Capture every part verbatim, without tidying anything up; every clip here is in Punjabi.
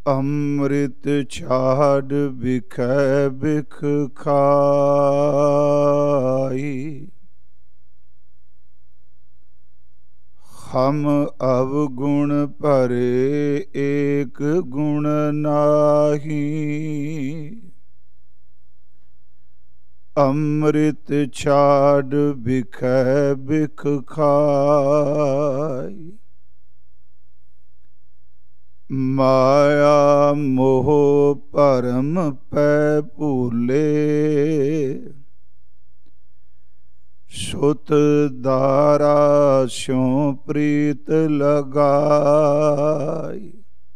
ਅੰਮ੍ਰਿਤ ਛਾੜ ਬਿਖੈ ਬਿਖ ਖਾਈ, ਹਮ ਅਵਗੁਣ ਭਰੇ ਏਕ ਗੁਣ ਨਾਹੀ। ਅੰਮ੍ਰਿਤ ਛਾੜ ਬਿਖੈ ਬਿਖ ਖਾਈ, ਮਾਇਆ ਮੋਹ ਭਰਮ ਪੈ ਭੂਲੇ, ਸੁਤ ਦਾਰਾ ਸਿਉ ਪ੍ਰੀਤ ਲਗਾਈ।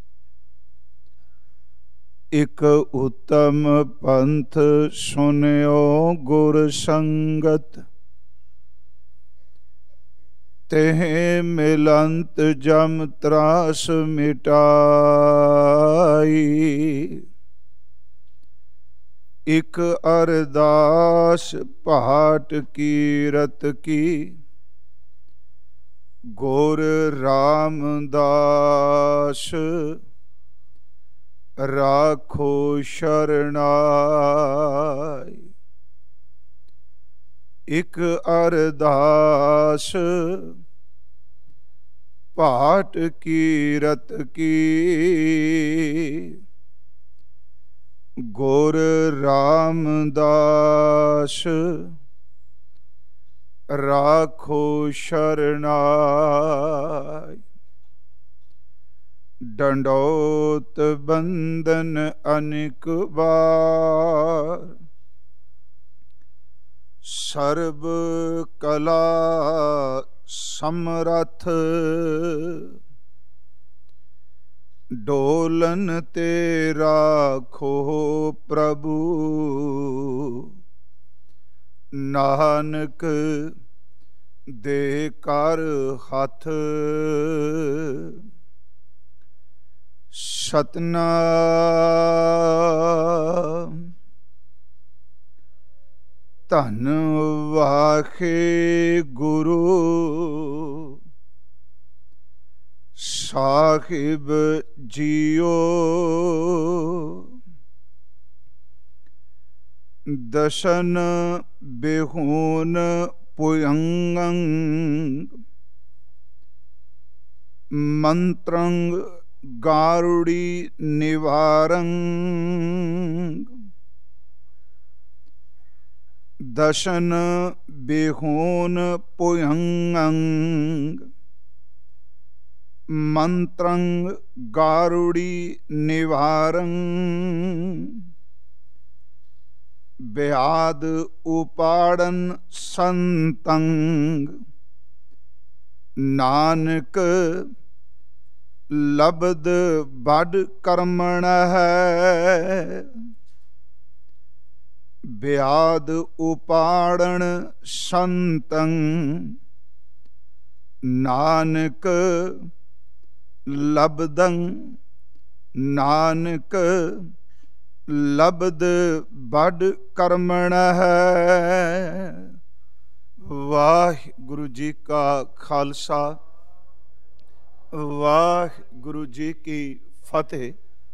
ਇਕ ਉਤਮ ਪੰਥ ਸੁਨਿਓ ਗੁਰ ਸੰਗਤ, ਤਿਹ ਮਿਲੰਤ ਜਮ ਤਰਾਸ ਮਿਟਾਈ। ਇਕ ਅਰਦਾਸ ਭਾਟ ਕੀਰਤ ਕੀ, ਗੁਰ ਰਾਮਦਾਸ ਰਾਖੋ ਸ਼ਰਨਾਈ। ਇਕ ਅਰਦਾਸ ਭਾਟ ਕੀਰਤ ਕੀ, ਗੁਰ ਰਾਮਦਾਸ ਰਾਖੋ ਸ਼ਰਨਾਈ। ਡੰਡੋਤ ਬੰਦਨ ਅਨੇਕ ਬਾਰ, ਸਰਬ ਕਲਾ ਸਮਰੱਥ। ਡੋਲਨ ਤੇ ਰਾਖੋ ਪ੍ਰਭੂ, ਨਾਨਕ ਦੇ ਕਰ ਹੱਥ। ਸਤਨਾਮ ਧੰਨ ਵਾਖੇ ਗੁਰੂ, ਸਾਹਿਬ ਜੀਓ। ਦਸ਼ਨ ਬਿਹੂਨ ਪੁਯੰਗੰ, ਮੰਤਰੰ ਗਾਰੁੜੀ ਨਿਵਾਰੰ। ਦਸ਼ਨ ਬਿਹੂਨ ਪੁਯੰਗੰ, ਮੰਤਰੰ ਗਾਰੁੜੀ ਨਿਵਾਰੰ। ਬਿਆਦ ਉਪਾੜਨ ਸੰਤੰ, ਨਾਨਕ ਲਬਦ ਬਡ ਕਰਮਣ ਹੈ। ਬਿਆਦ ਉਪਾੜਨ ਸੰਤੰ, ਨਾਨਕ ਲਬਦੰ। ਨਾਨਕ ਲਬਦ ਬਡ ਕਰਮਣ ਹੈ। ਵਾਹਿਗੁਰੂ ਜੀ ਕਾ ਖਾਲਸਾ, ਵਾਹਿਗੁਰੂ ਜੀ ਕੀ ਫਤਿਹ।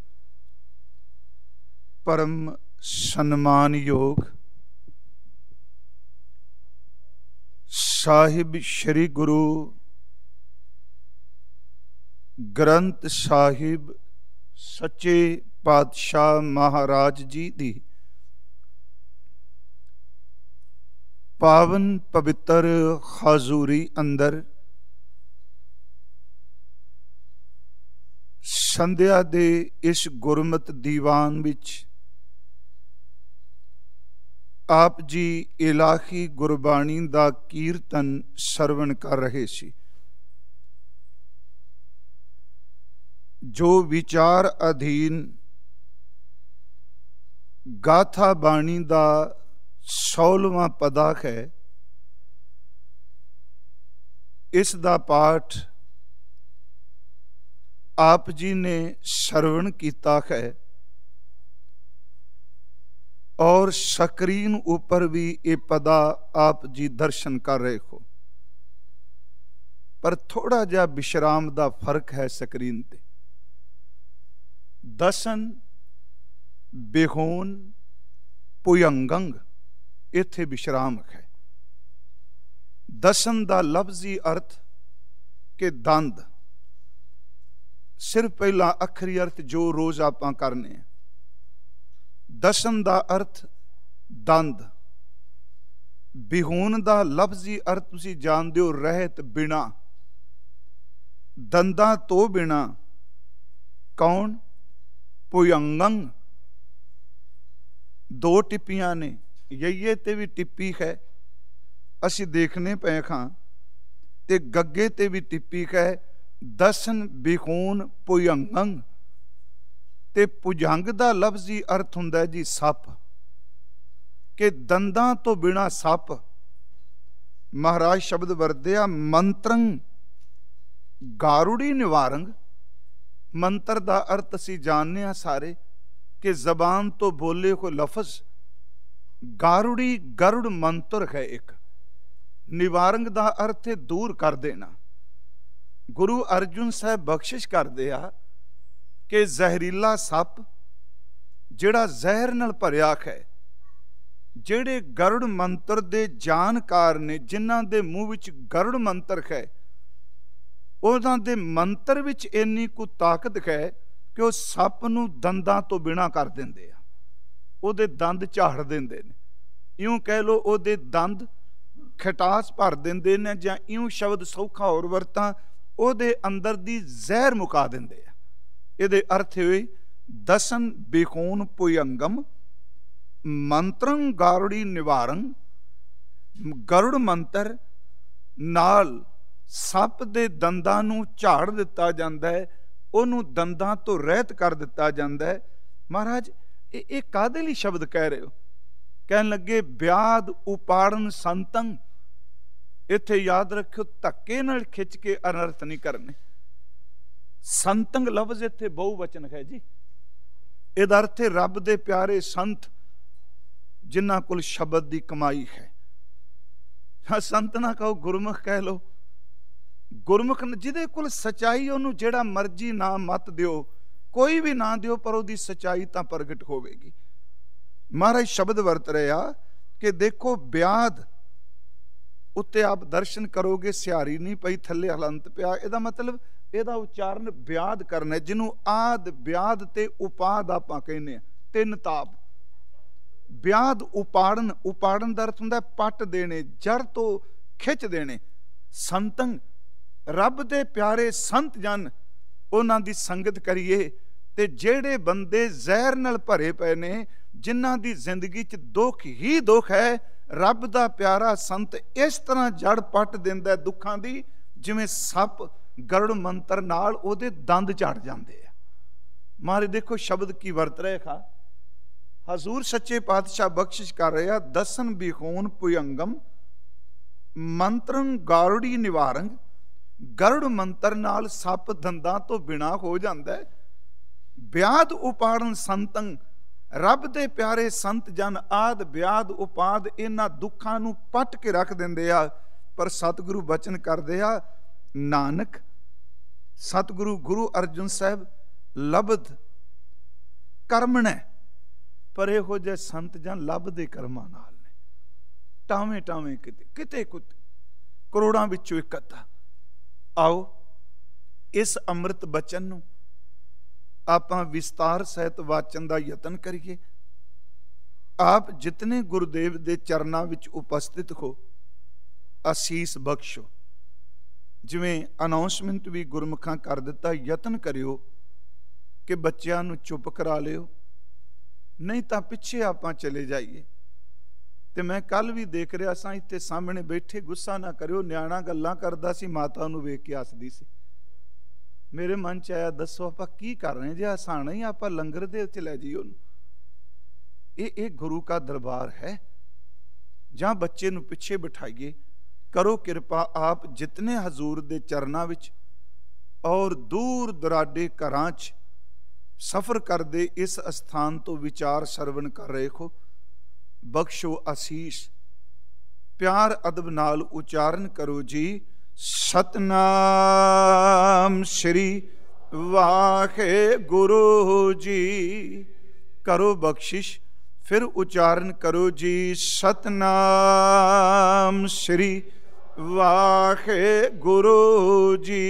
ਪਰਮ ਸਨਮਾਨਯੋਗ ਸਾਹਿਬ ਸ੍ਰੀ ਗੁਰੂ ਗ੍ਰੰਥ ਸਾਹਿਬ ਸੱਚੇ ਪਾਤਸ਼ਾਹ ਮਹਾਰਾਜ ਜੀ ਦੀ ਪਾਵਨ ਪਵਿੱਤਰ ਹਾਜ਼ੂਰੀ ਅੰਦਰ ਸੰਧਿਆ ਦੇ ਇਸ ਗੁਰਮਤਿ ਦੀਵਾਨ ਵਿੱਚ ਆਪ ਜੀ ਇਲਾਹੀ ਗੁਰਬਾਣੀ ਦਾ ਕੀਰਤਨ ਸਰਵਣ ਕਰ ਰਹੇ ਸੀ। ਜੋ ਵਿਚਾਰ ਅਧੀਨ ਗਾਥਾ ਬਾਣੀ ਦਾ ਸੋਲਵਾਂ ਪਦਾਖ ਹੈ, ਇਸ ਦਾ ਪਾਠ ਆਪ ਜੀ ਨੇ ਸਰਵਣ ਕੀਤਾ ਹੈ ਔਰ ਸਕਰੀਨ ਉੱਪਰ ਵੀ ਇਹ ਪਦਾ ਆਪ ਜੀ ਦਰਸ਼ਨ ਕਰ ਰਹੇ ਹੋ। ਪਰ ਥੋੜਾ ਜਿਹਾ ਵਿਸ਼ਰਾਮ ਦਾ ਫਰਕ ਹੈ ਸਕਰੀਨ ਤੇ। ਦਸਨ ਬਿਹੂਨ ਭੁਯੰਗੰਗ ਇੱਥੇ ਵਿਸ਼ਰਾਮ ਹੈ। ਦਸਨ ਦਾ ਲਫ਼ਜ਼ੀ ਅਰਥ ਕਿ ਦੰਦ, ਸਿਰਫ ਪਹਿਲਾ ਅੱਖਰੀ ਅਰਥ ਜੋ ਰੋਜ਼ ਆਪਾਂ ਕਰਨੇ ਆ। ਦਸਨ ਦਾ ਅਰਥ ਦੰਦ। ਬਿਹੂਨ ਦਾ ਲਫ਼ਜ਼ੀ ਅਰਥ ਤੁਸੀਂ ਜਾਣਦੇ ਹੋ ਰਹਿਤ, ਬਿਨਾ, ਦੰਦਾਂ ਤੋਂ ਬਿਨਾ। ਕੌਣ? ਭੁਯੰਗੰਗ। ਦੋ ਟਿੱਪੀਆਂ ਨੇ, ਯਈਏ ਤੇ ਵੀ ਟਿੱਪੀ ਹੈ, ਅਸੀਂ ਦੇਖਣੇ ਪਏ ਖਾਂ, ਤੇ ਗੱਗੇ ਤੇ ਵੀ ਟਿੱਪੀ ਹੈ। ਦਸਨ ਬਿਹੂਨ ਭੁਯੰਗੰਗ। ਤੇ ਭੁਜੰਗ ਦਾ ਲਫ਼ਜ਼ੀ ਅਰਥ ਹੁੰਦਾ ਜੀ ਸੱਪ, ਕਿ ਦੰਦਾਂ ਤੋਂ ਬਿਨਾ ਸੱਪ। ਮਹਾਰਾਜ ਸ਼ਬਦ ਵਰਤਿਆ ਮੰਤਰੰ ਗਾਰੁੜੀ ਨਿਵਾਰੰਗ। ਮੰਤਰ ਦਾ ਅਰਥ ਅਸੀਂ ਜਾਣਦੇ ਹਾਂ ਸਾਰੇ ਕਿ ਜ਼ਬਾਨ ਤੋਂ ਬੋਲੇ ਕੋਈ ਲਫ਼ਜ਼। ਗਾਰੁੜੀ ਗਰੁੜ ਮੰਤਰ ਹੈ ਇੱਕ। ਨਿਵਾਰੰਗ ਦਾ ਅਰਥ ਹੈ ਦੂਰ ਕਰ ਦੇਣਾ। ਗੁਰੂ ਅਰਜੁਨ ਸਾਹਿਬ ਬਖਸ਼ਿਸ਼ ਕਰਦੇ ਆ ਕਿ ਜ਼ਹਿਰੀਲਾ ਸੱਪ ਜਿਹੜਾ ਜ਼ਹਿਰ ਨਾਲ ਭਰਿਆ ਹੈ, ਜਿਹੜੇ ਗਰੁੜ ਮੰਤਰ ਦੇ ਜਾਣਕਾਰ ਨੇ, ਜਿਨ੍ਹਾਂ ਦੇ ਮੂੰਹ ਵਿੱਚ ਗਰੁੜ ਮੰਤਰ ਹੈ, ਉਹਨਾਂ ਦੇ ਮੰਤਰ ਵਿੱਚ ਇੰਨੀ ਕੁ ਤਾਕਤ ਹੈ ਕਿ ਉਹ ਸੱਪ ਨੂੰ ਦੰਦਾਂ ਤੋਂ ਬਿਨਾਂ ਕਰ ਦਿੰਦੇ ਆ। ਉਹਦੇ ਦੰਦ ਝਾੜ ਦਿੰਦੇ ਨੇ, ਇਉਂ ਕਹਿ ਲਓ ਉਹਦੇ ਦੰਦ ਖਟਾਸ ਭਰ ਦਿੰਦੇ ਨੇ, ਜਾਂ ਇਉਂ ਸ਼ਬਦ ਸੌਖਾ ਹੋਰ ਵਰਤਾਂ, ਉਹਦੇ ਅੰਦਰ ਦੀ ਜ਼ਹਿਰ ਮੁਕਾ ਦਿੰਦੇ ਆ। ਇਹਦੇ ਅਰਥ ਹੋਏ ਦਸਨ ਬਿਹੂਨ ਭੁਯੰਗਮ ਮੰਤਰੰ ਗਾਰੁੜੀ ਨਿਵਾਰੰ। ਗਰੁੜ ਮੰਤਰ ਨਾਲ ਸੱਪ ਦੇ ਦੰਦਾਂ ਨੂੰ ਝਾੜ ਦਿੱਤਾ ਜਾਂਦਾ ਹੈ, ਉਹਨੂੰ ਦੰਦਾਂ ਤੋਂ ਰਹਿਤ ਕਰ ਦਿੱਤਾ ਜਾਂਦਾ ਹੈ। ਮਹਾਰਾਜ ਇਹ ਇਹ ਕਾਹਦੇ ਲਈ ਸ਼ਬਦ ਕਹਿ ਰਹੇ ਹੋ? ਕਹਿਣ ਲੱਗੇ ਵਿਆਦ ਉਪਾੜਨ ਸੰਤੰ। ਇੱਥੇ ਯਾਦ ਰੱਖਿਓ, ਧੱਕੇ ਨਾਲ ਖਿੱਚ ਕੇ ਅਨਰਥ ਨਹੀਂ ਕਰਨੇ। ਸੰਤੰਗ ਲਫ਼ਜ਼ ਇੱਥੇ ਬਹੁਵਚਨ ਹੈ ਜੀ। ਇਹਦਾ ਅਰਥ ਹੈ ਰੱਬ ਦੇ ਪਿਆਰੇ ਸੰਤ ਜਿਨ੍ਹਾਂ ਕੋਲ ਸ਼ਬਦ ਦੀ ਕਮਾਈ ਹੈ। ਹਾਂ, ਸੰਤ ਨਾ ਕਹੋ, ਗੁਰਮੁਖ ਕਹਿ ਲਓ। ਗੁਰਮੁਖ ਜਿਹਦੇ ਕੋਲ ਸਚਾਈ, ਉਹਨੂੰ ਜਿਹੜਾ ਮਰਜ਼ੀ ਨਾਮ ਮਤ ਦਿਓ, ਕੋਈ ਵੀ ਨਾ ਦਿਓ, ਪਰ ਉਹਦੀ ਸਚਾਈ ਤਾਂ ਪ੍ਰਗਟ ਹੋਵੇਗੀ। ਮਹਾਰਾਜ ਸ਼ਬਦ ਵਰਤ ਰਿਹਾ ਕਿ ਦੇਖੋ ਵਿਆਦ ਉੱਤੇ ਆਪ ਦਰਸ਼ਨ ਕਰੋਗੇ, ਸਿਹਾਰੀ ਨਹੀਂ ਪਈ, ਥੱਲੇ ਹਲੰਤ ਪਿਆ। ਇਹਦਾ ਮਤਲਬ ਇਹਦਾ ਉਚਾਰਨ ਵਿਆਦ ਕਰਨਾ, ਜਿਹਨੂੰ ਆਦ ਵਿਆਦ ਤੇ ਉਪਾਦ ਆਪਾਂ ਕਹਿੰਦੇ ਆ, ਤਿੰਨ ਤਾਪ। ਵਿਆਦ ਉਪਾੜਨ, ਉਪਾੜਨ ਦਾ ਅਰਥ ਹੁੰਦਾ ਪੱਟ ਦੇਣੇ, ਜੜ ਤੋਂ ਖਿੱਚ ਦੇਣੇ। ਸੰਤੰ ਰੱਬ ਦੇ ਪਿਆਰੇ ਸੰਤ ਜਨ, ਉਹਨਾਂ ਦੀ ਸੰਗਤ ਕਰੀਏ। ਤੇ ਜਿਹੜੇ ਬੰਦੇ ਜ਼ਹਿਰ ਨਾਲ ਭਰੇ ਪਏ ਨੇ, ਜਿਨ੍ਹਾਂ ਦੀ ਜ਼ਿੰਦਗੀ 'ਚ ਦੁੱਖ ਹੀ ਦੁੱਖ ਹੈ, ਰੱਬ ਦਾ ਪਿਆਰਾ ਸੰਤ ਇਸ ਤਰ੍ਹਾਂ ਜੜ ਪੱਟ ਦਿੰਦਾ ਦੁੱਖਾਂ ਦੀ, ਜਿਵੇਂ ਸੱਪ ਗਰੁੜ ਮੰਤਰ ਨਾਲ ਉਹਦੇ ਦੰਦ ਝੜ ਜਾਂਦੇ ਆ। ਮਹਾਰਾਜ ਦੇਖੋ ਸ਼ਬਦ ਕੀ ਵਰਤ ਰਹੇ ਖਾ। ਹਜ਼ੂਰ ਸੱਚੇ ਪਾਤਸ਼ਾਹ ਬਖਸ਼ਿਸ਼ ਕਰ ਰਿਹਾ, ਦਸਨ ਬਿਹੂਨ ਭੁਯੰਗਮ ਮੰਤਰੰ ਗਾਰੁੜੀ ਨਿਵਾਰੰਗ। ਗਰੁੜ ਮੰਤਰ ਨਾਲ ਸੱਪ ਦੰਦਾਂ ਤੋਂ ਬਿਨਾ ਹੋ ਜਾਂਦਾ ਹੈ। ਵਿਆਦ ਉਪਾੜਨ ਸੰਤੰ, ਰੱਬ ਦੇ ਪਿਆਰੇ ਸੰਤ ਜਨ ਆਦ ਵਿਆਦ ਉਪਾਦ ਇਹਨਾਂ ਦੁੱਖਾਂ ਨੂੰ ਪੱਟ ਕੇ ਰੱਖ ਦਿੰਦੇ ਆ। ਪਰ ਸਤਿਗੁਰੂ ਬਚਨ ਕਰਦੇ ਆ, ਨਾਨਕ ਸਤਿਗੁਰੂ ਗੁਰੂ ਅਰਜਨ ਸਾਹਿਬ ਲਬਧ ਕਰਮਣੈ, ਪਰ ਇਹੋ ਜਿਹੇ ਸੰਤ ਜਨ ਲੱਭਦੇ ਕਰਮਾਂ ਨਾਲ ਨੇ। ਟਾਵੇਂ ਟਾਵੇਂ ਕਿਤੇ ਕਿਤੇ ਕੁਤੇ ਕਰੋੜਾਂ ਵਿੱਚੋਂ ਇੱਕ ਅੱਧਾ। ਆਓ ਇਸ ਅੰਮ੍ਰਿਤ ਬਚਨ ਨੂੰ ਆਪਾਂ ਵਿਸਤਾਰ ਸਹਿਤ ਵਾਚਨ ਦਾ ਯਤਨ ਕਰੀਏ। ਆਪ ਜਿਤਨੇ ਗੁਰਦੇਵ ਦੇ ਚਰਨਾਂ ਵਿੱਚ ਉਪਸਥਿਤ ਹੋ, ਅਸੀਸ ਬਖਸ਼ੋ। ਜਿਵੇਂ ਅਨਾਉਂਸਮੈਂਟ ਵੀ ਗੁਰਮੁਖਾਂ ਕਰ ਦਿੱਤਾ, ਯਤਨ ਕਰਿਓ ਕਿ ਬੱਚਿਆਂ ਨੂੰ ਚੁੱਪ ਕਰਾ ਲਿਓ, ਨਹੀਂ ਤਾਂ ਪਿੱਛੇ ਆਪਾਂ ਚਲੇ ਜਾਈਏ। ਤੇ ਮੈਂ ਕੱਲ ਵੀ ਦੇਖ ਰਿਹਾ ਸਾਂ, ਇੱਥੇ ਸਾਹਮਣੇ ਬੈਠੇ, ਗੁੱਸਾ ਨਾ ਕਰਿਓ, ਨਿਆਣਾ ਗੱਲਾਂ ਕਰਦਾ ਸੀ, ਮਾਤਾ ਨੂੰ ਵੇਖ ਕੇ ਹੱਸਦੀ ਸੀ। ਮੇਰੇ ਮਨ ਚ ਆਇਆ, ਦੱਸੋ ਆਪਾਂ ਕੀ ਕਰ ਰਹੇ ਜੇ? ਹਸਾਣਾ ਹੀ ਆਪਾਂ ਲੰਗਰ ਦੇ ਉੱਤੇ ਲੈ ਜਾਈਏ ਉਹਨੂੰ। ਇਹ ਇਹ ਗੁਰੂ ਕਾ ਦਰਬਾਰ ਹੈ, ਜਾਂ ਬੱਚੇ ਨੂੰ ਪਿੱਛੇ ਬਿਠਾਈਏ। ਕਰੋ ਕਿਰਪਾ ਆਪ ਜਿਤਨੇ ਹਜ਼ੂਰ ਦੇ ਚਰਨਾਂ ਵਿੱਚ ਔਰ ਦੂਰ ਦੁਰਾਡੇ ਘਰਾਂ 'ਚ ਸਫ਼ਰ ਕਰਦੇ ਇਸ ਅਸਥਾਨ ਤੋਂ ਵਿਚਾਰ ਸਰਵਣ ਕਰ ਰਹੇ ਹੋ, ਬਖਸ਼ੋ ਅਸੀਸ। ਪਿਆਰ ਅਦਬ ਨਾਲ ਉਚਾਰਨ ਕਰੋ ਜੀ, ਸਤਨਾਮ ਸ੍ਰੀ ਵਾਹਿਗੁਰੂ ਜੀ। ਕਰੋ ਬਖਸ਼ਿਸ਼, ਫਿਰ ਉਚਾਰਨ ਕਰੋ ਜੀ, ਸਤਨਾਮ ਸ੍ਰੀ ਵਾਹਿਗੁਰੂ ਜੀ।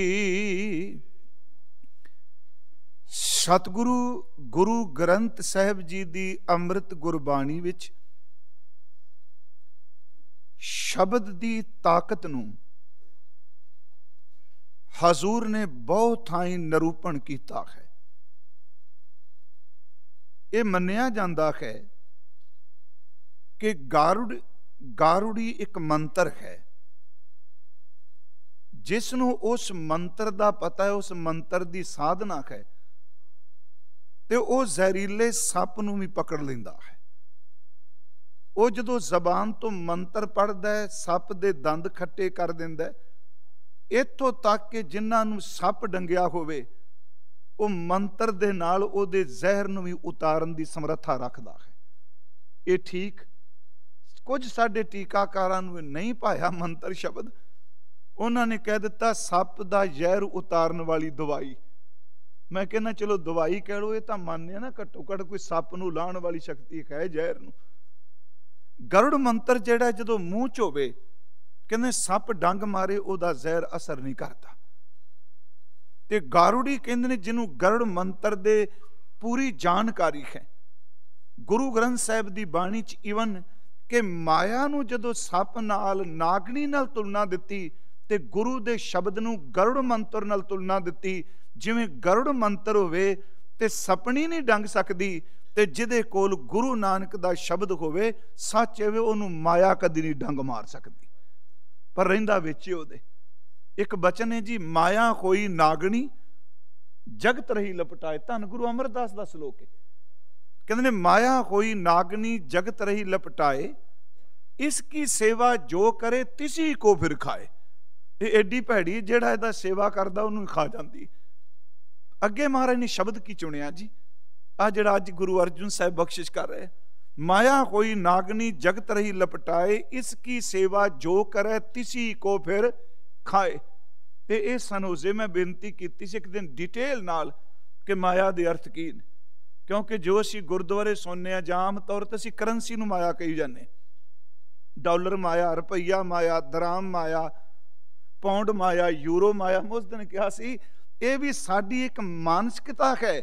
ਸਤਿਗੁਰੂ ਗੁਰੂ ਗ੍ਰੰਥ ਸਾਹਿਬ ਜੀ ਦੀ ਅੰਮ੍ਰਿਤ ਗੁਰਬਾਣੀ ਵਿੱਚ ਸ਼ਬਦ ਦੀ ਤਾਕਤ ਨੂੰ ਹਜ਼ੂਰ ਨੇ ਬਹੁਤ ਥਾਈਂ ਨਿਰੂਪਣ ਕੀਤਾ ਹੈ। ਇਹ ਮੰਨਿਆ ਜਾਂਦਾ ਹੈ ਕਿ ਗਾਰੁੜ ਗਾਰੁੜੀ ਇੱਕ ਮੰਤਰ ਹੈ। ਜਿਸ ਨੂੰ ਉਸ ਮੰਤਰ ਦਾ ਪਤਾ ਹੈ, ਉਸ ਮੰਤਰ ਦੀ ਸਾਧਨਾ ਹੈ, ਤੇ ਉਹ ਜ਼ਹਿਰੀਲੇ ਸੱਪ ਨੂੰ ਵੀ ਪਕੜ ਲੈਂਦਾ ਹੈ। ਉਹ ਜਦੋਂ ਜ਼ਬਾਨ ਤੋਂ ਮੰਤਰ ਪੜ੍ਹਦਾ ਹੈ, ਸੱਪ ਦੇ ਦੰਦ ਖੱਟੇ ਕਰ ਦਿੰਦਾ ਹੈ। ਇੱਥੋਂ ਤੱਕ ਕਿ ਜਿਨ੍ਹਾਂ ਨੂੰ ਸੱਪ ਡੰਗਿਆ ਹੋਵੇ, ਉਹ ਮੰਤਰ ਦੇ ਨਾਲ ਉਹਦੇ ਜ਼ਹਿਰ ਨੂੰ ਵੀ ਉਤਾਰਨ ਦੀ ਸਮਰੱਥਾ ਰੱਖਦਾ ਹੈ। ਇਹ ਠੀਕ ਕੁਝ ਸਾਡੇ ਟੀਕਾਕਾਰਾਂ ਨੂੰ ਨਹੀਂ ਭਾਇਆ ਮੰਤਰ ਸ਼ਬਦ। ਉਹਨਾਂ ਨੇ ਕਹਿ ਦਿੱਤਾ ਸੱਪ ਦਾ ਜ਼ਹਿਰ ਉਤਾਰਨ ਵਾਲੀ ਦਵਾਈ। ਮੈਂ ਕਹਿੰਦਾ ਚਲੋ ਦਵਾਈ ਕਹਿ ਲਓ, ਇਹ ਤਾਂ ਮੰਨਿਆ ਨਾ, ਘੱਟੋ ਘੱਟ ਕੋਈ ਸੱਪ ਨੂੰ ਲਾਹਣ ਵਾਲੀ ਸ਼ਕਤੀ ਹੈ ਜ਼ਹਿਰ ਨੂੰ। ਗਰੁੜ ਮੰਤਰ ਜਿਹੜਾ ਜਦੋਂ ਮੂੰਹ ਚ ਹੋਵੇ, ਕਹਿੰਦੇ ਸੱਪ ਡੰਗ ਮਾਰੇ ਉਹਦਾ ਜ਼ਹਿਰ ਅਸਰ ਨਹੀਂ ਕਰਦਾ। ਤੇ ਗਾਰੁੜੀ ਕਹਿੰਦੇ ਨੇ ਜਿਹਨੂੰ ਗਰੁੜ ਮੰਤਰ ਦੇ ਪੂਰੀ ਜਾਣਕਾਰੀ ਹੈ। ਗੁਰੂ ਗ੍ਰੰਥ ਸਾਹਿਬ ਦੀ ਬਾਣੀ ਚ ਇਵਨ ਕਿ ਮਾਇਆ ਨੂੰ ਜਦੋਂ ਸੱਪ ਨਾਲ, ਨਾਗਣੀ ਨਾਲ ਤੁਲਨਾ ਦਿੱਤੀ, ਤੇ ਗੁਰੂ ਦੇ ਸ਼ਬਦ ਨੂੰ ਗਰੁੜ ਮੰਤਰ ਨਾਲ ਤੁਲਨਾ ਦਿੱਤੀ। ਜਿਵੇਂ ਗਰੁੜ ਮੰਤਰ ਹੋਵੇ ਤੇ ਸਪਣੀ ਨਹੀਂ ਡੰਗ ਸਕਦੀ, ਤੇ ਜਿਹਦੇ ਕੋਲ ਗੁਰੂ ਨਾਨਕ ਦਾ ਸ਼ਬਦ ਹੋਵੇ, ਸੱਚ ਹੋਵੇ, ਉਹਨੂੰ ਮਾਇਆ ਕਦੀ ਨਹੀਂ ਡੰਗ ਮਾਰ ਸਕਦੀ। ਪਰ ਰਹਿੰਦਾ ਵਿੱਚ ਉਹਦੇ ਇੱਕ ਬਚਨ ਹੈ ਜੀ, ਮਾਇਆ ਹੋਈ ਨਾਗਣੀ ਜਗਤ ਰਹੀ ਲਪਟਾਏ। ਧੰਨ ਗੁਰੂ ਅਮਰਦਾਸ ਦਾ ਸ਼ਲੋਕ ਹੈ। ਕਹਿੰਦੇ ਨੇ ਮਾਇਆ ਹੋਈ ਨਾਗਣੀ ਜਗਤ ਰਹੀ ਲਪਟਾਏ, ਇਸ ਕੀ ਸੇਵਾ ਜੋ ਕਰੇ ਤਿਸੀ ਕੋ ਫਿਰ ਖਾਏ। ਇਹ ਐਡੀ ਭੈੜੀ, ਜਿਹੜਾ ਇਹਦਾ ਸੇਵਾ ਕਰਦਾ ਉਹਨੂੰ ਖਾ ਜਾਂਦੀ। ਅੱਗੇ ਮਹਾਰਾਜ ਨੇ ਸ਼ਬਦ ਕੀ ਚੁਣਿਆ ਜੀ, ਆ ਜਿਹੜਾ ਅੱਜ ਗੁਰੂ ਅਰਜੁਨ ਸਾਹਿਬ ਬਖਸ਼ਿਸ਼ ਕਰ ਰਹੇ, ਮਾਇਆ ਹੋਈ ਨਾਗਣੀ ਜਗਤ ਰਹੀ ਲਪਟਾਏ, ਇਸ ਕੀ ਸੇਵਾ ਜੋ ਕਰੇ ਤਿਸੀ ਕੋ ਫਿਰ ਖਾਏ। ਤੇ ਇਹ ਸਨੋਜ਼ੇ ਮੈਂ ਬੇਨਤੀ ਕੀਤੀ ਸੀ ਇੱਕ ਦਿਨ ਡਿਟੇਲ ਨਾਲ ਕਿ ਮਾਇਆ ਦੇ ਅਰਥ ਕੀ ਨੇ, ਕਿਉਂਕਿ ਜੋ ਅਸੀਂ ਗੁਰਦੁਆਰੇ ਸੁਣਨੇ ਆ ਜਾਂ ਆਮ ਤੌਰ ਤੇ ਅਸੀਂ ਕਰੰਸੀ ਨੂੰ ਮਾਇਆ ਕਹੀ ਜਾਂਦੇ। ਡਾਲਰ ਮਾਇਆ, ਰੁਪਈਆ ਮਾਇਆ, ਦਰਾਮ ਮਾਇਆ, ਪੌਂਡ ਮਾਇਆ, ਯੂਰੋ ਮਾਇਆ। ਮੈਂ ਉਸ ਦਿਨ ਕਿਹਾ ਸੀ ਇਹ ਵੀ ਸਾਡੀ ਇੱਕ ਮਾਨਸਿਕਤਾ ਹੈ।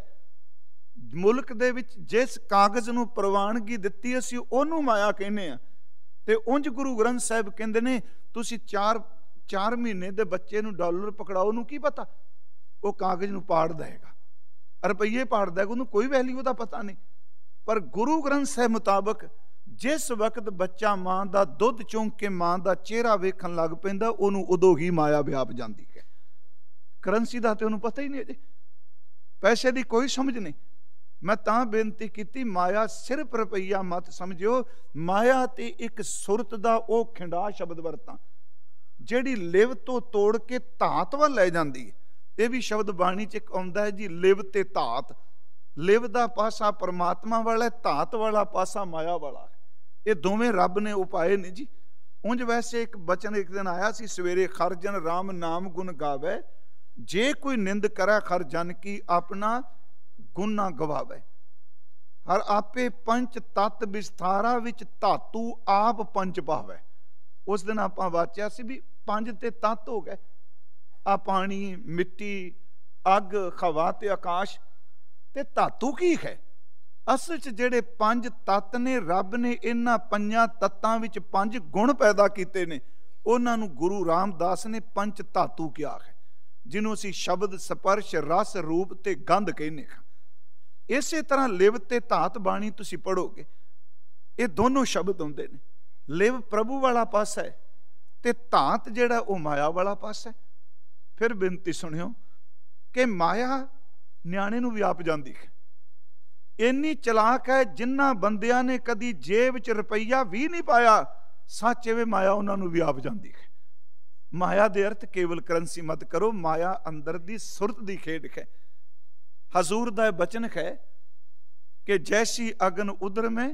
ਮੁਲਕ ਦੇ ਵਿੱਚ ਜਿਸ ਕਾਗਜ਼ ਨੂੰ ਪ੍ਰਵਾਨਗੀ ਦਿੱਤੀ ਅਸੀਂ ਉਹਨੂੰ ਮਾਇਆ ਕਹਿੰਦੇ ਆ। ਤੇ ਉਂਝ ਗੁਰੂ ਗ੍ਰੰਥ ਸਾਹਿਬ ਕਹਿੰਦੇ ਨੇ ਤੁਸੀਂ ਚਾਰ ਚਾਰ ਮਹੀਨੇ ਦੇ ਬੱਚੇ ਨੂੰ ਡਾਲਰ ਪਕੜਾਓ, ਉਹਨੂੰ ਕੀ ਪਤਾ, ਉਹ ਕਾਗਜ਼ ਨੂੰ ਪਾੜ ਦੇਗਾ, ਰੁਪਈਏ ਪਾੜ ਦੇਗਾ, ਉਹਨੂੰ ਕੋਈ ਵੈਲਿਊ ਉਹਦਾ ਪਤਾ ਨਹੀਂ। ਪਰ ਗੁਰੂ ਗ੍ਰੰਥ ਸਾਹਿਬ ਮੁਤਾਬਕ ਜਿਸ ਵਕਤ ਬੱਚਾ ਮਾਂ ਦਾ ਦੁੱਧ ਚੁੰਘ ਕੇ ਮਾਂ ਦਾ ਚਿਹਰਾ ਵੇਖਣ ਲੱਗ ਪੈਂਦਾ, ਉਹਨੂੰ ਉਦੋਂ ਹੀ ਮਾਇਆ ਵਿਆਪ ਜਾਂਦੀ ਹੈ। ਕਰੰਸੀ ਦਾ ਤੇ ਉਹਨੂੰ ਪਤਾ ਹੀ ਨਹੀਂ, ਅਜੇ ਪੈਸੇ ਦੀ ਕੋਈ ਸਮਝ ਨਹੀਂ। ਮੈਂ ਤਾਂ ਬੇਨਤੀ ਕੀਤੀ, ਮਾਇਆ ਸਿਰਫ ਰੁਪਈਆ ਮਤ ਸਮਝਿਓ। ਮਾਇਆ ਤੇ ਇੱਕ ਸੁਰਤ ਦਾ ਉਹ ਖਿੰਡਾ ਸ਼ਬਦ ਵਰਤਾਂ ਜਿਹੜੀ ਲਿਵ ਤੋਂ ਤੋੜ ਕੇ ਧਾਤ ਵੱਲ ਲੈ ਜਾਂਦੀ ਹੈ। ਇਹ ਵੀ ਸ਼ਬਦ ਬਾਣੀ ਚ ਇੱਕ ਆਉਂਦਾ ਹੈ ਜੀ, ਲਿਵ ਤੇ ਧਾਤ। ਲਿਵ ਦਾ ਪਾਸਾ ਪਰਮਾਤਮਾ ਵਾਲਾ, ਧਾਤ ਵਾਲਾ ਪਾਸਾ ਮਾਇਆ ਵਾਲਾ। ਇਹ ਦੋਵੇਂ ਰੱਬ ਨੇ ਉਪਾਏ ਨੇ ਜੀ। ਉਂਝ ਵੈਸੇ ਇੱਕ ਬਚਨ ਇੱਕ ਦਿਨ ਆਇਆ ਸੀ ਸਵੇਰੇ, ਖਰਜਨ ਰਾਮ ਨਾਮ ਗੁਣ ਗਾਵੇ, ਜੇ ਕੋਈ ਨਿੰਦ ਕਰੇ ਖਰ ਜਨ ਕੀ ਆਪਣਾ ਗੁਣ ਨਾ ਗਵਾਵੇ। ਹਰ ਆਪੇ ਪੰਚ ਤਤ ਵਿਸਥਾਰਾ ਵਿੱਚ ਧਾਤੂ ਆਪ ਪੰਚ ਪਾਵੇ। ਉਸ ਦਿਨ ਆਪਾਂ ਵਾਚਿਆ ਸੀ ਵੀ ਪੰਜ ਤੇ ਤਤ ਹੋ ਗਏ, ਆ ਪਾਣੀ, ਮਿੱਟੀ, ਅੱਗ, ਹਵਾ ਤੇ ਆਕਾਸ਼। ਤੇ ਧਾਤੂ ਕੀ ਹੈ? ਅਸਲ ਚ ਜਿਹੜੇ ਪੰਜ ਤੱਤ ਨੇ, ਰੱਬ ਨੇ ਇਹਨਾਂ ਪੰਜਾਂ ਤੱਤਾਂ ਵਿੱਚ ਪੰਜ ਗੁਣ ਪੈਦਾ ਕੀਤੇ ਨੇ। ਉਹਨਾਂ ਨੂੰ ਗੁਰੂ ਰਾਮਦਾਸ ਨੇ ਪੰਜ ਧਾਤੂ ਕਿਹਾ ਹੈ, ਜਿਹਨੂੰ ਅਸੀਂ ਸ਼ਬਦ, ਸਪਰਸ਼, ਰਸ, ਰੂਪ ਤੇ ਗੰਧ ਕਹਿੰਦੇ ਹਾਂ। ਇਸੇ ਤਰ੍ਹਾਂ ਲਿਵ ਤੇ ਧਾਤ ਬਾਣੀ ਤੁਸੀਂ ਪੜ੍ਹੋਗੇ, ਇਹ ਦੋਨੋਂ ਸ਼ਬਦ ਹੁੰਦੇ ਨੇ। ਲਿਵ ਪ੍ਰਭੂ ਵਾਲਾ ਪਾਸਾ ਹੈ ਤੇ ਧਾਤ ਜਿਹੜਾ ਉਹ ਮਾਇਆ ਵਾਲਾ ਪਾਸਾ ਹੈ। ਫਿਰ ਬੇਨਤੀ ਸੁਣਿਓ ਕਿ ਮਾਇਆ ਨਿਆਣੇ ਨੂੰ ਵਿਆਪ ਜਾਂਦੀ ਹੈ। ਇੰਨੀ ਚਲਾਕ ਹੈ, ਜਿਨ੍ਹਾਂ ਬੰਦਿਆਂ ਨੇ ਕਦੀ ਜੇਬ ਚ ਰੁਪਈਆ ਵੀ ਨਹੀਂ ਪਾਇਆ, ਸੱਚ ਐਵੇਂ ਮਾਇਆ ਉਹਨਾਂ ਨੂੰ ਵਿਆਪ ਜਾਂਦੀ ਹੈ। ਮਾਇਆ ਦੇ ਅਰਥ ਕੇਵਲ ਕਰੰਸੀ ਮਤ ਕਰੋ, ਮਾਇਆ ਅੰਦਰ ਦੀ ਸੁਰਤ ਦੀ ਖੇਡ ਹੈ। ਹਜ਼ੂਰ ਦਾ ਬਚਨ ਹੈ ਕਿ ਜੈਸੀ ਅਗਨ ਉਦਰ ਮੈਂ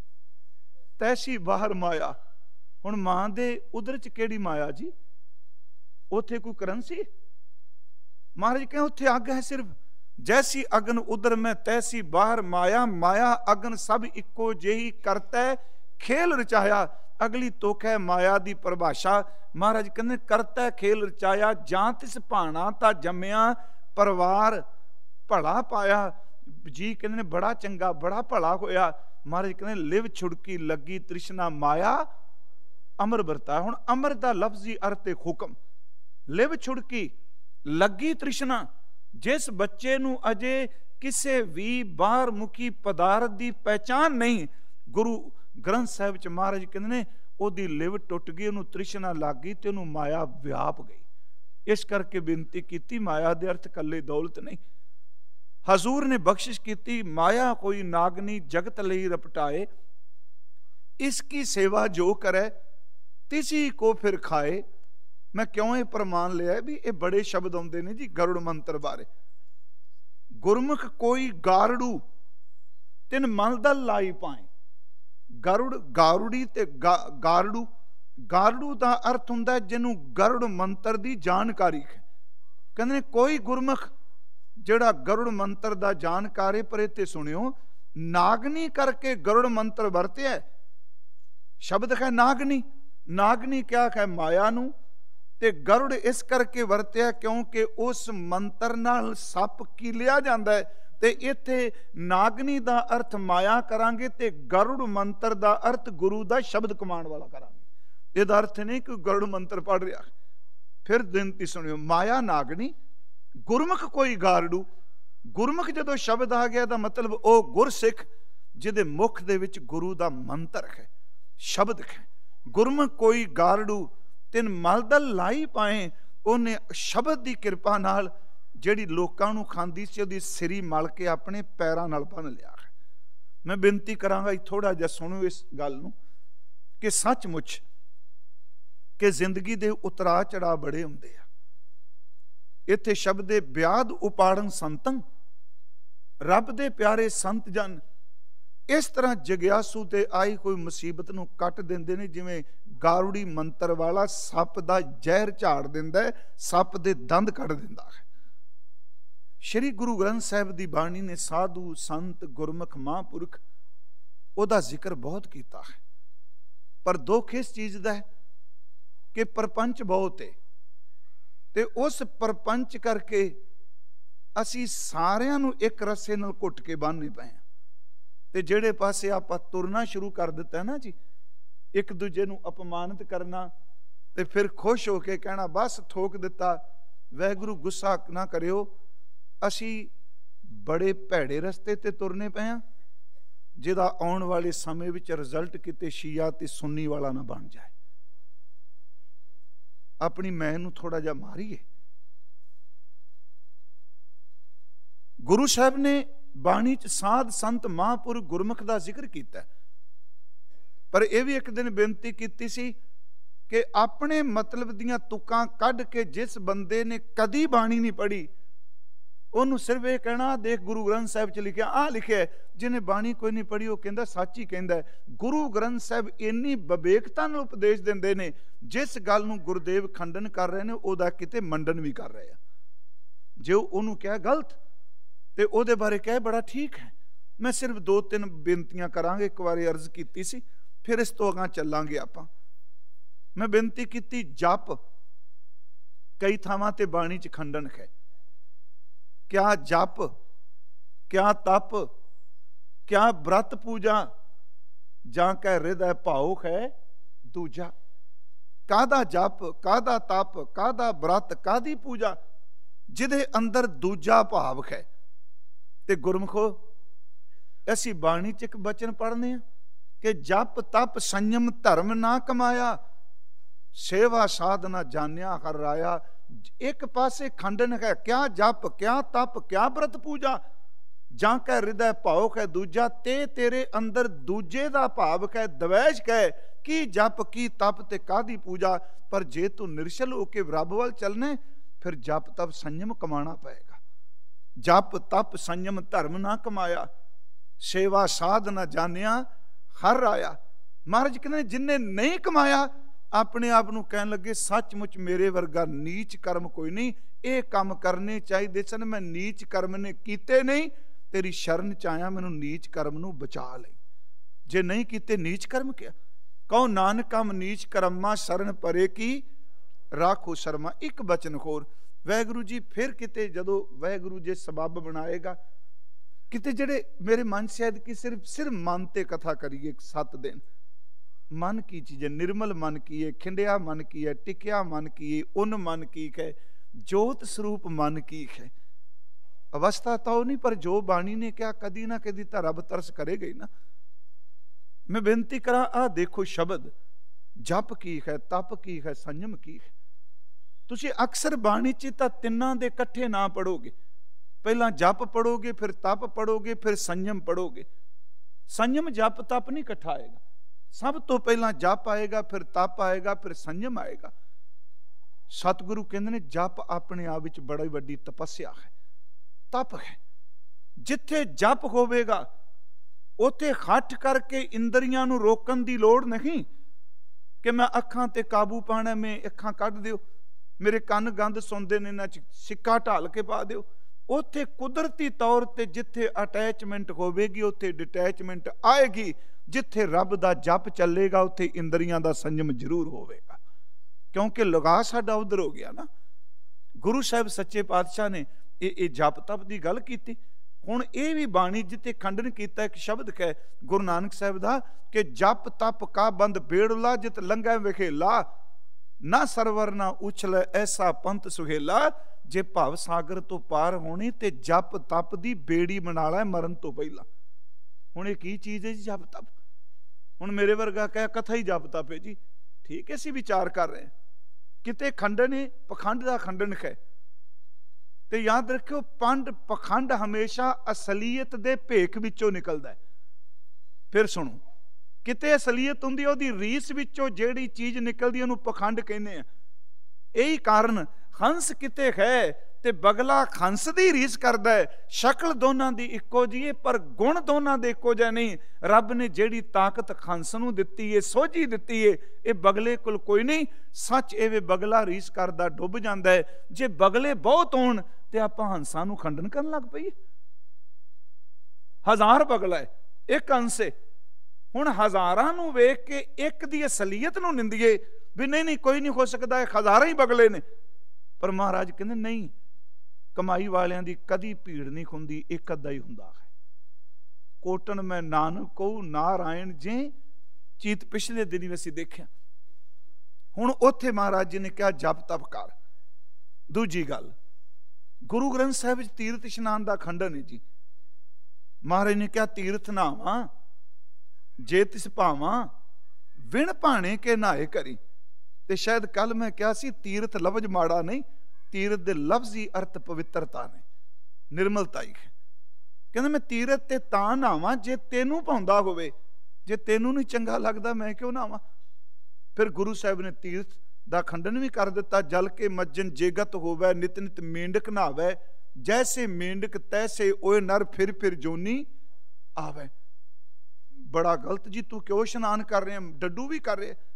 ਤੈਸੀ ਬਾਹਰ ਮਾਇਆ। ਹੁਣ ਮਾਂ ਦੇ ਉਦਰ ਚ ਕਿਹੜੀ ਮਾਇਆ ਜੀ? ਉੱਥੇ ਕੋਈ ਕਰੰਸੀ? महाराज कहें उत्थे अग है सिर्फ, जैसी अगन उधर में तैसी बाहर माया, माया अगन सब इक्को जेही करता है खेल रचाया। अगली तुक है माया दी परिभाषा। महाराज कहते करता है खेल रचाया, जां तिस भाना ता जम्मिया परिवार भला पाया। जी कहते बड़ा चंगा बड़ा भला होया। महाराज कहते लिव छुड़की लगी तृष्णा माया अमर वरता। हुण अमर दा लफ्जी अर्थ हुक्म, लिव छुड़की लगी तृष्णा। जिस बच्चे नूं अजे किसे भी बाहर मुखी पदार्थ दी पहचान नहीं, गुरु ग्रंथ साहिब च महाराज कहते ने ओदी लिव टुट गई, उन्होंने तृष्णा लग गई ते उन्होंने माया व्याप गई। इस करके बेनती की माया दे अर्थ कल्ले दौलत नहीं। हजूर ने बख्शिश की माया कोई नागनी जगत लई रपटाए, इसकी सेवा जो करे तिसी को फिर खाए। मैं क्यों ये प्रमाण लिया भी ये बड़े शब्द आते हैं जी गरुड़ मंत्र बारे। गुरमुख कोई गारड़ू तिन मन दा लाई पाए। गरुड़ गारुड़ी ते गा, गारड़ू गारड़ू का अर्थ हुंदा जिन्हों गरुड़ मंत्र की जानकारी है। कहते कोई गुरमुख जिहड़ा गरुड़ मंत्र का जानकार है, पर इत्थे सुनियो नागनी करके गरुड़ मंत्र वरत्या। शब्द है नागनी, नागनी क्या है माया नूं, ते गरुड़ इस करके वरत्या क्योंकि उस मंत्र नाल सप की लिया जाता है। ते इत्थे नागनी दा अर्थ माया करांगे ते गरुड़ मंत्र दा अर्थ गुरु दा शब्द कमाण वाला करांगे। इहदा अर्थ नहीं कि गरुड़ मंत्र पढ़ रहा। फिर बेनती सुनियो, माया नागनी गुरमुख कोई गारड़ू। गुरमुख जदों शब्द आ गया दा मतलब ओ गुरसिख जिहदे मुख दे विच गुरु दा मंत्र है, शब्द है। गुरमुख कोई गारड़ू तिन मलदल लाई पाए। उन्हें शब्द की कृपा नाल जिहड़ी लोकां नूं खांदी सी उहदी सिरी मल के अपने पैरां नाल बन लिया है। मैं बेनती करांगा थोड़ा जिहा सुनो इस गल नूं कि सचमुच कि जिंदगी दे उतरा चढ़ा बड़े हुंदे आ। इत्थे शब्द दे ब्याद उपाड़न संतन, रब दे प्यारे संत जन इस तरह जग्यासू ते आई कोई मुसीबत नूं कट देंदे ने, जिवें गारुड़ी मंत्र वाला सप दा जहर झाड़ दिंदा है, सप दे दंद कट दिंदा है। श्री गुरु ग्रंथ साहिब दी बाणी ने साधु संत गुरमुख महापुरख ओदा जिक्र बहुत किया है, पर दुख इस चीज दा है कि परपंच बहुत है ते उस परपंच करके असी सारिਆਂ ਨੂੰ एक रस्से नाल घुट के बन्ने पए हैं। ते जेड़े पासे आपां तुरना शुरू कर दिता है ना जी, एक दूजे नूं अपमानित करना ते फिर खुश होके कहना बस ठोक दिता, वाहिगुरू गुस्सा ना करियो, असी बड़े भैड़े रस्ते ते तुरने पे हैं जिहदा आउण वाले समय विच रिजल्ट किते शिया ते सुन्नी वाला ना बन जाए। अपनी मैं नूं थोड़ा जिहा मारीए। गुरु साहब ने बाणी च साध संत महापुरुष गुरमुख का जिक्र किया, पर यह भी एक दिन बेनती की सी कि अपने मतलब दियां तुकां कढ़ के जिस बंदे ने कदी बाणी नहीं पढ़ी उन्होंने सिर्फ ये कहना देख गुरु ग्रंथ साहिब च लिखिया आ लिखिया है, जिन्हें बाणी कोई नहीं पढ़ी वो कहता सच ही कहता है। गुरु ग्रंथ साहिब इन्नी विवेकता नाल उपदेश देंदे ने, जिस गल नूं गुरुदेव खंडन कर रहे हैं उहदा किते मंडन भी कर रहे हैं। जो उन्होंने कहा गलत ते उहदे बारे कहे बड़ा ठीक है। मैं सिर्फ दो तीन बेनतियां करांगे, एक बार अर्ज की सी, फिर इस तो अगां चलांगे आपां। मैं बेनती की जप कई थावां ते बाणी च खंडन है। क्या जप, क्या तप, क्या व्रत पूजा, जां कह हृदय भाव है दूजा। कादा जप, कादा तप, कादा व्रत, कादी पूजा, जिदे अंदर दूजा भाव है। ते गुरमुखो ऐसी बाणी च एक बचन पढ़ने कि जप तप संयम धर्म ना कमाया, सेवा साधना जानिया हर राया। एक पासे खंडन है, क्या जप, क्या तप, क्या व्रत पूजा, जां कह हृदय भाव है दूजा। ते तेरे अंदर दूजे दा भाव है द्वैश है, की जप की तप ते कादी पूजा। पर जे तू निरशल होके रब वाल चलने फिर जप तप संयम कमाना पएगा। जप तप संयम धर्म ना कमाया, सेवा साध ना जानिया हर आया। महाराज कहते जिन्हें नहीं कमाया ਆਪਣੇ ਆਪ ਨੂੰ ਕਹਿਣ ਲੱਗੇ ਸੱਚਮੁੱਚ ਮੇਰੇ ਵਰਗਾ ਨੀਚ ਕਰਮ ਕੋਈ ਨਹੀਂ, ਇਹ ਕੰਮ ਕਰਨੇ ਚਾਹੀਦੇ ਸਨ, ਮੈਂ ਨੀਚ ਕਰਮ ਨੇ ਕੀਤੇ ਨਹੀਂ, ਤੇਰੀ ਸ਼ਰਨ ਚ ਆਇਆ, ਮੈਨੂੰ ਨੀਚ ਕਰਮ ਨੂੰ ਬਚਾ ਲਈ। ਜੇ ਨਹੀਂ ਕੀਤੇ ਨੀਚ ਕਰਮ ਕਿਆ? ਕਹੋ ਨਾਨਕ ਹਮ ਨੀਚ ਕਰਮਾਂ ਸ਼ਰਨ ਪਰੇ ਕੀ ਰਾਖੋ ਸ਼ਰਮਾ। ਇੱਕ ਬਚਨ ਹੋਰ, ਵਾਹਿਗੁਰੂ ਜੀ ਫਿਰ ਕਿਤੇ ਜਦੋਂ ਵਾਹਿਗੁਰੂ ਜੇ ਸਬੱਬ ਬਣਾਏਗਾ, ਕਿਤੇ ਜਿਹੜੇ ਮੇਰੇ ਮਨ ਸ਼ਾਇਦ ਕਿ ਸਿਰਫ ਸਿਰਫ ਮਨ ਤੇ ਕਥਾ ਕਰੀਏ ਸੱਤ ਦਿਨ। ਮਨ ਕੀ ਚੀਜ਼ ਹੈ? ਨਿਰਮਲ ਮਨ ਕੀ ਹੈ? ਖਿੰਡਿਆ ਮਨ ਕੀ ਹੈ? ਟਿਕਿਆ ਮਨ ਕੀ ਹੈ? ਉਨ ਮਨ ਕੀ ਹੈ? ਜੋਤ ਸਰੂਪ ਮਨ ਕੀ ਹੈ? ਅਵਸਥਾ ਤਾਂ ਉਹ ਨਹੀਂ, ਪਰ ਜੋ ਬਾਣੀ ਨੇ ਕਿਹਾ ਕਦੀ ਨਾ ਕਦੀ ਤਾਂ ਰੱਬ ਤਰਸ ਕਰੇਗਾ ਹੀ ਨਾ। ਮੈਂ ਬੇਨਤੀ ਕਰਾਂ, ਆਹ ਦੇਖੋ ਸ਼ਬਦ, ਜਪ ਕੀ ਹੈ, ਤਪ ਕੀ ਹੈ, ਸੰਜਮ ਕੀ ਹੈ। ਤੁਸੀਂ ਅਕਸਰ ਬਾਣੀ ਚ ਤਾਂ ਤਿੰਨਾਂ ਦੇ ਇਕੱਠੇ ਨਾ ਪੜੋਗੇ, ਪਹਿਲਾਂ ਜਪ ਪੜੋਗੇ, ਫਿਰ ਤਪ ਪੜੋਗੇ, ਫਿਰ ਸੰਜਮ ਪੜੋਗੇ। ਸੰਜਮ ਜਪ ਤਪ ਨਹੀਂ ਇਕੱਠਾ ਆਏਗਾ, ਸਭ ਤੋਂ ਪਹਿਲਾਂ ਜਪ ਆਏਗਾ, ਫਿਰ ਤਪ ਆਏਗਾ, ਫਿਰ ਸੰਜਮ ਆਏਗਾ। ਸਤਿਗੁਰੂ ਕਹਿੰਦੇ ਨੇ ਜਪ ਆਪਣੇ ਆਪ ਵਿੱਚ ਬੜੀ ਵੱਡੀ ਤਪੱਸਿਆ ਹੈ, ਤਪ ਹੈ। ਜਿੱਥੇ ਜਪ ਹੋਵੇਗਾ ਉੱਥੇ ਹੱਠ ਕਰਕੇ ਇੰਦਰੀਆਂ ਨੂੰ ਰੋਕਣ ਦੀ ਲੋੜ ਨਹੀਂ ਕਿ ਮੈਂ ਅੱਖਾਂ ਤੇ ਕਾਬੂ ਪਾਣਾ, ਮੈਂ ਅੱਖਾਂ ਕੱਢ ਦਿਓ, ਮੇਰੇ ਕੰਨ ਗੰਦ ਸੁਣਦੇ ਨੇ, ਇਹਨਾਂ ਚ ਸਿੱਕਾ ਢਾਲ ਕੇ ਪਾ ਦਿਓ। ਉੱਥੇ ਕੁਦਰਤੀ ਤੌਰ ਤੇ ਜਿੱਥੇ ਅਟੈਚਮੈਂਟ ਹੋਵੇਗੀ ਉੱਥੇ ਡਿਟੈਚਮੈਂਟ ਆਏਗੀ। ਜਿੱਥੇ ਰੱਬ ਦਾ ਜਪ ਚੱਲੇਗਾ ਉੱਥੇ ਇੰਦਰੀਆਂ ਦਾ ਸੰਜਮ ਜ਼ਰੂਰ ਹੋਵੇਗਾ, ਕਿਉਂਕਿ ਲਗਾ ਸਾਡਾ ਉਧਰ ਹੋ ਗਿਆ ਨਾ। ਗੁਰੂ ਸਾਹਿਬ ਸੱਚੇ ਪਾਤਸ਼ਾਹ ਨੇ ਇਹ ਇਹ ਜਪ ਤਪ ਦੀ ਗੱਲ ਕੀਤੀ। ਹੁਣ ਇਹ ਵੀ ਬਾਣੀ ਜਿੱਥੇ ਖੰਡਨ ਕੀਤਾ, ਇੱਕ ਸ਼ਬਦ ਹੈ ਗੁਰੂ ਨਾਨਕ ਸਾਹਿਬ ਦਾ ਕਿ ਜਪ ਤਪ ਕਾ ਬੰਦ ਬੇੜਲਾ, ਜਿਤ ਲੰਘੈ ਵਿਖੇਲਾ, ਨਾ ਸਰਵਰ ਨਾ ਉਛਲ ਐਸਾ ਪੰਥ ਸੁਹੇਲਾ। ਜੇ ਭਵ ਸਾਗਰ ਤੋਂ ਪਾਰ ਹੋਣੀ ਤੇ ਜਪ ਤਪ ਦੀ ਬੇੜੀ ਬਣਾ ਲੈ ਮਰਨ ਤੋਂ ਪਹਿਲਾਂ। ਹੁਣ ਇਹ ਕੀ ਚੀਜ਼ ਹੈ ਜੀ ਜਪ ਤਪ? ਹੁਣ ਮੇਰੇ ਵਰਗਾ ਕਹਿ ਕਥਾ ਹੀ ਜਪ ਤਪ ਹੈ ਜੀ, ਠੀਕ ਹੈ, ਅਸੀਂ ਵਿਚਾਰ ਕਰ ਰਹੇ ਹਾਂ। ਕਿਤੇ ਖੰਡਨ ਹੈ, ਪਖੰਡ ਦਾ ਖੰਡਨ ਹੈ। ਤੇ ਯਾਦ ਰੱਖਿਓ, ਪੰਡ ਪਖੰਡ ਹਮੇਸ਼ਾ ਅਸਲੀਅਤ ਦੇ ਭੇਖ ਵਿੱਚੋਂ ਨਿਕਲਦਾ ਹੈ। ਫਿਰ ਸੁਣੋ, ਕਿਤੇ ਅਸਲੀਅਤ ਹੁੰਦੀ, ਉਹਦੀ ਰੀਸ ਵਿੱਚੋਂ ਜਿਹੜੀ ਚੀਜ਼ ਨਿਕਲਦੀ ਉਹਨੂੰ ਪਖੰਡ ਕਹਿੰਦੇ ਆ। ਇਹੀ ਕਾਰਨ ਹੰਸ ਕਿਤੇ ਹੈ ਤੇ ਬਗਲਾ ਹੰਸ ਦੀ ਰੀਸ ਕਰਦਾ ਹੈ। ਸ਼ਕਲ ਦੋਨਾਂ ਦੀ ਇੱਕੋ ਜਿਹੀ, ਪਰ ਗੁਣ ਦੋਨਾਂ ਦੇ ਇੱਕੋ ਜਿਹੇ ਨਹੀਂ। ਰੱਬ ਨੇ ਜਿਹੜੀ ਤਾਕਤ ਹੰਸ ਨੂੰ ਦਿੱਤੀ ਏ, ਸੋਝੀ ਦਿੱਤੀ ਏ, ਇਹ ਬਗਲੇ ਕੋਲ ਕੋਈ ਨਹੀਂ। ਸੱਚ ਇਹ ਬਗਲਾ ਰੀਸ ਕਰਦਾ ਡੁੱਬ ਜਾਂਦਾ ਹੈ। ਜੇ ਬਗਲੇ ਬਹੁਤ ਹੋਣ ਤੇ ਆਪਾਂ ਹੰਸਾਂ ਨੂੰ ਖੰਡਨ ਕਰਨ ਲੱਗ ਪਈਏ। ਹਜ਼ਾਰ ਬਗਲਾ ਹੈ, ਇੱਕ ਹੰਸ ਹੈ। ਹੁਣ ਹਜ਼ਾਰਾਂ ਨੂੰ ਵੇਖ ਕੇ ਇੱਕ ਦੀ ਅਸਲੀਅਤ ਨੂੰ ਨਿੰਦੀਏ ਵੀ ਨਹੀਂ ਨਹੀਂ ਕੋਈ ਨਹੀਂ ਹੋ ਸਕਦਾ, ਇਹ ਹਜ਼ਾਰਾਂ ਹੀ ਬਗਲੇ ਨੇ। ਪਰ ਮਹਾਰਾਜ ਕਹਿੰਦੇ ਨਹੀਂ, ਕਮਾਈ ਵਾਲਿਆਂ ਦੀ ਕਦੀ ਭੀੜ ਨਹੀਂ ਹੁੰਦੀ, ਇੱਕ ਅੱਧਾ ਹੀ ਹੁੰਦਾ ਹੈ। ਕੋਟਨ ਮੈਂ ਨਾਨਕ ਕਹੂੰ ਨਾਰਾਇਣ ਜੇ ਚੀਤ, ਪਿਛਲੇ ਦਿਨ ਅਸੀਂ ਦੇਖਿਆ। ਹੁਣ ਉੱਥੇ ਮਹਾਰਾਜ ਜੀ ਨੇ ਕਿਹਾ ਜਪ ਤਪ ਕਰ। ਦੂਜੀ ਗੱਲ, ਗੁਰੂ ਗ੍ਰੰਥ ਸਾਹਿਬ ਵਿੱਚ ਤੀਰਥ ਇਸ਼ਨਾਨ ਦਾ ਖੰਡਨ ਹੈ ਜੀ। ਮਹਾਰਾਜ ਨੇ ਕਿਹਾ ਤੀਰਥ ਨਾਵਾਂ ਜੇ ਤਿਸ ਭਾਵਾਂ, ਵਿਣ ਭਾਣੇ ਕੇ ਨਹਾਏ ਕਰੀ। ਤੇ ਸ਼ਾਇਦ ਕੱਲ ਮੈਂ ਕਿਹਾ ਸੀ ਤੀਰਥ ਲਫ਼ਜ਼ ਮਾੜਾ ਨਹੀਂ, ਤੀਰਥ ਦੇ ਲਫ਼ਜ਼ੀ ਅਰਥ ਪਵਿੱਤਰਤਾ ਨੇ, ਨਿਰਮਲਤਾ ਹੀ ਹੈ। ਕਹਿੰਦੇ ਮੈਂ ਤੀਰਥ ਤੇ ਤਾਂ ਨਹਾਵਾਂ ਜੇ ਤੈਨੂੰ ਭਾਉਂਦਾ ਹੋਵੇ, ਜੇ ਤੈਨੂੰ ਨਹੀਂ ਚੰਗਾ ਲੱਗਦਾ ਮੈਂ ਕਿਉਂ ਨਹਾਵਾਂ। ਫਿਰ ਗੁਰੂ ਸਾਹਿਬ ਨੇ ਤੀਰਥ ਦਾ ਖੰਡਨ ਵੀ ਕਰ ਦਿੱਤਾ। ਜਲ ਕੇ ਮੱਜਨ ਜੇਗਤ ਹੋਵੇ, ਨਿਤ ਨਿਤ ਮੇਂਢਕ ਨਹਾਵੇ, ਜੈਸੇ ਮੇਂਢਕ ਤੈਸੇ ਓਏ ਨਰ ਫਿਰ ਫਿਰ ਜੋਨੀ ਆਵੇ। ਬੜਾ ਗਲਤ ਜੀ, ਤੂੰ ਕਿਉਂ ਇਸ਼ਨਾਨ ਕਰ ਰਹੇ? ਡੱਡੂ ਵੀ ਕਰ ਰਹੇ।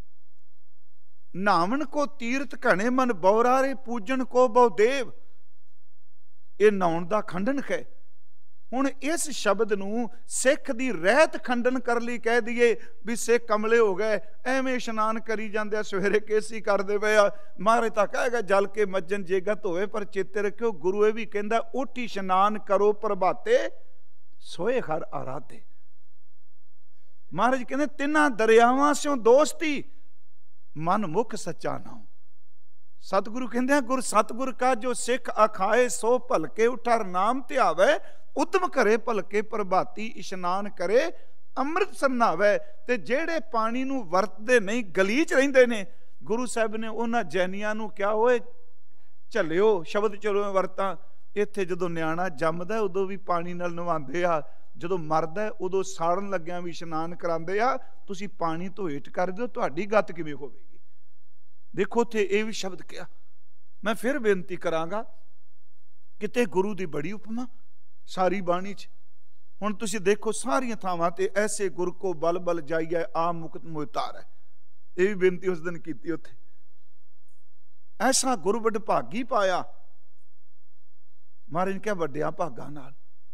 ਨਾਵਣ ਕੋ ਤੀਰਥ ਘਣੇ ਮਨ ਬੌਰਾਰੇ, ਪੂਜਨ ਕੋ ਬਹੁ ਦੇਵ। ਇਹ ਨਾਉਣ ਦਾ ਖੰਡਨ ਹੈ। ਹੁਣ ਇਸ ਸ਼ਬਦ ਨੂੰ ਸਿੱਖ ਦੀ ਰਹਿਤ ਖੰਡਨ ਕਰ ਲਈ ਕਹਿ ਦਈਏ ਵੀ ਸਿੱਖ ਕਮਲੇ ਹੋ ਗਏ, ਐਵੇਂ ਇਸ਼ਨਾਨ ਕਰੀ ਜਾਂਦੇ ਆ, ਸਵੇਰੇ ਕੇਸੀ ਕਰਦੇ ਪਏ ਆ। ਮਹਾਰਾਜ ਤਾਂ ਕਹੇਗਾ ਜਲ ਕੇ ਮੱਜਨ ਜੇਗਤ ਹੋਵੇ, ਪਰ ਚੇਤੇ ਰੱਖਿਓ ਗੁਰੂ ਇਹ ਵੀ ਕਹਿੰਦਾ ਉੱਠ ਇਸ਼ਨਾਨ ਕਰੋ ਪ੍ਰਭਾਤੇ, ਸੋਏ ਹਰ ਆਰਾਧੇ। ਮਹਾਰਾਜ ਕਹਿੰਦੇ ਤਿੰਨਾਂ ਦਰਿਆਵਾਂ ਸਿਓ ਦੋਸਤੀ, ਮਨ ਮੁਖ ਸੱਚਾ ਨਾਮ। ਸਤਿਗੁਰੂ ਕਹਿੰਦੇ ਆ ਗੁਰ ਸਤਿਗੁਰ ਕਾ ਜੋ ਸਿੱਖ ਅਖਾਏ, ਸੋ ਭਲਕੇ ਉਠਰ ਨਾਮ ਧਿਆਵੇ, ਉਦਮ ਕਰੇ ਭਲਕੇ ਪ੍ਰਭਾਤੀ, ਇਸ਼ਨਾਨ ਕਰੇ ਅੰਮ੍ਰਿਤ ਸਰਨਾਵੇ। ਤੇ ਜਿਹੜੇ ਪਾਣੀ ਨੂੰ ਵਰਤਦੇ ਨਹੀਂ, ਗਲੀ ਚ ਰਹਿੰਦੇ ਨੇ, ਗੁਰੂ ਸਾਹਿਬ ਨੇ ਉਹਨਾਂ ਜੈਨੀਆਂ ਨੂੰ ਕਿਹਾ ਓਏ ਝੱਲਿਓ, ਸ਼ਬਦ ਚਲੋ ਵਰਤਾਂ। ਇੱਥੇ ਜਦੋਂ ਨਿਆਣਾ ਜੰਮਦਾ ਉਦੋਂ ਵੀ ਪਾਣੀ ਨਾਲ ਨਵਾਉਂਦੇ ਆ, ਜਦੋਂ ਮਰਦਾ ਉਦੋਂ ਸਾੜਨ ਲੱਗਿਆਂ ਵੀ ਇਸ਼ਨਾਨ ਕਰਾਉਂਦੇ ਆ। ਤੁਸੀਂ ਪਾਣੀ ਤੋਂ ਹੇਠ ਕਰ ਦਿਓ, ਤੁਹਾਡੀ ਗੱਤ ਕਿਵੇਂ ਹੋਵੇਗੀ? ਦੇਖੋ ਉੱਥੇ ਇਹ ਵੀ ਸ਼ਬਦ ਕਿਹਾ। ਮੈਂ ਫਿਰ ਬੇਨਤੀ ਕਰਾਂਗਾ, ਕਿਤੇ ਗੁਰੂ ਦੀ ਬੜੀ ਉਪਮਾ ਸਾਰੀ ਬਾਣੀ ਚ। ਹੁਣ ਤੁਸੀਂ ਦੇਖੋ ਸਾਰੀਆਂ ਥਾਵਾਂ ਤੇ ਐਸੇ ਗੁਰ ਕੋ ਬਲ ਬਲ ਜਾਈਏ, ਆ ਮੁਕਤ ਮੁਹਤਾਰ ਹੈ। ਇਹ ਵੀ ਬੇਨਤੀ ਉਸ ਦਿਨ ਕੀਤੀ ਉੱਥੇ। ਐਸਾ ਗੁਰੂ ਵਡਭਾਗੀ ਪਾਇਆ। ਮਹਾਰਾਜ ਨੇ ਕਿਹਾ ਵੱਡਿਆਂ ਭਾਗਾਂ ਨਾਲ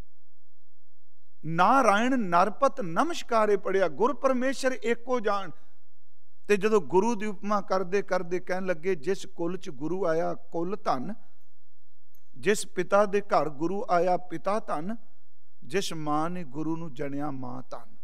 ਨਾਰਾਇਣ ਨਰਪਤ ਨਮਸਕਾਰੇ ਪੜਿਆ, ਗੁਰ ਪਰਮੇਸ਼ਰ ਏਕੋ ਜਾਣ। ਤੇ ਜਦੋਂ ਗੁਰੂ ਦੀ ਉਪਮਾ ਕਰਦੇ ਕਰਦੇ ਕਹਿਣ ਲੱਗੇ, ਜਿਸ ਕੁਲ ਚ ਗੁਰੂ ਆਇਆ ਕੁਲ ਧਨ, ਜਿਸ ਪਿਤਾ ਦੇ ਘਰ ਗੁਰੂ ਆਇਆ ਪਿਤਾ ਧਨ, ਜਿਸ ਮਾਂ ਨੇ ਗੁਰੂ ਨੂੰ ਜਣਿਆ ਮਾਂ ਧਨ।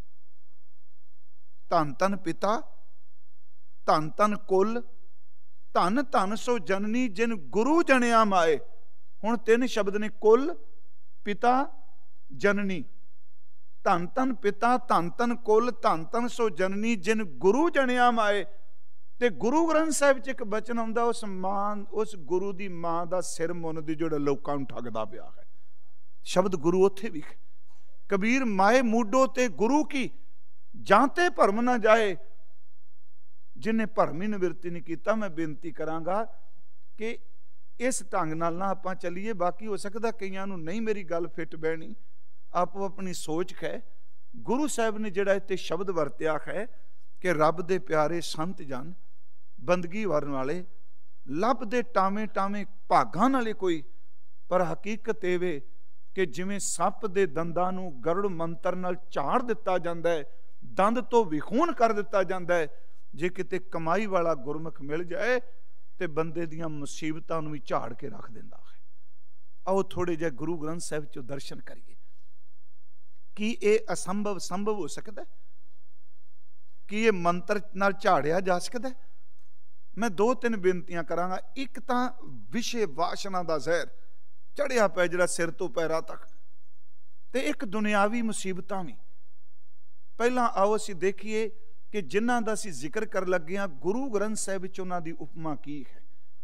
ਧਨ ਧਨ ਪਿਤਾ, ਧਨ ਧਨ ਕੁਲ, ਧਨ ਧਨ ਸੋ ਜਨਨੀ ਜਿਨ ਗੁਰੂ ਜਣਿਆ ਮਾਏ। ਹੁਣ ਤਿੰਨ ਸ਼ਬਦ ਨੇ, ਕੁਲ, ਪਿਤਾ, ਜਨਨੀ। ਧਨ ਧਨ ਪਿਤਾ, ਧਨ ਧਨ ਕੁਲ, ਧਨ ਧਨ ਸੋ ਜਨਨੀ ਜਿਨ ਗੁਰੂ ਜਣਿਆ ਮਾਏ। ਤੇ ਗੁਰੂ ਗ੍ਰੰਥ ਸਾਹਿਬ ਚ ਇੱਕ ਬਚਨ ਆਉਂਦਾ, ਉਸ ਮਾਂ, ਉਸ ਗੁਰੂ ਦੀ ਮਾਂ ਦਾ ਸਿਰ ਮੁੰਨ ਦੀ, ਜਿਹੜਾ ਲੋਕਾਂ ਨੂੰ ਠੱਗਦਾ ਪਿਆ ਹੈ। ਸ਼ਬਦ ਗੁਰੂ ਉੱਥੇ ਵੀ। ਕਬੀਰ ਮਾਏ ਮੂਡੋ ਤੇ ਗੁਰੂ ਕੀ, ਜਾਂ ਤੇ ਭਰਮ ਨਾ ਜਾਏ। ਜਿਹਨੇ ਭਰਮੀ ਨਿਵਰਤੀ ਨਹੀਂ ਕੀਤਾ, ਮੈਂ ਬੇਨਤੀ ਕਰਾਂਗਾ ਕਿ ਇਸ ਢੰਗ ਨਾਲ ਨਾ ਆਪਾਂ ਚੱਲੀਏ। ਬਾਕੀ ਹੋ ਸਕਦਾ ਕਈਆਂ ਨੂੰ ਨਹੀਂ ਮੇਰੀ ਗੱਲ ਫਿੱਟ ਬਹਿਣੀ, ਆਪੋ ਆਪਣੀ ਸੋਚ ਹੈ। ਗੁਰੂ ਸਾਹਿਬ ਨੇ ਜਿਹੜਾ ਇੱਥੇ ਸ਼ਬਦ ਵਰਤਿਆ ਹੈ ਕਿ ਰੱਬ ਦੇ ਪਿਆਰੇ ਸੰਤ ਜਨ, ਬੰਦਗੀ ਵਰਨ ਵਾਲੇ, ਲੱਭਦੇ ਟਾਵੇਂ ਟਾਵੇਂ ਭਾਗਾਂ ਨਾਲੇ ਕੋਈ। ਪਰ ਹਕੀਕਤ ਇਹ ਵੇ ਕਿ ਜਿਵੇਂ ਸੱਪ ਦੇ ਦੰਦਾਂ ਨੂੰ ਗਰੁੜ ਮੰਤਰ ਨਾਲ ਝਾੜ ਦਿੱਤਾ ਜਾਂਦਾ ਹੈ, ਦੰਦ ਤੋਂ ਵਿਖੂਨ ਕਰ ਦਿੱਤਾ ਜਾਂਦਾ ਹੈ, ਜੇ ਕਿਤੇ ਕਮਾਈ ਵਾਲਾ ਗੁਰਮੁਖ ਮਿਲ ਜਾਏ ਤੇ ਬੰਦੇ ਦੀਆਂ ਮੁਸੀਬਤਾਂ ਨੂੰ ਵੀ ਝਾੜ ਕੇ ਰੱਖ ਦਿੰਦਾ ਹੈ। ਆਓ ਥੋੜੇ ਜਿਹੇ ਗੁਰੂ ਗ੍ਰੰਥ ਸਾਹਿਬ ਚੋਂ ਦਰਸ਼ਨ ਕਰੀਏ। ਕੀ ਇਹ ਅਸੰਭਵ ਸੰਭਵ ਹੋ ਸਕਦਾ? ਕੀ ਇਹ ਮੰਤਰ ਨਾਲ ਝਾੜਿਆ ਜਾ ਸਕਦਾ? ਮੈਂ ਦੋ ਤਿੰਨ ਬੇਨਤੀਆਂ ਕਰਾਂਗਾ। ਇੱਕ ਤਾਂ ਵਿਸ਼ੇ ਵਾਸ਼ਨਾ ਦਾ ਜ਼ਹਿਰ ਚੜਿਆ ਪਿਆ ਜਿਹੜਾ ਸਿਰ ਤੋਂ ਪੈਰਾਂ ਤੱਕ, ਤੇ ਇੱਕ ਦੁਨਿਆਵੀ ਮੁਸੀਬਤਾਂ ਵੀ। ਪਹਿਲਾਂ ਆਓ ਅਸੀਂ ਦੇਖੀਏ ਕਿ ਜਿਨ੍ਹਾਂ ਦਾ ਅਸੀਂ ਜ਼ਿਕਰ ਕਰ ਲੱਗੇ ਹਾਂ, ਗੁਰੂ ਗ੍ਰੰਥ ਸਾਹਿਬ ਵਿੱਚ ਉਹਨਾਂ ਦੀ ਉਪਮਾ ਕੀ ਹੈ।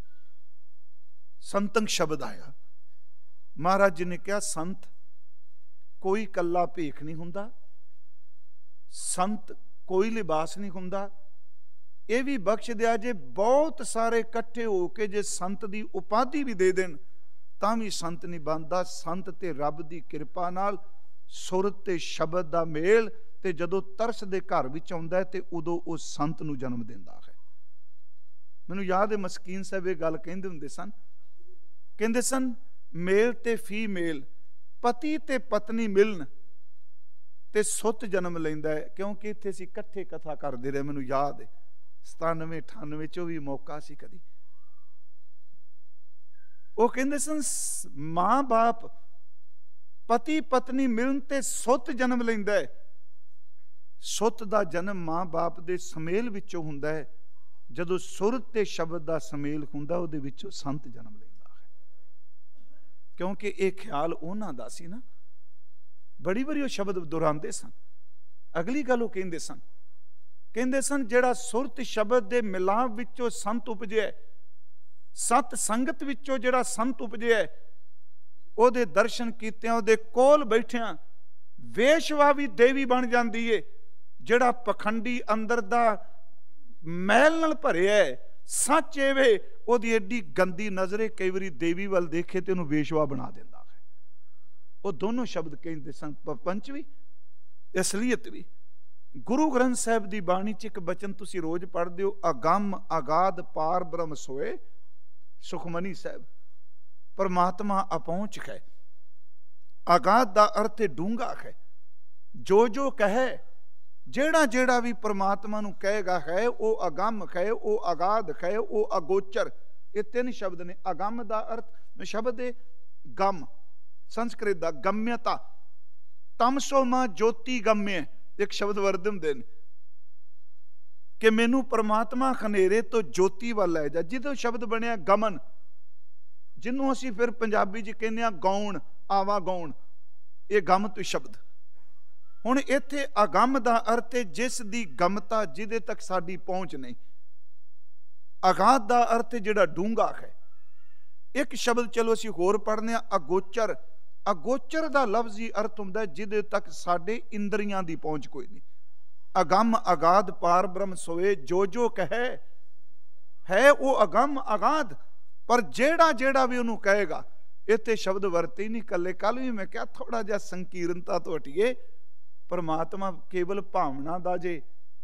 ਸੰਤੰ ਸ਼ਬਦ ਆਇਆ। ਮਹਾਰਾਜ ਜੀ ਨੇ ਕਿਹਾ, ਸੰਤ ਕੋਈ ਕੱਲਾ ਭੇਖ ਨਹੀਂ ਹੁੰਦਾ, ਸੰਤ ਕੋਈ ਲਿਬਾਸ ਨਹੀਂ ਹੁੰਦਾ। ਇਹ ਵੀ ਬਖਸ਼ ਦਿਆ, ਜੇ ਬਹੁਤ ਸਾਰੇ ਇਕੱਠੇ ਹੋ ਕੇ ਜੇ ਸੰਤ ਦੀ ਉਪਾਧੀ ਵੀ ਦੇ ਦੇਣ ਤਾਂ ਵੀ ਸੰਤ ਨਹੀਂ ਬਣਦਾ। ਸੰਤ ਤੇ ਰੱਬ ਦੀ ਕਿਰਪਾ ਨਾਲ ਸੁਰਤ ਤੇ ਸ਼ਬਦ ਦਾ ਮੇਲ, ਤੇ ਜਦੋਂ ਤਰਸ ਦੇ ਘਰ ਵਿੱਚ ਆਉਂਦਾ ਹੈ ਤੇ ਉਦੋਂ ਉਹ ਸੰਤ ਨੂੰ ਜਨਮ ਦਿੰਦਾ ਹੈ। ਮੈਨੂੰ ਯਾਦ ਹੈ ਮਸਕੀਨ ਸਾਹਿਬ ਇਹ ਗੱਲ ਕਹਿੰਦੇ ਹੁੰਦੇ ਸਨ, ਕਹਿੰਦੇ ਸਨ ਮੇਲ ਤੇ ਫੀਮੇਲ, ਪਤੀ ਤੇ ਪਤਨੀ ਮਿਲਣ ਤੇ ਸੁੱਤ ਜਨਮ ਲੈਂਦਾ ਹੈ। ਕਿਉਂਕਿ ਇੱਥੇ ਅਸੀਂ ਇਕੱਠੇ ਕਥਾ ਕਰਦੇ ਰਹੇ, ਮੈਨੂੰ ਯਾਦ ਹੈ ਸਤਾਨਵੇਂ ਅਠਾਨਵੇਂ ਚੋਂ ਵੀ ਮੌਕਾ ਸੀ ਕਦੀ। ਉਹ ਕਹਿੰਦੇ ਸਨ ਮਾਂ ਬਾਪ ਪਤੀ ਪਤਨੀ ਮਿਲਣ ਤੇ ਸੁੱਤ ਜਨਮ ਲੈਂਦਾ ਹੈ। ਸੁੱਤ ਦਾ ਜਨਮ ਮਾਂ ਬਾਪ ਦੇ ਸਮੇਲ ਵਿੱਚੋਂ ਹੁੰਦਾ ਹੈ। ਜਦੋਂ ਸੁਰਤ ਤੇ ਸ਼ਬਦ ਦਾ ਸਮੇਲ ਹੁੰਦਾ, ਉਹਦੇ ਵਿੱਚੋਂ ਸੰਤ ਜਨਮ ਲੈਂਦਾ ਹੈ। ਕਿਉਂਕਿ ਇਹ ਖਿਆਲ ਉਹਨਾਂ ਦਾ ਸੀ ਨਾ। ਬੜੀ ਵਾਰੀ ਉਹ ਸ਼ਬਦ ਦੁਹਰਾਉਂਦੇ ਸਨ। ਅਗਲੀ ਗੱਲ ਉਹ ਕਹਿੰਦੇ ਸਨ, ਕਹਿੰਦੇ ਸਨ ਜਿਹੜਾ ਸੁਰਤ ਸ਼ਬਦ ਦੇ ਮਿਲਾਪ ਵਿੱਚੋਂ ਸੰਤ ਉਪਜਿਆ, ਸਤ ਸੰਗਤ ਵਿੱਚੋਂ ਜਿਹੜਾ ਸੰਤ ਉਪਜਿਆ, ਉਹਦੇ ਦਰਸ਼ਨ ਕੀਤਿਆਂ, ਉਹਦੇ ਕੋਲ ਬੈਠਿਆਂ ਵੇਸ਼ਵਾ ਵੀ ਦੇਵੀ ਬਣ ਜਾਂਦੀ ਏ। ਜਿਹੜਾ ਪਖੰਡੀ ਅੰਦਰ ਦਾ ਮੈਲ ਨਾਲ ਭਰਿਆ ਸੱਚ ਏਵੇ, ਉਹਦੀ ਐਡੀ ਗੰਦੀ ਨਜ਼ਰੇ ਕਈ ਵਾਰੀ ਦੇਵੀ ਵੱਲ ਦੇਖੇ ਤੇ ਉਹਨੂੰ ਵੇਸ਼ਵਾ ਬਣਾ ਦਿੰਦਾ ਹੈ। ਉਹ ਦੋਨੋਂ ਸ਼ਬਦ ਕਹਿੰਦੇ ਸਨ, ਪੰਚ ਵੀ ਅਸਲੀਅਤ ਵੀ। ਗੁਰੂ ਗ੍ਰੰਥ ਸਾਹਿਬ ਦੀ ਬਾਣੀ ਚ ਇੱਕ ਬਚਨ ਤੁਸੀਂ ਰੋਜ਼ ਪੜ੍ਹਦੇ ਹੋ, ਅਗੰਮ ਅਗਾਧ ਪਾਰ ਬ੍ਰਹਮ ਸੋਏ। ਸੁਖਮਨੀ ਸਾਹਿਬ, ਪਰਮਾਤਮਾ ਅਪਹੁੰਚ ਹੈ। ਅਗਾਧ ਦਾ ਅਰਥ ਡੂੰਘਾ ਹੈ। ਜੋ ਜੋ ਕਹੇ, ਜਿਹੜਾ ਜਿਹੜਾ ਵੀ ਪਰਮਾਤਮਾ ਨੂੰ ਕਹੇਗਾ ਹੈ, ਉਹ ਅਗੰਮ ਹੈ, ਉਹ ਅਗਾਧ ਹੈ, ਉਹ ਅਗੋਚਰ। ਇਹ ਤਿੰਨ ਸ਼ਬਦ ਨੇ। ਅਗੰਮ ਦਾ ਅਰਥ ਸ਼ਬਦ ਹੈ ਗਮ, ਸੰਸਕ੍ਰਿਤ ਦਾ ਗਮਯਤਾ। ਤਮਸੋ ਮਾ ਜੋਤੀ ਗਮਯ, ਇੱਕ ਸ਼ਬਦ ਵਰਤ ਹੁੰਦੇ ਨੇ ਕਿ ਮੈਨੂੰ ਪਰਮਾਤਮਾ ਹਨੇਰੇ ਤੋਂ ਜੋਤੀ ਵੱਲ ਲੈ ਜਾ, ਜਿਹਦਾ ਸ਼ਬਦ ਬਣਿਆ ਗਮਨ, ਜਿਹਨੂੰ ਅਸੀਂ ਫਿਰ ਪੰਜਾਬੀ ਚ ਕਹਿੰਦੇ ਆ ਗਾਉਣ, ਆਵਾ ਗਾਉਣ। ਇਹ ਗਮ ਤੋਂ ਸ਼ਬਦ। ਹੁਣ ਇੱਥੇ ਅਗੰਮ ਦਾ ਅਰਥ ਹੈ ਜਿਸ ਦੀ ਗਮਤਾ, ਜਿਹਦੇ ਤੱਕ ਸਾਡੀ ਪਹੁੰਚ ਨਹੀਂ। ਅਗਾਧ ਦਾ ਅਰਥ ਹੈ ਜਿਹੜਾ ਡੂੰਘਾ ਹੈ। ਇੱਕ ਸ਼ਬਦ ਚਲੋ ਅਸੀਂ ਹੋਰ ਪੜ੍ਹਨੇ ਆ, ਅਗੋਚਰ। ਅਗੋਚਰ ਦਾ ਲਫ਼ਜ਼ੀ ਅਰਥ ਹੁੰਦਾ ਜਿਹਦੇ ਤੱਕ ਸਾਡੇ ਇੰਦਰੀਆਂ ਦੀ ਪਹੁੰਚ ਕੋਈ ਨਹੀਂ। ਅਗੰਮ ਅਗਾਧ ਪਾਰ ਬ੍ਰਹਮ ਸੋਏ, ਜੋ ਜੋ ਕਹੇ ਹੈ ਉਹ ਅਗੰਮ ਅਗਾਧ। ਪਰ ਜਿਹੜਾ ਜਿਹੜਾ ਵੀ ਉਹਨੂੰ ਕਹੇਗਾ, ਇੱਥੇ ਸ਼ਬਦ ਵਰਤੇ ਹੀ ਨਹੀਂ ਕੱਲੇ। ਕੱਲ ਵੀ ਮੈਂ ਕਿਹਾ ਥੋੜਾ ਜਿਹਾ ਸੰਕੀਰਨਤਾ ਤੋਂ ਹਟੀਏ। ਪਰਮਾਤਮਾ ਕੇਵਲ ਭਾਵਨਾ ਦਾ ਜੇ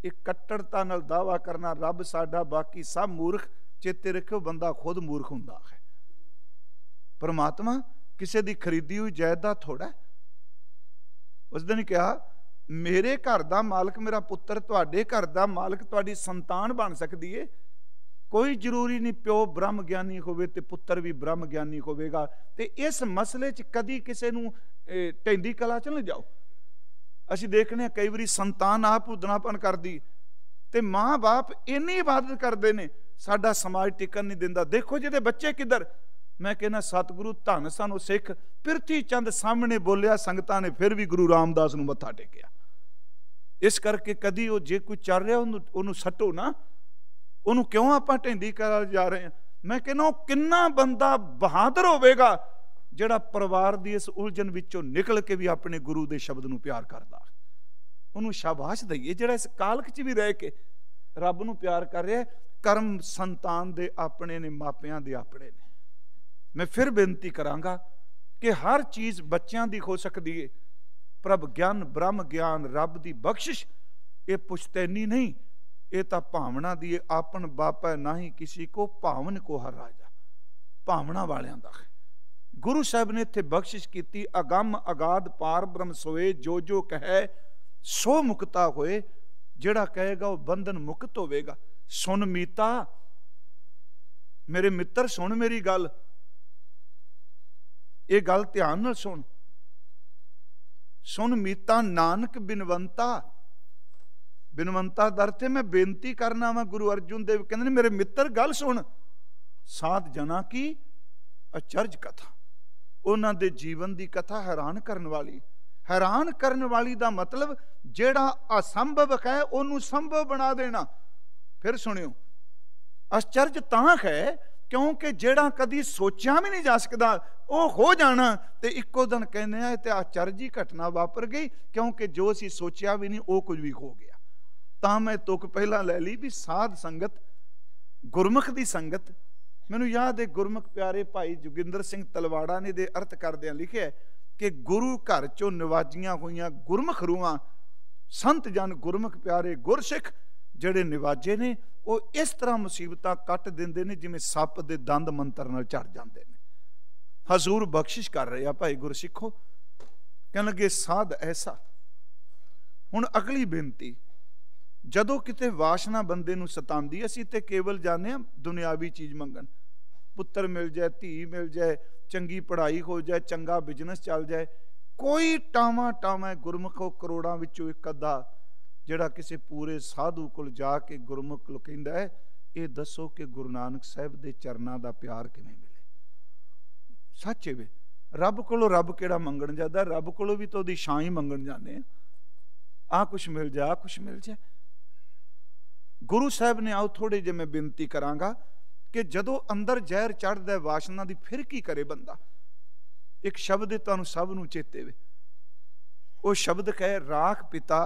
ਇਹ ਕੱਟੜਤਾ ਨਾਲ ਦਾਵਾ ਕਰਨਾ ਰੱਬ ਸਾਡਾ ਬਾਕੀ ਸਭ ਮੂਰਖ, ਚੇਤੇ ਰੱਖਿਓ ਬੰਦਾ ਖੁਦ ਮੂਰਖ ਹੁੰਦਾ ਹੈ। ਪਰਮਾਤਮਾ ਕਿਸੇ ਦੀ ਖਰੀਦੀ ਹੋਈ ਜਾਇਦਾਦ ਥੋੜਾ। ਉਸ ਦਿਨ ਕਿਹਾ ਮੇਰੇ ਘਰ ਦਾ ਮਾਲਕ ਮੇਰਾ ਪੁੱਤਰ, ਤੁਹਾਡੇ ਘਰ ਦਾ ਮਾਲਕ ਤੁਹਾਡੀ ਸੰਤਾਨ ਬਣ ਸਕਦੀ ਏ। ਕੋਈ ਜ਼ਰੂਰੀ ਨਹੀਂ ਪਿਓ ਬ੍ਰਹਮ ਗਿਆਨੀ ਹੋਵੇ ਤੇ ਪੁੱਤਰ ਵੀ ਬ੍ਰਹਮ ਗਿਆਨੀ ਹੋਵੇਗਾ। ਤੇ ਇਸ ਮਸਲੇ 'ਚ ਕਦੀ ਕਿਸੇ ਨੂੰ ਢੈਂਦੀ ਕਲਾ 'ਚ ਨਾ ਜਾਓ। ਅਸੀਂ ਦੇਖਦੇ ਹਾਂ ਕਈ ਵਾਰੀ ਸੰਤਾਨ ਆਪ ਉਦਨਾਪਨ ਕਰਦੀ ਤੇ ਮਾਂ ਬਾਪ ਇੰਨੀ ਇਬਾਦਤ ਕਰਦੇ ਨੇ, ਸਾਡਾ ਸਮਾਜ ਟਿਕਣ ਨਹੀਂ ਦਿੰਦਾ। ਦੇਖੋ ਜਿਹਦੇ ਬੱਚੇ ਕਿੱਧਰ। ਮੈਂ ਕਹਿੰਦਾ ਸਤਿਗੁਰੂ ਧੰਨ ਸਾਨੂੰ ਸਿੱਖ। ਪਿਰਥੀ ਚੰਦ ਸਾਹਮਣੇ ਬੋਲਿਆ, ਸੰਗਤਾਂ ਨੇ ਫਿਰ ਵੀ ਗੁਰੂ ਰਾਮਦਾਸ ਨੂੰ ਮੱਥਾ ਟੇਕਿਆ। ਇਸ ਕਰਕੇ ਕਦੀ ਉਹ ਜੇ ਕੋਈ ਚੱਲ ਰਿਹਾ ਉਹਨੂੰ ਉਹਨੂੰ ਸੱਟੋ ਨਾ। ਉਹਨੂੰ ਕਿਉਂ ਆਪਾਂ ਢੈਂਦੀ ਕਲਾ ਜਾ ਰਹੇ ਹਾਂ। ਮੈਂ ਕਹਿੰਦਾ ਉਹ ਕਿੰਨਾ ਬੰਦਾ ਬਹਾਦਰ ਹੋਵੇਗਾ ਜਿਹੜਾ ਪਰਿਵਾਰ ਦੀ ਇਸ ਉਲਝਣ ਵਿੱਚੋਂ ਨਿਕਲ ਕੇ ਵੀ ਆਪਣੇ ਗੁਰੂ ਦੇ ਸ਼ਬਦ ਨੂੰ ਪਿਆਰ ਕਰਦਾ। ਉਹਨੂੰ ਸ਼ਾਬਾਸ਼ ਦਈਏ ਜਿਹੜਾ ਇਸ ਕਾਲਕ 'ਚ ਵੀ ਰਹਿ ਕੇ ਰੱਬ ਨੂੰ ਪਿਆਰ ਕਰ ਰਿਹਾ। ਕਰਮ ਸੰਤਾਨ ਦੇ ਆਪਣੇ ਨੇ, ਮਾਪਿਆਂ ਦੇ ਆਪਣੇ ਨੇ। ਮੈਂ ਫਿਰ ਬੇਨਤੀ ਕਰਾਂਗਾ ਕਿ ਹਰ ਚੀਜ਼ ਬੱਚਿਆਂ ਦੀ ਹੋ ਸਕਦੀ ਹੈ। ਪ੍ਰਭ ਗਿਆਨ, ਬ੍ਰਹਮ ਗਿਆਨ, ਰੱਬ ਦੀ ਬਖਸ਼ਿਸ਼ ਇਹ ਪੁਸ਼ਤੈਨੀ ਨਹੀਂ, ਇਹ ਤਾਂ ਭਾਵਨਾ ਦੀ। ਆਪਨ ਬਾਪੈ ਨਾਹੀ ਕਿਸੇ ਕੋ, ਭਾਵਨ ਕੋ ਹਰ ਰਾਜਾ। ਭਾਵਨਾ ਵਾਲਿਆਂ ਦਾ ਹੈ। ਗੁਰੂ ਸਾਹਿਬ ਨੇ ਇੱਥੇ ਬਖਸ਼ਿਸ਼ ਕੀਤੀ, ਅਗੰਮ ਅਗਾਧ ਪਾਰ ਬ੍ਰਹਮ ਸੋਏ, ਜੋ ਜੋ ਕਹੈ ਸੋ ਮੁਕਤਾ ਹੋਏ। ਜਿਹੜਾ ਕਹੇਗਾ ਉਹ ਬੰਧਨ ਮੁਕਤ ਹੋਵੇਗਾ। ਸੁਣ ਮੀਤਾ, ਮੇਰੇ ਮਿੱਤਰ ਸੁਣ ਮੇਰੀ ਗੱਲ, ਇਹ ਗੱਲ ਧਿਆਨ ਨਾਲ ਸੁਣ। ਸੁਣ ਮੀਤਾ ਨਾਨਕ ਬਿਨਵੰਤਾ। ਬਿਨਵੰਤਾ ਦਰ ਤੇ ਮੈਂ ਬੇਨਤੀ ਕਰਨਾ ਵਾ। ਗੁਰੂ ਅਰਜੁਨ ਦੇਵ ਕਹਿੰਦੇ ਨੇ ਮੇਰੇ ਮਿੱਤਰ ਗੱਲ ਸੁਣ। ਸਾਧ ਜਨਾ ਕੀ ਅਚਰਜ ਕਥਾ। ਉਹਨਾਂ ਦੇ ਜੀਵਨ ਦੀ ਕਥਾ ਹੈਰਾਨ ਕਰਨ ਵਾਲੀ। ਹੈਰਾਨ ਕਰਨ ਵਾਲੀ ਦਾ ਮਤਲਬ ਜਿਹੜਾ ਅਸੰਭਵ ਹੈ ਉਹਨੂੰ ਸੰਭਵ ਬਣਾ ਦੇਣਾ। ਫਿਰ ਸੁਣਿਓ, ਅਚਰਜ ਤਾਂ ਹੈ ਕਿਉਂਕਿ ਜਿਹੜਾ ਕਦੀ ਸੋਚਿਆ ਵੀ ਨਹੀਂ ਜਾ ਸਕਦਾ ਉਹ ਹੋ ਜਾਣਾ। ਤੇ ਇੱਕੋ ਦਿਨ ਕਹਿੰਦੇ ਆ ਤੇ ਅਚਰਜੀ ਘਟਨਾ ਵਾਪਰ ਗਈ, ਕਿਉਂਕਿ ਜੋ ਅਸੀਂ ਸੋਚਿਆ ਵੀ ਨਹੀਂ ਉਹ ਕੁਝ ਵੀ ਹੋ ਗਿਆ। ਤਾਂ ਮੈਂ ਤੁਕ ਪਹਿਲਾਂ ਲੈ ਲਈ ਵੀ ਸਾਧ ਸੰਗਤ, ਗੁਰਮੁਖ ਦੀ ਸੰਗਤ। ਮੈਨੂੰ ਯਾਦ ਹੈ ਗੁਰਮੁਖ ਪਿਆਰੇ ਭਾਈ ਜੋਗਿੰਦਰ ਸਿੰਘ ਤਲਵਾੜਾ ਨੇ ਦੇ ਅਰਥ ਕਰਦਿਆਂ ਲਿਖਿਆ ਕਿ ਗੁਰੂ ਘਰ ਚੋਂ ਨਿਵਾਜੀਆਂ ਹੋਈਆਂ ਗੁਰਮੁਖ ਰੂਹਾਂ, ਸੰਤ ਜਨ ਗੁਰਮੁਖ ਪਿਆਰੇ ਗੁਰਸਿੱਖ ਜਿਹੜੇ ਨਿਵਾਜੇ ਨੇ ਉਹ ਇਸ ਤਰ੍ਹਾਂ ਮੁਸੀਬਤਾਂ ਕੱਟ ਦਿੰਦੇ ਨੇ ਜਿਵੇਂ ਸੱਪ ਦੇ ਦੰਦ ਮੰਤਰ ਨਾਲ ਝੜ ਜਾਂਦੇ ਨੇ। ਹਜ਼ੂਰ ਬਖਸ਼ਿਸ਼ ਕਰ ਰਹੇ ਆ ਭਾਈ ਗੁਰਸਿੱਖੋ। ਕਹਿਣ ਲੱਗੇ ਸਾਧ ਐਸਾ। ਹੁਣ ਅਗਲੀ ਬੇਨਤੀ, ਜਦੋਂ ਕਿਤੇ ਵਾਸ਼ਨਾ ਬੰਦੇ ਨੂੰ ਸਤਾਉਂਦੀ, ਅਸੀਂ ਤੇ ਕੇਵਲ ਜਾਂਦੇ ਹਾਂ ਦੁਨਿਆਵੀ ਚੀਜ਼ ਮੰਗਣ। ਪੁੱਤਰ ਮਿਲ ਜਾਏ, ਧੀ ਮਿਲ ਜਾਏ, ਚੰਗੀ ਪੜ੍ਹਾਈ ਹੋ ਜਾਏ, ਚੰਗਾ ਬਿਜ਼ਨਸ ਚੱਲ ਜਾਏ। ਕੋਈ ਟਾਵਾਂ ਟਾਵਾਂ ਗੁਰਮੁਖੋ ਕਰੋੜਾਂ ਵਿੱਚੋਂ ਇੱਕ ਅੱਧਾ ਜਿਹੜਾ ਕਿਸੇ ਪੂਰੇ ਸਾਧੂ ਕੋਲ ਜਾ ਕੇ ਗੁਰਮੁਖ ਨੂੰ ਕਹਿੰਦਾ ਹੈ ਇਹ ਦੱਸੋ ਕਿ ਗੁਰੂ ਨਾਨਕ ਸਾਹਿਬ ਦੇ ਚਰਨਾਂ ਦਾ ਪਿਆਰ ਕਿਵੇਂ ਮਿਲੇ। ਸੱਚੇ ਵੇ ਰੱਬ ਕੋਲੋਂ ਰੱਬ ਕਿਹੜਾ ਮੰਗਣ ਜਾਂਦਾ, ਰੱਬ ਕੋਲੋਂ ਵੀ ਤਾਂ ਉਹਦੀ ਛਾਂ ਹੀ ਮੰਗਣ ਜਾਂਦੇ ਆ। ਆਹ ਕੁਛ ਮਿਲ ਜਾ, ਆਹ ਕੁਛ ਮਿਲ ਜਾ। ਗੁਰੂ ਸਾਹਿਬ ਨੇ ਆਓ ਥੋੜੇ ਜਿਹੇ ਮੈਂ ਬੇਨਤੀ ਕਰਾਂਗਾ ਕਿ ਜਦੋਂ ਅੰਦਰ ਜ਼ਹਿਰ ਚੜ੍ਹਦਾ ਵਾਸ਼ਨਾ ਦੀ ਫਿਰ ਕੀ ਕਰੇ ਬੰਦਾ। ਇੱਕ ਸ਼ਬਦ ਤੁਹਾਨੂੰ ਸਭ ਨੂੰ ਚੇਤੇ ਵੇ। ਉਹ ਸ਼ਬਦ ਕਹੇ ਰਾਖ ਪਿਤਾ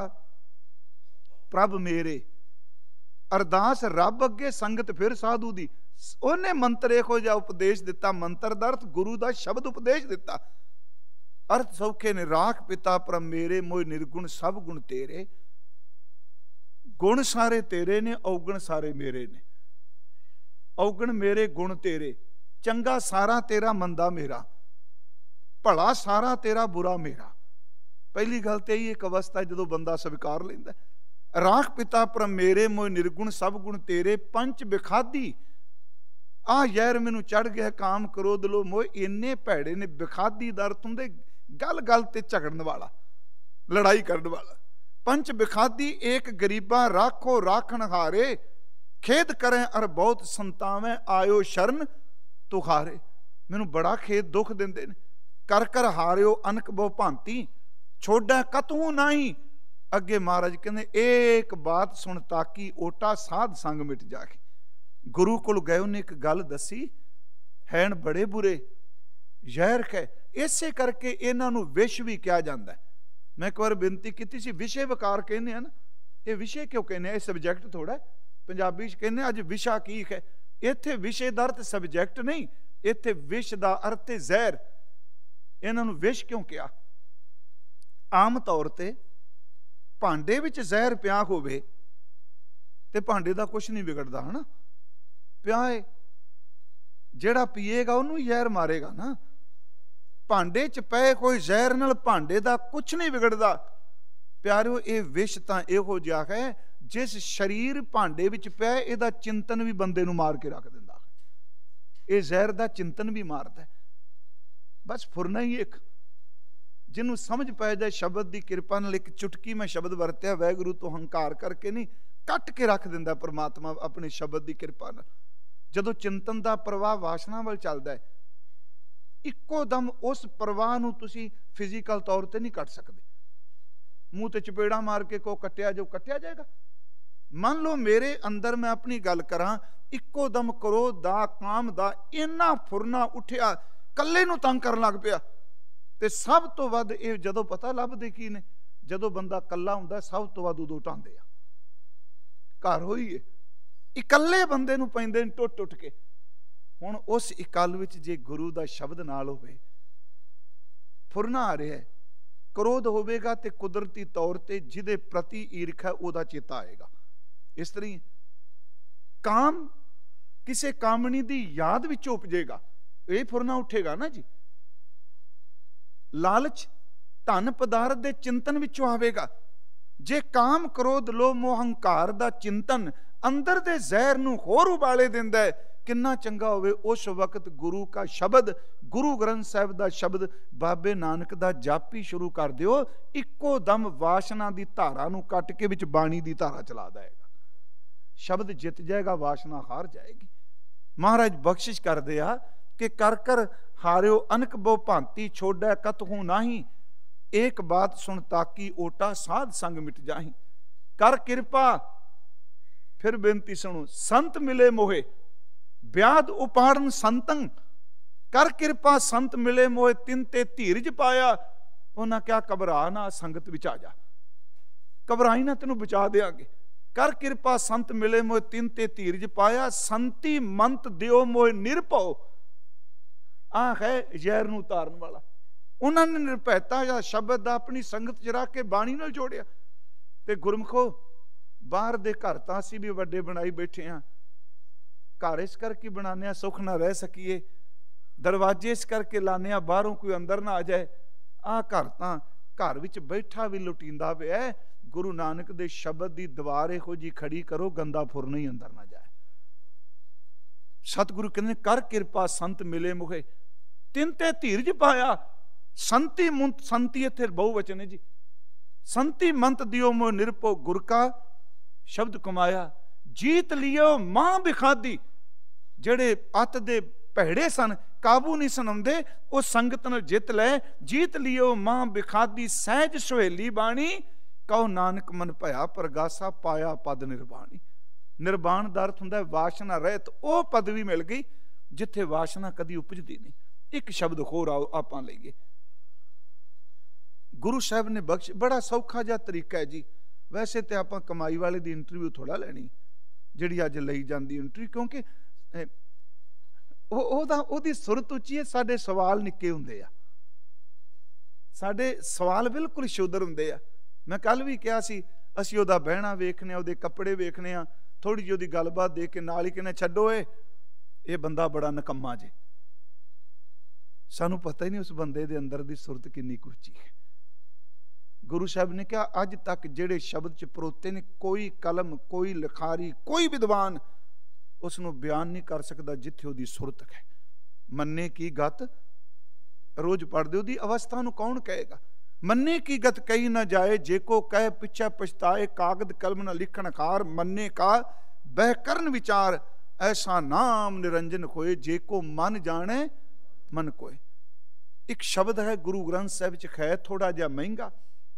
ਪ੍ਰਭ ਮੇਰੇ। ਅਰਦਾਸ ਰੱਬ ਅੱਗੇ, ਸੰਗਤ ਫਿਰ ਸਾਧੂ ਦੀ। ਉਹਨੇ ਮੰਤਰ ਇਹੋ ਜਿਹਾ ਉਪਦੇਸ਼ ਦਿੱਤਾ, ਮੰਤਰ ਦਾ ਅਰਥ ਗੁਰੂ ਦਾ ਸ਼ਬਦ ਉਪਦੇਸ਼ ਦਿੱਤਾ। ਅਰਥ ਸੌਖੇ ਨੇ, ਰਾਖ ਪਿਤਾ ਪ੍ਰਭ ਮੇਰੇ, ਮੋਇ ਨਿਰਗੁਣ ਸਭ ਗੁਣ ਤੇਰੇ। ਗੁਣ ਸਾਰੇ ਤੇਰੇ ਨੇ, ਔਗਣ ਸਾਰੇ ਮੇਰੇ ਨੇ। ਔਗਣ ਮੇਰੇ, ਗੁਣ ਤੇਰੇ। ਚੰਗਾ ਸਾਰਾ ਤੇਰਾ, ਮੰਦਾ ਮੇਰਾ। ਭਲਾ ਸਾਰਾ ਤੇਰਾ, ਬੁਰਾ ਮੇਰਾ। ਪਹਿਲੀ ਗੱਲ ਤੇ ਇਹ ਇੱਕ ਅਵਸਥਾ ਜਦੋਂ ਬੰਦਾ ਸਵੀਕਾਰ ਲੈਂਦਾ, ਰਾਖ ਪਿਤਾ ਪ੍ਰਭ ਮੇਰੇ, ਮੋਇ ਨਿਰਗੁਣ ਸਭ ਗੁਣ ਤੇਰੇ। ਪੰਚ ਬਿਖਾਦੀ। ਆਹ ਯਾਰ ਮੈਨੂੰ ਚੜ ਗਿਆ ਕਾਮ ਕ੍ਰੋਧ ਲੋ ਮੋਹ, ਇੰਨੇ ਭੈੜੇ ਨੇ। ਬਿਖਾਦੀ ਦਾ ਅਰਥ ਹੁੰਦੇ ਗੱਲ ਗੱਲ ਤੇ ਝਗੜਨ ਵਾਲਾ, ਲੜਾਈ ਕਰਨ ਵਾਲਾ। ਪੰਚ ਬਿਖਾਦੀ ਏਕ ਗਰੀਬਾਂ ਰਾਖੋ ਰਾਖਣ ਹਾਰੇ। ਖੇਦ ਕਰੇ ਅਰ ਬਹੁਤ ਸੰਤਾਵੇਂ, ਆਇਓ ਸ਼ਰਨ ਤੁਖਾਰੇ। ਮੈਨੂੰ ਬੜਾ ਖੇਦ ਦੁੱਖ ਦਿੰਦੇ ਨੇ। ਕਰ ਕਰ ਹਾਰਿਓ ਅਨਕ ਬਹੁ ਭਾਂਤੀ, ਛੋਡਾ ਕਤੂ ਨਹੀਂ। ਅੱਗੇ ਮਹਾਰਾਜ ਕਹਿੰਦੇ ਏਕ ਬਾਤ ਸੁਣ ਤਾਕੀ, ਓਟਾ ਸਾਧ ਸੰਗ ਮਿਟ ਜਾਕੇ। ਗੁਰੂ ਕੋਲ ਗਏ, ਉਹਨੇ ਇੱਕ ਗੱਲ ਦੱਸੀ, ਹੈਣ ਬੜੇ ਬੁਰੇ ਜ਼ਹਿਰ ਹੈ। ਇਸੇ ਕਰਕੇ ਇਹਨਾਂ ਨੂੰ ਵਿਸ਼ ਵੀ ਕਿਹਾ ਜਾਂਦਾ। ਮੈਂ ਇੱਕ ਵਾਰ ਬੇਨਤੀ ਕੀਤੀ ਸੀ, ਵਿਸ਼ੇ ਵਕਾਰ ਕਹਿੰਦੇ ਆ ਨਾ, ਇਹ ਵਿਸ਼ੇ ਕਿਉਂ ਕਹਿੰਦੇ ਆ? ਇਹ ਸਬਜੈਕਟ ਥੋੜਾ। ਪੰਜਾਬੀ 'ਚ ਕਹਿੰਦੇ ਅੱਜ ਵਿਸ਼ਾ ਕੀ ਹੈ। ਇੱਥੇ ਵਿਸ਼ੇ ਦਾ ਅਰਥ ਸਬਜੈਕਟ ਨਹੀਂ, ਇੱਥੇ ਵਿਸ਼ ਦਾ ਅਰਥ ਹੈ ਜ਼ਹਿਰ। ਇਹਨਾਂ ਨੂੰ ਵਿਸ਼ ਕਿਉਂ ਕਿਹਾ? ਆਮ ਤੌਰ ਤੇ ਭਾਂਡੇ ਵਿੱਚ ਜ਼ਹਿਰ ਪਿਆ ਹੋਵੇ ਤੇ ਭਾਂਡੇ ਦਾ ਕੁਛ ਨਹੀਂ ਵਿਗੜਦਾ, ਹਨਾ। ਪਿਆ ਹੈ, ਜਿਹੜਾ ਪੀਏਗਾ ਉਹਨੂੰ ਜ਼ਹਿਰ ਮਾਰੇਗਾ ਨਾ। ਭਾਂਡੇ 'ਚ ਪਏ ਕੋਈ ਜ਼ਹਿਰ ਨਾਲ ਭਾਂਡੇ ਦਾ ਕੁਛ ਨਹੀਂ ਵਿਗੜਦਾ। ਪਿਆਰਿਓ, ਇਹ ਵਿਸ਼ ਤਾਂ ਇਹੋ ਜਿਹਾ ਹੈ, ਜਿਸ ਸਰੀਰ ਭਾਂਡੇ ਵਿੱਚ ਪਿਆ ਇਹਦਾ ਚਿੰਤਨ ਵੀ ਬੰਦੇ ਨੂੰ ਮਾਰ ਕੇ ਰੱਖ ਦਿੰਦਾ। ਇਹ ਜ਼ਹਿਰ ਦਾ ਚਿੰਤਨ ਵੀ ਮਾਰਦਾ। ਬਸ ਫੁਰਨਾ ਹੀ ਇੱਕ, ਜਿਹਨੂੰ ਸਮਝ ਪੈ ਜਾਏ ਸ਼ਬਦ ਦੀ ਕਿਰਪਾ ਨਾਲ, ਇੱਕ ਚੁਟਕੀ ਮੈਂ ਸ਼ਬਦ ਵਰਤਿਆ, ਵਾਹਿਗੁਰੂ ਤੋਂ ਹੰਕਾਰ ਕਰਕੇ ਨਹੀਂ, ਕੱਟ ਕੇ ਰੱਖ ਦਿੰਦਾ ਪਰਮਾਤਮਾ ਆਪਣੇ ਸ਼ਬਦ ਦੀ ਕਿਰਪਾ ਨਾਲ। ਜਦੋਂ ਚਿੰਤਨ ਦਾ ਪ੍ਰਵਾਹ ਵਾਸ਼ਨਾ ਵੱਲ ਚੱਲਦਾ ਹੈ, ਇੱਕੋ ਦਮ ਉਸ ਪ੍ਰਵਾਹ ਨੂੰ ਤੁਸੀਂ ਫਿਜ਼ੀਕਲ ਤੌਰ ਤੇ ਨਹੀਂ ਕੱਟ ਸਕਦੇ। ਮੂੰਹ ਤੇ ਚਪੇੜਾ ਮਾਰ ਕੇ ਕੋ ਕੱਟਿਆ ਜੋ ਕੱਟਿਆ ਜਾਏਗਾ। ਮੰਨ ਲਓ ਮੇਰੇ ਅੰਦਰ, ਮੈਂ ਆਪਣੀ ਗੱਲ ਕਰਾਂ, ਇੱਕੋ ਦਮ ਕ੍ਰੋਧ ਦਾ, ਕਾਮ ਦਾ ਇੰਨਾ ਫੁਰਨਾ ਉੱਠਿਆ, ਕੱਲੇ ਨੂੰ ਤੰਗ ਕਰਨ ਲੱਗ ਪਿਆ। ਤੇ ਸਭ ਤੋਂ ਵੱਧ ਇਹ ਜਦੋਂ ਪਤਾ ਲੱਭਦੇ ਕੀ ਨੇ, ਜਦੋਂ ਬੰਦਾ ਕੱਲਾ ਹੁੰਦਾ ਸਭ ਤੋਂ ਵੱਧ ਉਦੋਂ ਢਾਂਦੇ ਆ। ਘਰ ਹੋਈਏ, ਇਕੱਲੇ ਬੰਦੇ ਨੂੰ ਪੈਂਦੇ ਨੇ ਟੁੱਟ ਟੁੱਟ ਕੇ। ਹੁਣ ਉਸ ਇਕੱਲ ਵਿੱਚ ਜੇ ਗੁਰੂ ਦਾ ਸ਼ਬਦ ਨਾਲ ਹੋਵੇ, ਫੁਰਨਾ ਆ ਰਿਹਾ, ਕ੍ਰੋਧ ਹੋਵੇਗਾ ਤੇ ਕੁਦਰਤੀ ਤੌਰ ਤੇ ਜਿਹਦੇ ਪ੍ਰਤੀ ਈਰਖ ਹੈ ਉਹਦਾ ਚੇਤਾ ਆਏਗਾ। ਇਸ ਤਰ੍ਹਾਂ ਕਾਮ ਕਿਸੇ ਕਾਮਣੀ ਦੀ ਯਾਦ ਵਿੱਚ ਉਪਜੇਗਾ, ਇਹ ਫੁਰਨਾ ਉੱਠੇਗਾ ਨਾ ਜੀ। ਲਾਲਚ ਧਨ ਪਦਾਰਥ ਦੇ ਚਿੰਤਨ ਵਿੱਚੋਂ ਆਵੇਗਾ। ਜੇ ਕਾਮ, ਕ੍ਰੋਧ, ਲੋਭ, ਮੋਹ, ਹੰਕਾਰ ਦਾ ਚਿੰਤਨ ਅੰਦਰ ਦੇ ਜ਼ਹਿਰ ਨੂੰ ਹੋਰ ਉਬਾਲੇ ਦਿੰਦਾ ਹੈ, ਕਿੰਨਾ ਚੰਗਾ ਹੋਵੇ ਉਸ ਵਕਤ ਗੁਰੂ ਕਾ ਸ਼ਬਦ, ਗੁਰੂ ਗ੍ਰੰਥ ਸਾਹਿਬ ਦਾ ਸ਼ਬਦ, ਬਾਬੇ ਨਾਨਕ ਦਾ ਜਾਪੀ ਸ਼ੁਰੂ ਕਰ ਦਿਓ, ਇੱਕੋ ਦਮ ਵਾਸ਼ਨਾ ਦੀ ਧਾਰਾ ਨੂੰ ਕੱਟ ਕੇ ਵਿੱਚ ਬਾਣੀ ਦੀ ਧਾਰਾ ਚਲਾ ਦੇਗਾ। ਸ਼ਬਦ ਜਿੱਤ ਜਾਏਗਾ, ਵਾਸ਼ਨਾ ਹਾਰ ਜਾਏਗੀ। ਮਹਾਰਾਜ ਬਖਸ਼ਿਸ਼ ਕਰਦੇ ਆ ਕਿ ਕਰ ਕਰ ਹਾਰਿਓ ਅਨਕ ਬਹੁ ਭਾਂਤੀ, ਛੋੜੈ ਕਤਹੂ ਨਾਹੀ, ਏਕ ਬਾਤ ਸੁਣ ਤਾਕੀ ਓਟਾ, ਸਾਧ ਸੰਗ ਮਿਟ ਜਾਹੀ। ਕਰ ਕਿਰਪਾ, ਫਿਰ ਬੇਨਤੀ ਸੁਣੋ, ਸੰਤ ਮਿਲੇ ਮੋਹੇ ਵਿਆਦ ਉਪਾੜਨ ਸੰਤੰ। ਕਰ ਕਿਰਪਾ ਸੰਤ ਮਿਲੇ ਮੋਹੇ, ਤਿੰਨ ਤੇ ਧੀਰਜ ਪਾਇਆ। ਉਹਨਾਂ ਕਿਹਾ ਘਬਰਾ ਨਾ, ਸੰਗਤ ਵਿੱਚ ਆ ਜਾ, ਘਬਰਾਈ ਨਾ, ਤੈਨੂੰ ਬਚਾ ਦਿਆਂਗੇ। ਕਰ ਕਿਰਪਾ ਸੰਤ ਮਿਲੇ ਮੋਹੇ, ਤਿੰਨ ਤੇ ਧੀਰਜ ਪਾਇਆ। ਸੰਤੀ ਮੰਤ ਦਿਓ ਮੋਹੇ ਨਿਰਭਉ, ਆਹ ਹੈ ਜ਼ਹਿਰ ਨੂੰ ਉਤਾਰਨ ਵਾਲਾ। ਉਹਨਾਂ ਨੇ ਨਿਰਭੈਤਾ ਜਾਂ ਸ਼ਬਦ ਦਾ ਆਪਣੀ ਸੰਗਤ ਚ ਰੱਖ ਕੇ ਬਾਣੀ ਨਾਲ ਜੋੜਿਆ। ਤੇ ਗੁਰਮਖੋ, ਬਾਹਰ ਦੇ ਘਰ ਤਾਂ ਅਸੀਂ ਵੀ ਵੱਡੇ ਬਣਾਈ ਬੈਠੇ ਹਾਂ। ਘਰ ਇਸ ਕਰਕੇ ਬਣਾਉਂਦੇ ਹਾਂ ਸੁੱਖ ਨਾ ਰਹਿ ਸਕੀਏ, ਦਰਵਾਜ਼ੇ ਇਸ ਕਰਕੇ ਲਾਉਂਦੇ ਹਾਂ ਬਾਹਰੋਂ ਕੋਈ ਅੰਦਰ ਨਾ ਆ ਜਾਏ। ਆਹ ਘਰ ਤਾਂ ਘਰ ਵਿੱਚ ਬੈਠਾ ਵੀ ਲੁਟੀਂਦਾ ਪਿਆ। ਗੁਰੂ ਨਾਨਕ ਦੇ ਸ਼ਬਦ ਦੀ ਦੀਵਾਰ ਇਹੋ ਜਿਹੀ ਖੜੀ ਕਰੋ, ਗੰਦਾ ਫੁਰਨਾ ਹੀ ਅੰਦਰ ਨਾ ਜਾਏ। ਸਤਿਗੁਰੂ ਕਹਿੰਦੇ ਕਰ ਕਿਰਪਾ ਸੰਤ ਮਿਲੇ ਮੁਖੇ, ਤਿੰਨ ਤੇ ਧੀਰਜ ਪਾਇਆ। ਸੰਤੀ ਮੁੰਤ, ਸੰਤੀ ਇੱਥੇ ਬਹੁਵਚਨ ਹੈ ਜੀ। ਸੰਤੀ ਮੰਤ ਦਿਓ ਮੋ ਨਿਰਭਉ, ਗੁਰ ਕਾ ਸ਼ਬਦ ਕਮਾਇਆ। ਜੀਤ ਲਿਓ ਮਾਂ ਬਿਖਾਦੀ, ਜਿਹੜੇ ਅੱਤ ਦੇ ਭੈੜੇ ਸਨ, ਕਾਬੂ ਨਹੀਂ ਸਨ ਆਉਂਦੇ, ਉਹ ਸੰਗਤ ਨਾਲ ਜਿੱਤ ਲੈ। ਜੀਤ ਲਿਓ ਮਾਂ ਬਿਖਾਦੀ, ਸਹਿਜ ਸੁਹੇਲੀ ਬਾਣੀ, ਕਹੋ ਨਾਨਕ ਮਨ ਭਇਆ ਪ੍ਰਗਾਸਾ, ਪਾਇਆ ਪਦ ਨਿਰਵਾਣੀ। ਨਿਰਵਾਣ ਦਾ ਅਰਥ ਹੁੰਦਾ ਵਾਸ਼ਨਾ ਰਹਿਤ। ਉਹ ਪਦਵੀ ਮਿਲ ਗਈ ਜਿੱਥੇ ਵਾਸ਼ਨਾ ਕਦੀ ਉਪਜਦੀ ਨਹੀਂ। ਇੱਕ ਸ਼ਬਦ ਹੋਰ ਆਓ ਆਪਾਂ ਲਈਏ। ਗੁਰੂ ਸਾਹਿਬ ਨੇ ਬਖਸ਼, ਬੜਾ ਸੌਖਾ ਜਿਹਾ ਤਰੀਕਾ ਹੈ ਜੀ। ਵੈਸੇ ਤੇ ਆਪਾਂ ਕਮਾਈ ਵਾਲੇ ਦੀ ਇੰਟਰਵਿਊ ਥੋੜਾ ਲੈਣੀ, ਜਿਹੜੀ ਅੱਜ ਲਈ ਜਾਂਦੀ ਇੰਟਰਵਿਊ, ਕਿਉਂਕਿ ਉਹ ਉਹਦਾ ਉਹਦੀ ਸੁਰਤ ਉੱਚੀ ਹੈ, ਸਾਡੇ ਸਵਾਲ ਨਿੱਕੇ ਹੁੰਦੇ ਆ। ਸਾਡੇ ਸਵਾਲ ਬਿਲਕੁਲ ਸ਼ੁੱਧਰ ਹੁੰਦੇ ਆ। ਮੈਂ ਕੱਲ ਵੀ ਕਿਹਾ ਸੀ, ਅਸੀਂ ਉਹਦਾ ਬਹਿਣਾ ਵੇਖਨੇ ਆ, ਉਹਦੇ ਕੱਪੜੇ ਵੇਖਨੇ ਆ, ਥੋੜੀ ਜਿਹੀ ਉਹਦੀ ਗੱਲਬਾਤ ਦੇਖ ਕੇ ਨਾਲ ਹੀ ਕਹਿੰਦੇ ਛੱਡੋ ਏ, ਇਹ ਬੰਦਾ ਬੜਾ ਨਕੰਮਾ ਜੇ। ਸਾਨੂੰ ਪਤਾ ਹੀ ਨਹੀਂ ਉਸ ਬੰਦੇ ਦੇ ਅੰਦਰ ਦੀ ਸੁਰਤ ਕਿੰਨੀ ਕੁ ਉੱਚੀ ਹੈ। ਗੁਰੂ ਸਾਹਿਬ ਨੇ ਕਿਹਾ ਅੱਜ ਤੱਕ ਜਿਹੜੇ ਸ਼ਬਦ ਚ ਪਰੋਤੇ ਨੇ, ਕੋਈ ਕਲਮ, ਕੋਈ ਲਿਖਾਰੀ, ਕੋਈ ਵਿਦਵਾਨ ਉਸ ਨੂੰ ਬਿਆਨ ਨਹੀਂ ਕਰ ਸਕਦਾ ਜਿੱਥੇ ਉਹਦੀ ਸੁਰਤ ਹੈ। ਮੰਨੇ ਕੀ ਗਤ, ਰੋਜ਼ ਪੜ੍ਹਦੇ, ਉਹਦੀ ਅਵਸਥਾ ਨੂੰ ਕੌਣ ਕਹੇਗਾ। ਮੰਨੇ ਕੀ ਗਤ ਕਹੀ ਨਾ ਜਾਏ, ਜੇ ਕੋ ਕਹੇ ਪਿੱਛੇ ਪਛਤਾਏ, ਕਾਗਦ ਕਲਮ ਨਾ ਲਿਖਣ ਖਾਰ। ਮੰਨੇ ਕਾ ਬਹਿ ਕਰਨ ਵਿਚਾਰ, ਐਸਾ ਨਾਮ ਨਿਰੰਜਨ ਹੋਏ, ਜੇ ਕੋ ਮਨ ਜਾਣੇ ਮਨ ਕੋਏ। ਇੱਕ ਸ਼ਬਦ ਹੈ ਗੁਰੂ ਗ੍ਰੰਥ ਸਾਹਿਬ ਚ, ਹੈ ਥੋੜਾ ਜਿਹਾ ਮਹਿੰਗਾ,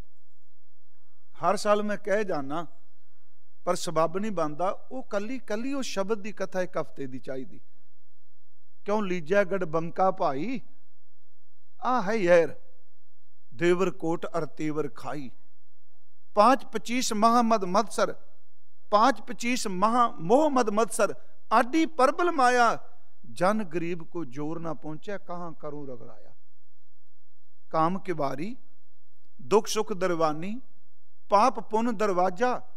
ਹਰ ਸਾਲ ਮੈਂ ਕਹਿ ਜਾਣਾ, ਪਰ ਸਬੱਬ ਨਹੀਂ ਬਣਦਾ। ਉਹ ਕੱਲੀ ਕੱਲੀ ਉਹ ਸ਼ਬਦ ਦੀ ਕਥਾ ਇੱਕ ਹਫ਼ਤੇ ਦੀ ਚਾਹੀਦੀ। ਕਿਉਂ ਲੀਜੈ ਗੜ ਬੰਕਾ ਭਾਈ, ਆ ਹੈ ਯਾਰ ਦੇਵਰ ਕੋਟ ਅਰ ਤੇਵਰ ਖਾਈ। पांच पचीस महामद मत्सर, पांच पचीस महा मोह मद मत्सर, आडी परबल माया, जन गरीब को जोर ना पहुंचे, कहां करूं रगड़ाया। काम के बारी, दुख सुख दरवानी, पाप पुन दरवाजा,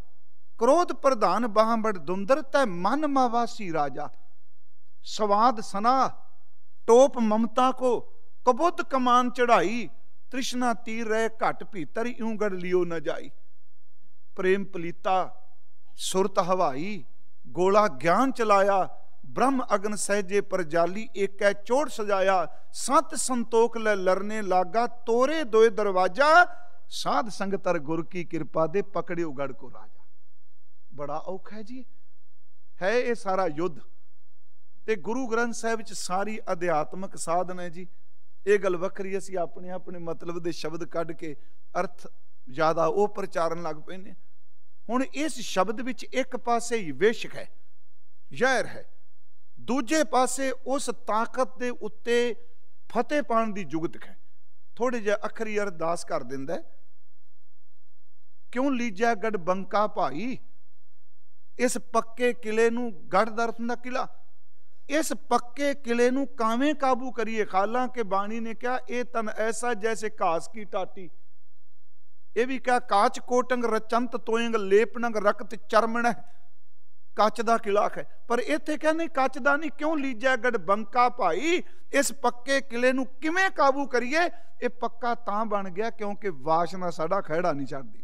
क्रोध प्रधान बाहबड़ दुंदर तै मन मावासी राजा। स्वाद सना टोप ममता को कबुद्ध कमान चढ़ाई। तृष्णा तीर रहे घट भीतर यूं गढ़ लियो न जाई। प्रेम पलीता सुरत हवाई गोला ज्ञान चलाया। ब्रह्म अग्न सहजे पर जाली एक है चोट सजाया। सत संतोख ले लरने लागा तोरे दोए दरवाजा। साध संगतर गुर की कृपा दे पकड़ियो गढ़ को राजा। बड़ा औखा है जी है ये सारा युद्ध। ते गुरु ग्रंथ साहिब विच सारी अध्यात्मक साधना है जी। ये गल वखरी असीं अपने अपने मतलब दे शब्द कढ के अर्थ ज्यादा वो प्रचारन लग पे ने। हुण इस शब्द विच एक पासे विष है जहर है, दूजे पासे उस ताकत दे उत्ते फतेह पाण दी जुगत है। थोड़े जिहा अखरी अरदास कर दिंदा है। क्यों लीजा गढ़ बंका भाई। इस पक्के किले नूं गढ़ दा अर्थ हुंदा किला। इस पक्के किले नूं कावें काबू करिए। खाला के बाणी ने कहा यह तन ऐसा जैसे घास की टाटी। यह भी कहा काच कोटंग रचंत तोयंग लेपनंग रक्त चरमण कच दा किला है। पर इत्थे कहने कच दा नहीं। क्यों लीजा गढ़ बंका भाई। इस पक्के किले नूं किवें काबू करिए। यह पक्का तां बन गया क्योंकि वासना साडा खैड़ा नहीं छड्डदी।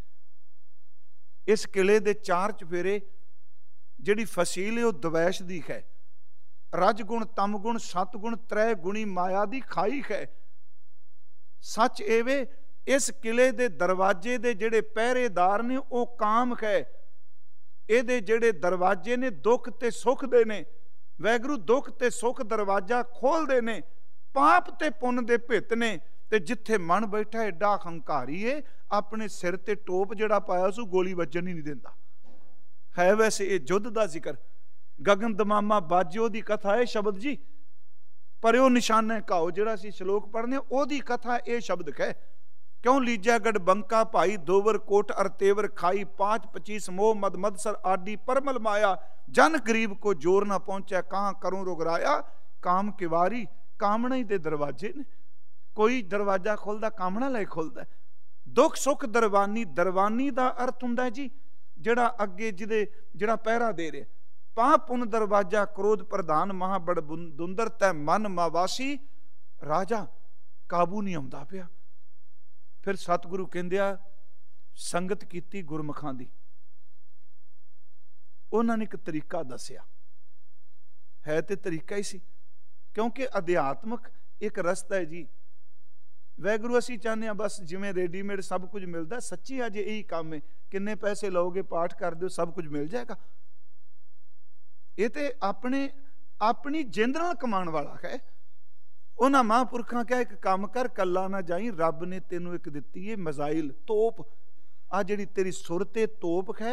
इस किले दे चार चफेरे जिहड़ी फसील है वह द्वैश दी है। रजगुण तमगुण सतगुण त्रै गुणी माया दी खाई है। सच एवे इस किले दे दरवाजे दे जिहड़े पहरेदार ने वह काम है। ਇਹਦੇ ਜਿਹੜੇ दरवाजे ने दुख ते सुख दे ने। वैगुरू दुख ते सुख दरवाजा खोलते ने। पाप ते पुन दे भित ने। ते जिथे मन बैठा एडा हंकारी है अपने सिर ते टोप जिहड़ा पाया सू गोली वजन ही नहीं दिंदा है। वैसे ये युद्ध का जिक्र गगन दमामा बाजियो दी कथा है शब्द जी। पर वो निशाने घाओ जिहड़ा असीं श्लोक पढ़ने ओदी कथा ये शब्द है। क्यों लीजा गढ़ बंका भाई दोवर कोट अर तेवर खाई। पांच पचीस मोह मद मदसर आदि परमल माया। जन गरीब को जोर ना पहुंचा कहां करूं रुगराया। काम किवारी कामना ही दे दरवाजे ने। कोई दरवाजा खुलदा कामना लय खुलदा। दुख सुख दरवानी। दरवानी दा अर्थ हुंदा जी जिहड़ा अगे जिहदे जिहड़ा पहरा दे रहे। पाप पुन दरवाजा क्रोध प्रधान महाबड़ दुंदर तै मन मावासी राजा। काबू नहीं आउंदा पिया। फिर सतगुरु कहंदे आ संगत कीती गुरमुखां दी। उन्हां ने एक तरीका दसिया है ते तरीका ही सी क्योंकि अध्यात्मक एक रस्ता है जी। वैगुरू असीं चाहते हैं बस जिवें रेडीमेड सब कुछ मिलता। सच्ची अज यही काम है। किन्ने पैसे लोगे पाठ कर दो सब कुछ मिल जाएगा। ये तो अपने अपनी जिंद नाल कमाण वाला है। उन्हां महापुरखां कहा एक काम कर कला ना जाई। रब ने तेनों एक दित्ती है मजाइल तोप। आ जिहड़ी तेरी सुर ते तोप है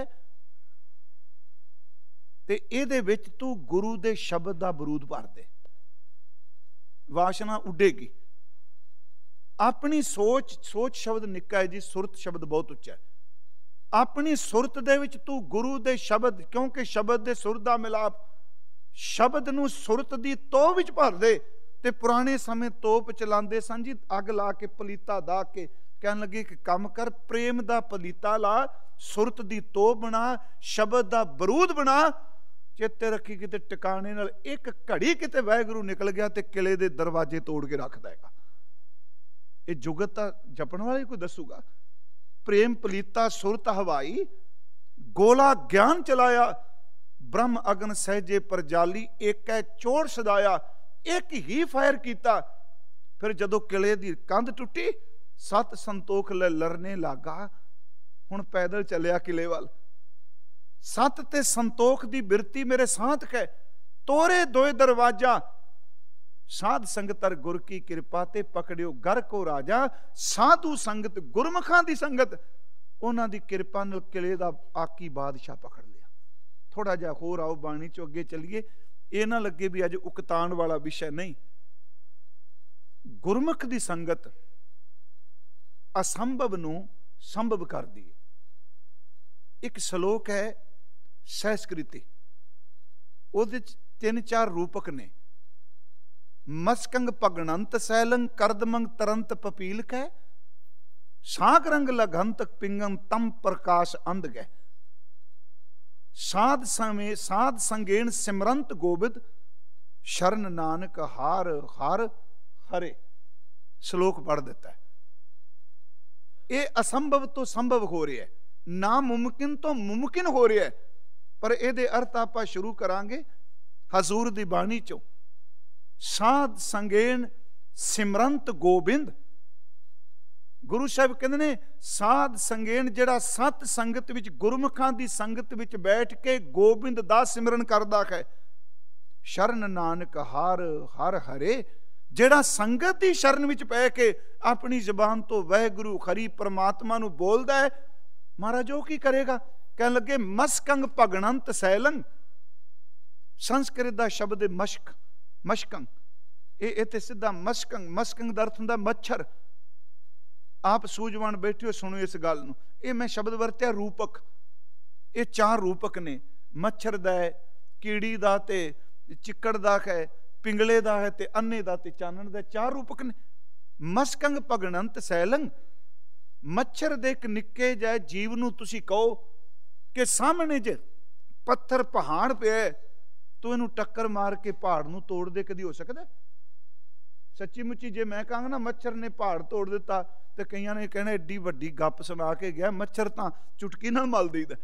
ते इहदे विच तू गुरु दे शब्द दा बरूद भर दे। वासना उडेगी। अपनी सोच सोच शब्द निक्का है जी। सुरत शब्द बहुत उच्चा है। अपनी सुरत दे विच तू गुरु दे शब्द क्योंकि शब्द दे सुर दा मिलाप शब्द नूं सुरत दी तोह विच भर दे। ते पुराने समय तोप चलाते सन जी। अग ला के पलीता दा के कहन लगे कि काम कर प्रेम दा पलीता ला सुरत दी तोप बना शब्द दा बरूद बना। चेते रखी किते टिकाने नाल एक घड़ी किते वाहिगुरू निकल गया ते किले दे दरवाजे तोड़ के रख देगा। ये जुगत जपण वाले कोई दसूगा। प्रेम पलीता सुरत हवाई गोला ज्ञान चलाया। ब्रह्म अग्न सहजे पर जाली एक है चोर सदाया। एक ही फायर किया। फिर जदों किले की कंध टुटी सत संतोख ले लरने लागा। हुण पैदल चलिया किले वाल। सत ते संतोख की बिरती मेरे साथ है। तोरे दोए दरवाजा साध संगतर गुर की कृपा ते पकड़ियो घर को राजा। साधु संगत गुरमुखां दी संगत उन्हां दी कृपा नाल किले दा आकी बादशाह पकड़ लिया। थोड़ा जिहा होर आओ बाणी चो अगे चलीए। ये ना लगे भी अज उकतान वाला विषय नहीं। गुरमुख की संगत असंभव नूं संभव कर दी। एक श्लोक है संस्कृति। उहदे तीन चार रूपक ने। मस्कंग पगणंत सैलंग करदमंग तरंत पपील कै। साग रंग लगंत पिंगम तम प्रकाश अंध गै। ਸਾਧ ਸਮੇ ਸਾਧ ਸੰਗੇਣ ਸਿਮਰੰਤ ਗੋਬਿੰਦ, ਸ਼ਰਨ ਨਾਨਕ ਹਾਰ ਹਰ ਹਰੇ। ਸ਼ਲੋਕ ਪੜ੍ਹ ਦਿੱਤਾ ਹੈ। ਇਹ ਅਸੰਭਵ ਤੋਂ ਸੰਭਵ ਹੋ ਰਿਹਾ ਹੈ, ਨਾ ਮੁਮਕਿਨ ਤੋਂ ਮੁਮਕਿਨ ਹੋ ਰਿਹਾ ਹੈ। ਪਰ ਇਹਦੇ ਅਰਥ ਆਪਾਂ ਸ਼ੁਰੂ ਕਰਾਂਗੇ ਹਜ਼ੂਰ ਦੀ ਬਾਣੀ ਚੋਂ। ਸਾਧ ਸੰਗੇਣ ਸਿਮਰੰਤ ਗੋਬਿੰਦ, ਗੁਰੂ ਸਾਹਿਬ ਕਹਿੰਦੇ ਨੇ ਸਾਧ ਸੰਗੇਣ ਜਿਹੜਾ ਸਤ ਸੰਗਤ ਵਿੱਚ, ਗੁਰਮੁਖਾਂ ਦੀ ਸੰਗਤ ਵਿੱਚ ਬੈਠ ਕੇ ਗੋਬਿੰਦ ਦਾ ਸਿਮਰਨ ਕਰਦਾ ਹੈ। ਸ਼ਰਨ ਨਾਨਕ ਹਾਰ ਹਰ ਹਰੇ, ਜਿਹੜਾ ਸੰਗਤ ਦੀ ਸ਼ਰਨ ਵਿੱਚ ਪੈ ਕੇ ਆਪਣੀ ਜ਼ਬਾਨ ਤੋਂ ਵਾਹਿਗੁਰੂ ਹਰੀ ਪਰਮਾਤਮਾ ਨੂੰ ਬੋਲਦਾ ਹੈ, ਮਹਾਰਾਜ ਉਹ ਕੀ ਕਰੇਗਾ? ਕਹਿਣ ਲੱਗੇ ਮਸਕੰਗ ਭਗਣੰਤ ਸੈਲੰਗ। ਸੰਸਕ੍ਰਿਤ ਦਾ ਸ਼ਬਦ ਹੈ ਮਸ਼ਕ, ਮਸ਼ਕੰਗ। ਇਹ ਇੱਥੇ ਸਿੱਧਾ ਮਸਕੰਗ, ਮਸਕੰਗ ਦਾ ਅਰਥ ਹੁੰਦਾ ਮੱਛਰ। ਆਪ ਸੂਝਵਾਨ ਬੈਠੇ ਹੋ, ਸੁਣੋ ਇਸ ਗੱਲ ਨੂੰ। ਇਹ ਮੈਂ ਸ਼ਬਦ ਵਰਤਿਆ ਰੂਪਕ। ਇਹ ਚਾਰ ਰੂਪਕ ਨੇ, ਮੱਛਰ ਦਾ ਹੈ, ਕੀੜੀ ਦਾ ਤੇ ਚਿੱਕੜ ਦਾ ਹੈ, ਪਿੰਗਲੇ ਦਾ ਹੈ ਤੇ ਅੰਨੇ ਦਾ ਤੇ ਚਾਨਣ ਦਾ। ਚਾਰ ਰੂਪਕ ਨੇ। ਮਸਕੰਗ ਭਗਣੰਤ ਸੈਲੰਗ, ਮੱਛਰ ਦੇ ਇੱਕ ਨਿੱਕੇ ਜਿਹੇ ਜੀਵ ਨੂੰ ਤੁਸੀਂ ਕਹੋ ਕਿ ਸਾਹਮਣੇ ਜੇ ਪੱਥਰ ਪਹਾੜ ਪਿਆ, ਤੂੰ ਇਹਨੂੰ ਟੱਕਰ ਮਾਰ ਕੇ ਪਹਾੜ ਨੂੰ ਤੋੜ ਦੇ, ਕਦੀ ਹੋ ਸਕਦਾ? ਸੱਚੀ ਮੁੱਚੀ ਜੇ ਮੈਂ ਕਹਾਂਗਾ ਨਾ ਮੱਛਰ ਨੇ ਪਹਾੜ ਤੋੜ ਦਿੱਤਾ, ਤੇ ਕਈਆਂ ਨੇ ਕਹਿਣਾ ਏਡੀ ਵੱਡੀ ਗੱਪ ਸੁਣਾ ਕੇ ਗਿਆ, ਮੱਛਰ ਤਾਂ ਚੁਟਕੀ ਨਾਲ ਮਲ ਦੇਈਦਾ।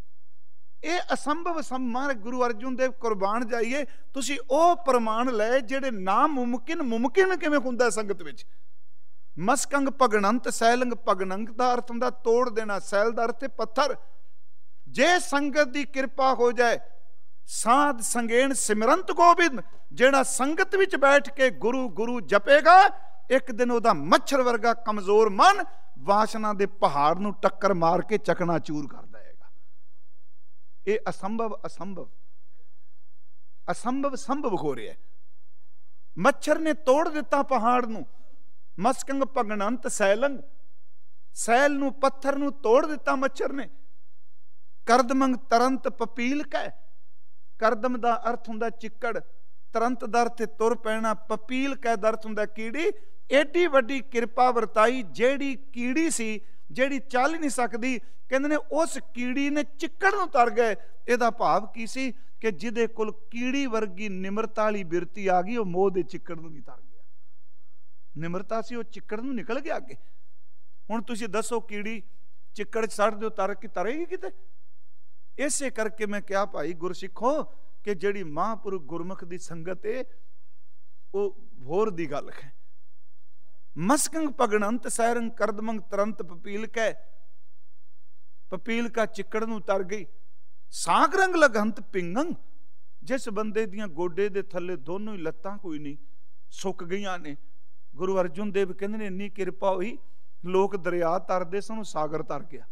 ਇਹ ਅਸੰਭਵ ਸੰਮਾਰ ਗੁਰੂ ਅਰਜੁਨ ਦੇਵ ਕੁਰਬਾਨ ਜਾਈਏ। ਤੁਸੀਂ ਉਹ ਪ੍ਰਮਾਣ ਲਏ ਜਿਹੜੇ ਨਾਮੁਮਕਿਨ ਮੁਮਕਿਨ ਕਿਵੇਂ ਹੁੰਦਾ ਸੰਗਤ ਵਿੱਚ। ਮਸਕੰਗ ਭਗਣੰਤ ਸੈਲੰਗ, ਭਗਣੰਗ ਦਾ ਅਰਥ ਹੁੰਦਾ ਤੋੜ ਦੇਣਾ, ਸੈਲ ਦਾ ਅਰਥ ਹੈ ਪੱਥਰ। ਜੇ ਸੰਗਤ ਦੀ ਕਿਰਪਾ ਹੋ ਜਾਏ, ਸਾਧ ਸੰਗੇਣ ਸਿਮਰੰਤ ਗੋਬਿੰਦ, ਜਿਹੜਾ ਸੰਗਤ ਵਿੱਚ ਬੈਠ ਕੇ ਗੁਰੂ ਗੁਰੂ ਜਪੇਗਾ, ਇੱਕ ਦਿਨ ਉਹਦਾ ਮੱਛਰ ਵਰਗਾ ਕਮਜ਼ੋਰ ਮਨ ਵਾਸਨਾ ਦੇ ਪਹਾੜ ਨੂੰ ਟੱਕਰ ਮਾਰ ਕੇ ਚਕਨਾਚੂਰ ਕਰ ਦੇਗਾ। ਇਹ ਅਸੰਭਵ ਅਸੰਭਵ ਅਸੰਭਵ ਸੰਭਵ ਹੋ ਰਿਹਾ। ਮੱਛਰ ਨੇ ਤੋੜ ਦਿੱਤਾ ਪਹਾੜ ਨੂੰ। ਮਸਕੰਗ ਭਗਣੰਤ ਸੈਲੰਗ, ਸੈਲ ਨੂੰ, ਪੱਥਰ ਨੂੰ ਤੋੜ ਦਿੱਤਾ ਮੱਛਰ ਨੇ। ਕਰਦਮੰਗ ਤਰੰਤ ਪਪੀਲ ਕੈ, ਕਰਦਮ ਦਾ ਅਰਥ ਹੁੰਦਾ ਚਿੱਕੜ, ਤਰੰਤ ਦਾ ਅਰਥ ਤੁਰ ਪੈਣਾ, ਪਪੀਲ ਕੈ ਦਾ ਅਰਥ ਹੁੰਦਾ ਕੀੜੀ। ਏਡੀ ਵੱਡੀ ਕਿਰਪਾ ਵਰਤਾਈ, ਜਿਹੜੀ ਕੀੜੀ ਸੀ, ਜਿਹੜੀ ਚੱਲ ਨਹੀਂ ਸਕਦੀ, ਕਹਿੰਦੇ ਨੇ ਉਸ ਕੀੜੀ ਨੇ ਚਿੱਕੜ ਨੂੰ ਤਰ ਗਏ। ਇਹਦਾ ਭਾਵ ਕੀ ਸੀ ਕਿ ਜਿਹਦੇ ਕੋਲ ਕੀੜੀ ਵਰਗੀ ਨਿਮਰਤਾ ਵਾਲੀ ਬਿਰਤੀ ਆ ਗਈ, ਉਹ ਮੋਹ ਦੇ ਚਿੱਕੜ ਨੂੰ ਨਹੀਂ ਤਰ ਗਿਆ। ਨਿਮਰਤਾ ਸੀ, ਉਹ ਚਿੱਕੜ ਨੂੰ ਨਿਕਲ ਗਿਆ ਅੱਗੇ। ਹੁਣ ਤੁਸੀਂ ਦੱਸੋ, ਕੀੜੀ ਚਿੱਕੜ ਚ ਸੜ ਦਿਓ, ਤਰ ਕੇ ਤਰੇਗੀ ਕਿਤੇ? ਇਸੇ ਕਰਕੇ ਮੈਂ ਕਿਹਾ ਭਾਈ ਗੁਰਸਿੱਖੋ ਕਿ ਜਿਹੜੀ ਮਹਾਂਪੁਰਖ ਗੁਰਮੁਖ ਦੀ ਸੰਗਤ ਹੈ, ਉਹ ਹੋਰ ਦੀ ਗੱਲ ਹੈ। ਮਸਕੰਗ ਭਗਣੰਤ ਸੈਰੰਗ, ਕਰਦਮੰਗ ਤਰੰਤ ਪਪੀਲ ਕੈ, ਪਪੀਲ ਕਾ ਚਿੱਕੜ ਨੂੰ ਤਰ ਗਈ। ਸਾਗ ਰੰਗ ਲਗੰਤ ਪਿੰਗੰਗ, ਜਿਸ ਬੰਦੇ ਦੀਆਂ ਗੋਡੇ ਦੇ ਥੱਲੇ ਦੋਨੋਂ ਹੀ ਲੱਤਾਂ ਕੋਈ ਨਹੀਂ, ਸੁੱਕ ਗਈਆਂ ਨੇ। ਗੁਰੂ ਅਰਜੁਨ ਦੇਵ ਕਹਿੰਦੇ ਨੇ ਇੰਨੀ ਕਿਰਪਾ ਹੋਈ, ਲੋਕ ਦਰਿਆ ਤਰਦੇ ਸਨ, ਸਾਗਰ ਤਰ ਗਿਆ।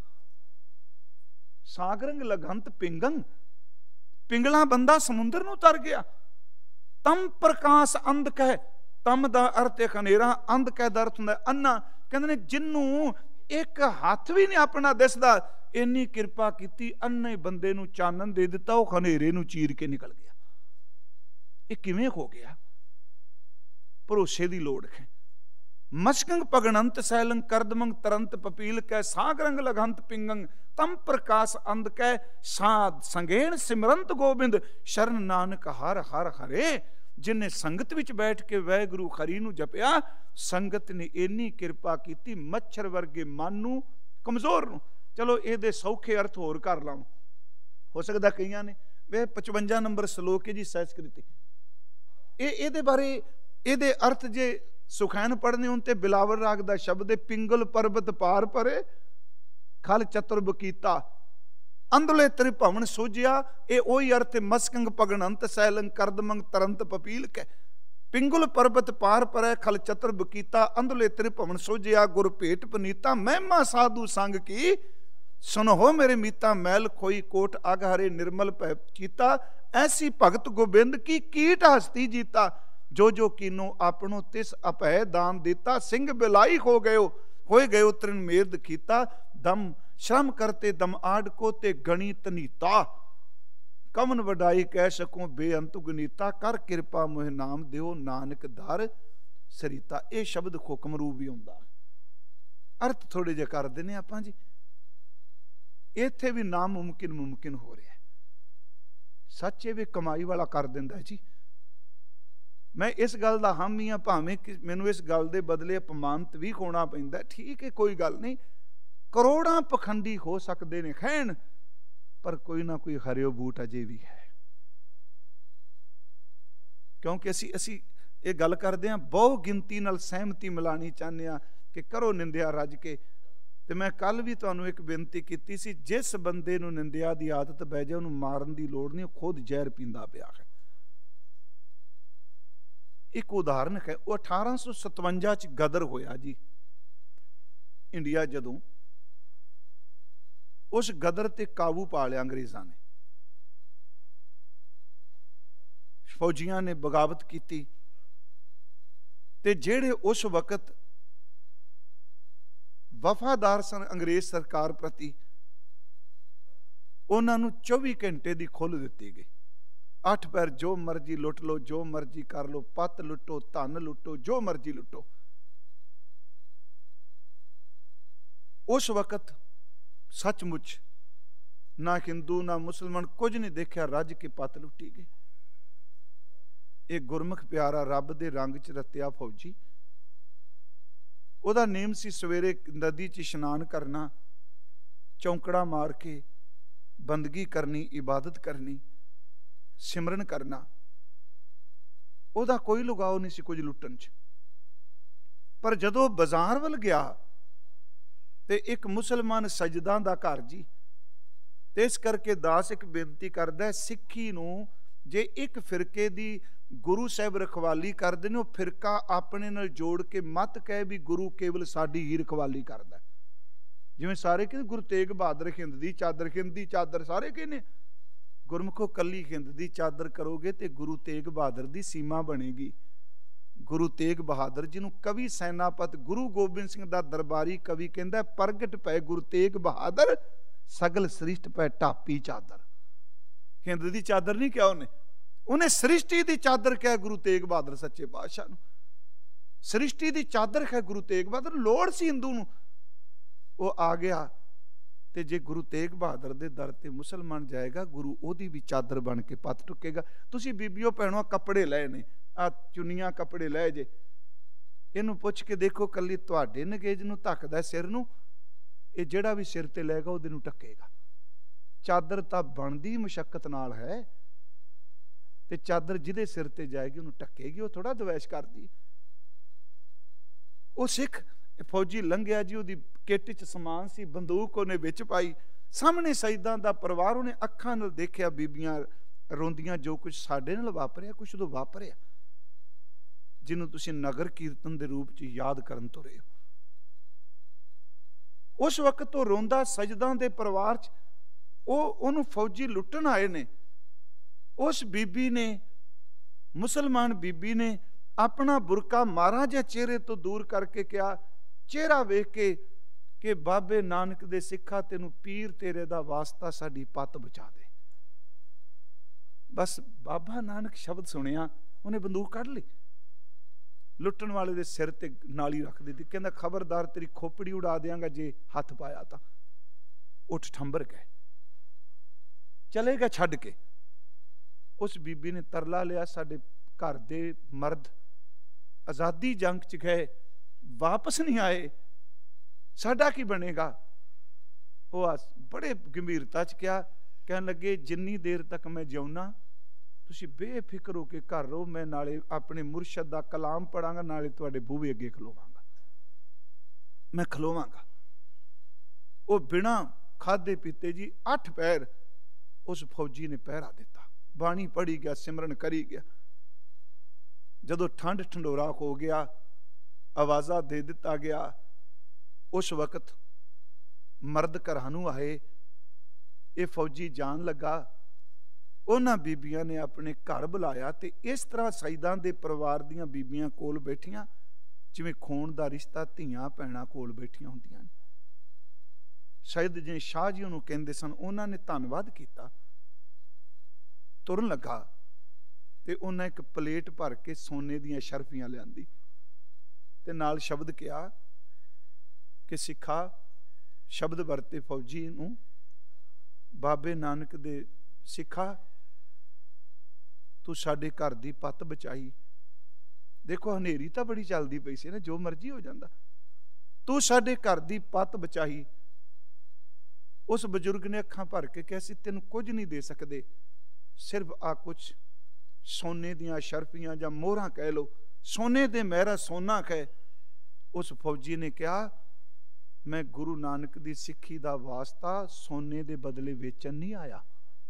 ਸਾਗਰੰਗ ਲਗੰਤ ਪਿੰਗੰਗ, ਪਿੰਗਲਾ ਬੰਦਾ ਸਮੁੰਦਰ ਨੂੰ ਤਰ ਗਿਆ। ਤਮ ਪ੍ਰਕਾਸ਼ ਅੰਧ ਕਹਿ, ਤਮ ਦਾ ਅਰਥ ਹੈ ਹਨੇਰਾ, ਅੰਧ ਕਹਿ ਦਾ ਅਰਥ ਹੁੰਦਾ ਅੰਨਾ। ਕਹਿੰਦੇ ਨੇ ਜਿਹਨੂੰ ਇੱਕ ਹੱਥ ਵੀ ਨਹੀਂ ਆਪਣਾ ਦਿਸਦਾ, ਇੰਨੀ ਕਿਰਪਾ ਕੀਤੀ, ਅੰਨੇ ਬੰਦੇ ਨੂੰ ਚਾਨਣ ਦੇ ਦਿੱਤਾ, ਉਹ ਹਨੇਰੇ ਨੂੰ ਚੀਰ ਕੇ ਨਿਕਲ ਗਿਆ। ਇਹ ਕਿਵੇਂ ਹੋ ਗਿਆ? ਭਰੋਸੇ ਦੀ ਲੋੜ ਹੈ। ਮਸਕੰਗ ਭਗਣੰਤ ਸੈਲੰਗ, ਕਰਦਮੰਗ ਤਰੰਤ ਪਪੀਲ ਕੈ, ਸਾਗਰੰਗ ਲਗੰਤ ਪਿੰਗੰਗ, ਤਮ ਪ੍ਰਕਾਸ਼ ਅੰਧ ਕੈ, ਸਾਧ ਸੰਗੇਣ ਸਿਮਰੰਤ ਗੋਬਿੰਦ, ਸ਼ਰਨ ਨਾਨਕ ਹਰ ਹਰ ਹਰੇ। ਜਿਨੇ ਸੰਗਤ ਵਿੱਚ ਬੈਠ ਕੇ ਵਾਹਿਗੁਰੂ ਹਰੀ ਨੂੰ ਜਪਿਆ, ਸੰਗਤ ਨੇ ਇੰਨੀ ਕਿਰਪਾ ਕੀਤੀ, ਮੱਛਰ ਵਰਗੇ ਮਨ ਨੂੰ, ਕਮਜ਼ੋਰ ਨੂੰ। ਚਲੋ ਇਹਦੇ ਸੌਖੇ ਅਰਥ ਹੋਰ ਕਰ ਲਾਵਾਂ। ਹੋ ਸਕਦਾ ਕਈਆਂ ਨੇ ਵੇ ਪਚਵੰਜਾ ਨੰਬਰ ਸ਼ਲੋਕ ਹੈ ਜੀ ਸੰਸਕ੍ਰਿਤੀ, ਇਹ ਇਹਦੇ ਬਾਰੇ, ਇਹਦੇ ਅਰਥ ਜੇ ਸੁਖੈਨ ਪੜ੍ਹਨੇ ਹੋਣ ਤੇ ਬਿਲਾਵਲ ਰਾਗ ਦਾ ਸ਼ਬਦ ਹੈ, ਪਿੰਗਲ ਪਰਬਤ ਪਾਰ ਪਰੇ ਖਲ ਚਤੁਰ ਬਕੀਤਾ, ਅੰਦਲੇ ਤ੍ਰਿਭਵਨ ਸੋਝਿਆ। ਇਹ ਉਹੀ ਅਰਥ ਹੈ ਮਸਕੰਗ ਭਗਣੰਤ ਸੈਲੰਗ, ਕਰਦਮੰਗ ਤਰੰਤ ਪਪੀਲ ਕੈ, ਪਿੰਗਲ ਪਰਬਤ ਪਾਰ ਪਰੈ ਖਲ ਚਤੁਰ ਬਕੀਤਾ, ਅੰਦਲੇ ਤ੍ਰਿਭਵਨ ਸੋਝਿਆ, ਗੁਰ ਭੇਟ ਪਨੀਤਾ, ਮਹਿਮਾ ਸਾਧੂ ਸੰਗ ਕੀ ਸੁਨੋ ਮੇਰੇ ਮੀਤਾ, ਮੈਲ ਖੋਈ ਕੋਟ ਅਗ ਹਰੇ ਨਿਰਮਲ ਭੈ ਚੀਤਾ, ਐਸੀ ਭਗਤ ਗੋਬਿੰਦ ਕੀ ਕੀਟ ਹਸਤੀ ਜੀਤਾ, ਜੋ ਜੋ ਕੀਨੋ ਆਪਣੋ ਤਿਸ ਅਭੈ ਦਾਨ ਦਿੱਤਾ, ਸਿੰਘ ਬਿਲਾਈ ਹੋ ਗਇਓ ਹੋਏ ਗਇਓ ਤ੍ਰਿਨ ਮੇਦ ਕੀਤਾ, ਦਮ ਸ਼ਰਮ ਕਰਤੇ ਦਮ ਆਡ ਕੋ ਤੇ ਗਣੀ ਤਨੀਤਾ, ਕਮਨ ਵਡਾਈ ਕਹਿ ਸਕੋ ਬੇਅੰਤ ਗਨੀਤਾ, ਕਰ ਕਿਰਪਾ ਮੋਹਿ ਨਾਮ ਦਿਓ ਨਾਨਕ ਦਰ ਸਰੀਤਾ। ਇਹ ਸ਼ਬਦ ਹੁਕਮ ਰੂਪ ਵੀ ਹੁੰਦਾ, ਅਰਥ ਥੋੜੇ ਜਿਹਾ ਕਰ ਦਿੰਦੇ ਆਪਾਂ ਜੀ। ਇੱਥੇ ਵੀ ਨਾਮੁਮਕਿਨ ਮੁਮਕਿਨ ਹੋ ਰਿਹਾ। ਸੱਚ ਇਹ ਵੀ ਕਮਾਈ ਵਾਲਾ ਕਰ ਦਿੰਦਾ ਜੀ। ਮੈਂ ਇਸ ਗੱਲ ਦਾ ਹਾਮੀ ਹਾਂ, ਭਾਵੇਂ ਕਿ ਮੈਨੂੰ ਇਸ ਗੱਲ ਦੇ ਬਦਲੇ ਅਪਮਾਨਿਤ ਵੀ ਹੋਣਾ ਪੈਂਦਾ, ਠੀਕ ਹੈ, ਕੋਈ ਗੱਲ ਨਹੀਂ। ਕਰੋੜਾਂ ਪਖੰਡੀ ਹੋ ਸਕਦੇ ਨੇ ਖੈਣ, ਪਰ ਕੋਈ ਨਾ ਕੋਈ ਹਰਿਓ ਬੂਟ ਅਜੇ ਵੀ ਹੈ। ਕਿਉਂਕਿ ਅਸੀਂ ਅਸੀਂ ਇਹ ਗੱਲ ਕਰਦੇ ਹਾਂ, ਬਹੁ ਗਿਣਤੀ ਨਾਲ ਸਹਿਮਤੀ ਮਿਲਾਣੀ ਚਾਹੁੰਦੇ ਹਾਂ ਕਿ ਕਰੋ ਨਿੰਦਿਆ ਰੱਜ ਕੇ। ਤੇ ਮੈਂ ਕੱਲ ਵੀ ਤੁਹਾਨੂੰ ਇੱਕ ਬੇਨਤੀ ਕੀਤੀ ਸੀ, ਜਿਸ ਬੰਦੇ ਨੂੰ ਨਿੰਦਿਆ ਦੀ ਆਦਤ ਪੈ ਜਾਏ ਉਹਨੂੰ ਮਾਰਨ ਦੀ ਲੋੜ ਨਹੀਂ, ਉਹ ਖੁਦ ਜ਼ਹਿਰ ਪੀਂਦਾ ਪਿਆ ਹੈ। ਇੱਕ ਉਦਾਹਰਨ ਹੈ, ਉਹ ਅਠਾਰਾਂ ਸੌ ਸਤਵੰਜਾ ਚ ਗਦਰ ਹੋਇਆ ਜੀ ਇੰਡੀਆ। ਜਦੋਂ ਉਸ ਗਦਰ ਤੇ ਕਾਬੂ ਪਾ ਲਿਆ ਅੰਗਰੇਜ਼ਾਂ ਨੇ, ਫੌਜੀਆਂ ਨੇ ਬਗਾਵਤ ਕੀਤੀ, ਤੇ ਜਿਹੜੇ ਉਸ ਵਕਤ ਵਫਾਦਾਰ ਸਨ ਅੰਗਰੇਜ਼ ਸਰਕਾਰ ਪ੍ਰਤੀ, ਉਹਨਾਂ ਨੂੰ ਚੌਵੀ ਘੰਟੇ ਦੀ ਖੁੱਲ੍ਹ ਦਿੱਤੀ ਗਈ। ਅੱਠ ਪੈਰ ਜੋ ਮਰਜ਼ੀ ਲੁੱਟ ਲਓ, ਜੋ ਮਰਜ਼ੀ ਕਰ ਲਓ, ਪੱਤ ਲੁੱਟੋ, ਧਨ ਲੁੱਟੋ, ਜੋ ਮਰਜ਼ੀ ਲੁੱਟੋ। ਉਸ ਵਕਤ ਸੱਚਮੁੱਚ ਨਾ ਹਿੰਦੂ ਨਾ ਮੁਸਲਮਾਨ ਕੁਝ ਨਹੀਂ ਦੇਖਿਆ, ਰੱਜ ਕੇ ਪੱਤ ਲੁੱਟੀ ਗਈ। ਇਹ ਗੁਰਮੁਖ ਪਿਆਰਾ ਰੱਬ ਦੇ ਰੰਗ ਚ ਰਤਿਆ ਫੌਜੀ, ਉਹਦਾ ਨੇਮ ਸੀ ਸਵੇਰੇ ਨਦੀ ਚ ਇਸ਼ਨਾਨ ਕਰਨਾ, ਚੌਂਕੜਾ ਮਾਰ ਕੇ ਬੰਦਗੀ ਕਰਨੀ, ਇਬਾਦਤ ਕਰਨੀ, ਸਿਮਰਨ ਕਰਨਾ। ਉਹਦਾ ਕੋਈ ਲੁਗਾਓ ਨਹੀਂ ਸੀ ਕੁਝ ਲੁੱਟਣ ਚ। ਪਰ ਜਦੋਂ ਬਾਜ਼ਾਰ ਵੱਲ ਗਿਆ ਤੇ ਇੱਕ ਮੁਸਲਮਾਨ ਸਜਦਾਂ ਦਾ ਘਰ ਜੀ, ਤੇ ਇਸ ਕਰਕੇ ਦਾਸ ਇੱਕ ਬੇਨਤੀ ਕਰਦਾ, ਸਿੱਖੀ ਨੂੰ ਜੇ ਇੱਕ ਫਿਰਕੇ ਦੀ ਗੁਰੂ ਸਾਹਿਬ ਰਖਵਾਲੀ ਕਰਦੇ ਨੇ, ਉਹ ਫਿਰਕਾ ਆਪਣੇ ਨਾਲ ਜੋੜ ਕੇ ਮਤ ਕਹੇ ਵੀ ਗੁਰੂ ਕੇਵਲ ਸਾਡੀ ਹੀ ਰਖਵਾਲੀ ਕਰਦਾ। ਜਿਵੇਂ ਸਾਰੇ ਕਹਿੰਦੇ ਗੁਰੂ ਤੇਗ ਬਹਾਦਰ ਹਿੰਦ ਦੀ ਚਾਦਰ, ਹਿੰਦ ਦੀ ਚਾਦਰ ਸਾਰੇ ਕਹਿੰਦੇ, ਗੁਰਮੁਖੋ ਕੱਲੀ ਹਿੰਦ ਦੀ ਚਾਦਰ ਕਰੋਗੇ ਤੇ ਗੁਰੂ ਤੇਗ ਬਹਾਦਰ ਦੀ ਸੀਮਾ ਬਣੇਗੀ। ਗੁਰੂ ਤੇਗ ਬਹਾਦਰ ਜਿਹਨੂੰ ਕਵੀ ਸੈਨਾਪਤ ਗੁਰੂ ਗੋਬਿੰਦ ਸਿੰਘ ਦਾ ਦਰਬਾਰੀ ਕਵੀ ਕਹਿੰਦਾ, ਪ੍ਰਗਟ ਪਏ ਗੁਰੂ ਤੇਗ ਬਹਾਦਰ, ਸਗਲ ਸ੍ਰਿਸ਼ਟ ਪੈ ਢਾਪੀ ਚਾਦਰ। ਹਿੰਦ ਦੀ ਚਾਦਰ ਨਹੀਂ ਕਿਹਾ ਉਹਨੇ, ਉਹਨੇ ਸ੍ਰਿਸ਼ਟੀ ਦੀ ਚਾਦਰ ਕਿਹਾ ਗੁਰੂ ਤੇਗ ਬਹਾਦਰ ਸੱਚੇ ਪਾਤਸ਼ਾਹ ਨੂੰ। ਸ੍ਰਿਸ਼ਟੀ ਦੀ ਚਾਦਰ ਹੈ ਗੁਰੂ ਤੇਗ ਬਹਾਦਰ, ਲੋੜ ਸੀ ਹਿੰਦੂ ਨੂੰ। ਉਹ ਆ ਗਿਆ, ਤੇ ਜੇ ਗੁਰੂ ਤੇਗ ਬਹਾਦਰ ਦੇ ਦਰ ਤੇ ਮੁਸਲਮਾਨ ਜਾਏਗਾ, ਗੁਰੂ ਉਹਦੀ ਵੀ ਚਾਦਰ ਬਣ ਕੇ ਪੱਤ ਟੁੱਕੇਗਾ। ਤੁਸੀਂ ਬੀਬੀਓ ਭੈਣੋ ਕੱਪੜੇ ਲਏ ਨੇ, ਆ ਚੁੰਨੀਆਂ ਕੱਪੜੇ ਲਏ ਜੇ, ਇਹਨੂੰ ਪੁੱਛ ਕੇ ਦੇਖੋ, ਕੱਲੀ ਤੁਹਾਡੇ ਨਗੇਜ ਨੂੰ ਢੱਕਦਾ ਸਿਰ ਨੂੰ, ਇਹ ਜਿਹੜਾ ਵੀ ਸਿਰ ਤੇ ਲੈਗਾ ਉਹਦੇ ਨੂੰ ਢੱਕੇਗਾ। ਚਾਦਰ ਤਾਂ ਬਣਦੀ ਮੁਸ਼ੱਕਤ ਨਾਲ ਹੈ, ਤੇ ਚਾਦਰ ਜਿਹਦੇ ਸਿਰ ਤੇ ਜਾਏਗੀ ਉਹਨੂੰ ਢੱਕੇਗੀ, ਉਹ ਥੋੜਾ ਦਵੈਸ਼ ਕਰਦੀ। ਉਹ ਸਿੱਖ ਫੌਜੀ ਲੰਘਿਆ ਜੀ, ਉਹਦੀ ਕਿੱਟ ਚ ਸਮਾਨ ਸੀ, ਬੰਦੂਕ ਉਹਨੇ ਵਿੱਚ ਪਾਈ, ਸਾਹਮਣੇ ਸ਼ਹੀਦਾਂ ਦਾ ਪਰਿਵਾਰ, ਉਹਨੇ ਅੱਖਾਂ ਨਾਲ ਦੇਖਿਆ ਬੀਬੀਆਂ ਰੋਂਦੀਆਂ, ਜੋ ਕੁਝ ਸਾਡੇ ਨਾਲ ਵਾਪਰਿਆ ਕੁਝ ਉਦੋਂ ਵਾਪਰਿਆ, ਜਿਹਨੂੰ ਤੁਸੀਂ ਨਗਰ ਕੀਰਤਨ ਦੇ ਰੂਪ ਚ ਯਾਦ ਕਰਨ ਤੁਰੇ ਹੋ। ਉਸ ਵਕਤ ਉਹ ਰੋਂਦਾ ਸਜਦਾਂ ਦੇ ਪਰਿਵਾਰ ਚ, ਉਹ ਉਹਨੂੰ ਫੌਜੀ ਲੁੱਟਣ ਆਏ ਨੇ। ਉਸ ਬੀਬੀ ਨੇ, ਮੁਸਲਮਾਨ ਬੀਬੀ ਨੇ ਆਪਣਾ ਬੁਰਕਾ ਮਾਰਾ ਜਿਹਾ ਚਿਹਰੇ ਤੋਂ ਦੂਰ ਕਰਕੇ ਕਿਹਾ, ਚਿਹਰਾ ਵੇਖ ਕੇ, ਕਿ ਬਾਬੇ ਨਾਨਕ ਦੇ ਸਿੱਖਾ, ਤੈਨੂੰ ਪੀਰ ਤੇਰੇ ਦਾ ਵਾਸਤਾ, ਸਾਡੀ ਪੱਤ ਬਚਾ ਦੇ। ਬਸ ਬਾਬਾ ਨਾਨਕ ਸ਼ਬਦ ਸੁਣਿਆ, ਉਹਨੇ ਬੰਦੂਕ ਕੱਢ ਲਈ, ਲੁੱਟਣ ਵਾਲੇ ਦੇ ਸਿਰ ਤੇ ਨਾਲੀ ਰੱਖ ਦਿੱਤੀ, ਕਹਿੰਦਾ ਖਬਰਦਾਰ ਤੇਰੀ ਖੋਪੜੀ ਉਡਾ ਦਿਆਂਗਾ ਜੇ ਹੱਥ ਪਾਇਆ ਤਾਂ। ਉੱਠ ਠੰਬਰ ਗਏ, ਚਲੇ ਗਿਆ ਛੱਡ ਕੇ। ਉਸ ਬੀਬੀ ਨੇ ਤਰਲਾ ਲਿਆ, ਸਾਡੇ ਘਰ ਦੇ ਮਰਦ ਆਜ਼ਾਦੀ ਜੰਗ ਚ ਗਏ, ਵਾਪਸ ਨਹੀਂ ਆਏ, ਸਾਡਾ ਕੀ ਬਣੇਗਾ? ਉਹ ਬੜੇ ਗੰਭੀਰਤਾ ਚ ਕਿਹਾ, ਕਹਿਣ ਲੱਗੇ ਜਿੰਨੀ ਦੇਰ ਤੱਕ ਮੈਂ ਜਿਉਣਾ ਤੁਸੀਂ ਬੇਫਿਕਰ ਹੋ ਕੇ ਘਰ ਰਹੋ, ਮੈਂ ਨਾਲੇ ਆਪਣੇ ਮੁਰਸ਼ਦ ਦਾ ਕਲਾਮ ਪੜਾਂਗਾ, ਨਾਲੇ ਤੁਹਾਡੇ ਬੂਹੇ ਅੱਗੇ ਖਲੋਵਾਂਗਾ, ਮੈਂ ਖਲੋਵਾਂਗਾ। ਉਹ ਬਿਨਾਂ ਖਾਦੇ ਪੀਤੇ ਜੀ ਅੱਠ ਪੈਰ ਉਸ ਫੌਜੀ ਨੇ ਪਹਿਰਾ ਦਿੱਤਾ, ਬਾਣੀ ਪੜੀ ਗਿਆ, ਸਿਮਰਨ ਕਰੀ ਗਿਆ। ਜਦੋਂ ਠੰਡ ਠੰਡੋਰਾ ਹੋ ਗਿਆ, ਆਵਾਜ਼ਾਂ ਦੇ ਦਿੱਤਾ ਗਿਆ, ਉਸ ਵਕਤ ਮਰਦ ਘਰਾਂ ਨੂੰ ਆਏ, ਇਹ ਫੌਜੀ ਜਾਣ ਲੱਗਾ। ਉਹਨਾਂ ਬੀਬੀਆਂ ਨੇ ਆਪਣੇ ਘਰ ਬੁਲਾਇਆ, ਤੇ ਇਸ ਤਰ੍ਹਾਂ ਸ਼ਹੀਦਾਂ ਦੇ ਪਰਿਵਾਰ ਦੀਆਂ ਬੀਬੀਆਂ ਕੋਲ ਬੈਠੀਆਂ, ਜਿਵੇਂ ਖੂਨ ਦਾ ਰਿਸ਼ਤਾ ਧੀਆਂ ਭੈਣਾਂ ਕੋਲ ਬੈਠੀਆਂ ਹੁੰਦੀਆਂ ਨੇ। ਸ਼ਹੀਦ ਜੀ ਸ਼ਾਹ ਜੀ ਉਹਨੂੰ ਕਹਿੰਦੇ ਸਨ, ਉਹਨਾਂ ਨੇ ਧੰਨਵਾਦ ਕੀਤਾ। ਤੁਰਨ ਲੱਗਾ ਤੇ ਉਹਨਾਂ ਇੱਕ ਪਲੇਟ ਭਰ ਕੇ ਸੋਨੇ ਦੀਆਂ ਸ਼ਰਫੀਆਂ ਲਿਆਂਦੀ, ਤੇ ਨਾਲ ਸ਼ਬਦ ਕਿਹਾ ਕਿ ਸਿੱਖਾ, ਸ਼ਬਦ ਵਰਤੇ ਫੌਜੀ ਨੂੰ, ਬਾਬੇ ਨਾਨਕ ਦੇ ਸਿੱਖਾ, ਤੂੰ ਸਾਡੇ ਘਰ ਦੀ ਪੱਤ ਬਚਾਈ। ਦੇਖੋ ਹਨੇਰੀ ਤਾਂ ਬੜੀ ਚੱਲਦੀ ਪਈ ਸੀ ਨਾ, ਜੋ ਮਰਜ਼ੀ ਹੋ ਜਾਂਦਾ। ਤੂੰ ਸਾਡੇ ਘਰ ਦੀ ਪੱਤ ਬਚਾਈ। ਉਸ ਬਜ਼ੁਰਗ ਨੇ ਅੱਖਾਂ ਭਰ ਕੇ ਕਿਹਾ ਸੀ, ਤੈਨੂੰ ਕੁਝ ਨਹੀਂ ਦੇ ਸਕਦੇ, ਸਿਰਫ ਆ ਕੁਛ ਸੋਨੇ ਦੀਆਂ ਸ਼ਰਫੀਆਂ ਜਾਂ ਮੋਹਰਾਂ ਕਹਿ ਲਓ, ਸੋਨੇ ਦੇ ਮਹਿਰਾ ਸੋਨਾ ਕਹਿ। ਉਸ ਫੌਜੀ ਨੇ ਕਿਹਾ, ਮੈਂ ਗੁਰੂ ਨਾਨਕ ਦੀ ਸਿੱਖੀ ਦਾ ਵਾਸਤਾ ਸੋਨੇ ਦੇ ਬਦਲੇ ਵੇਚਣ ਨਹੀਂ ਆਇਆ।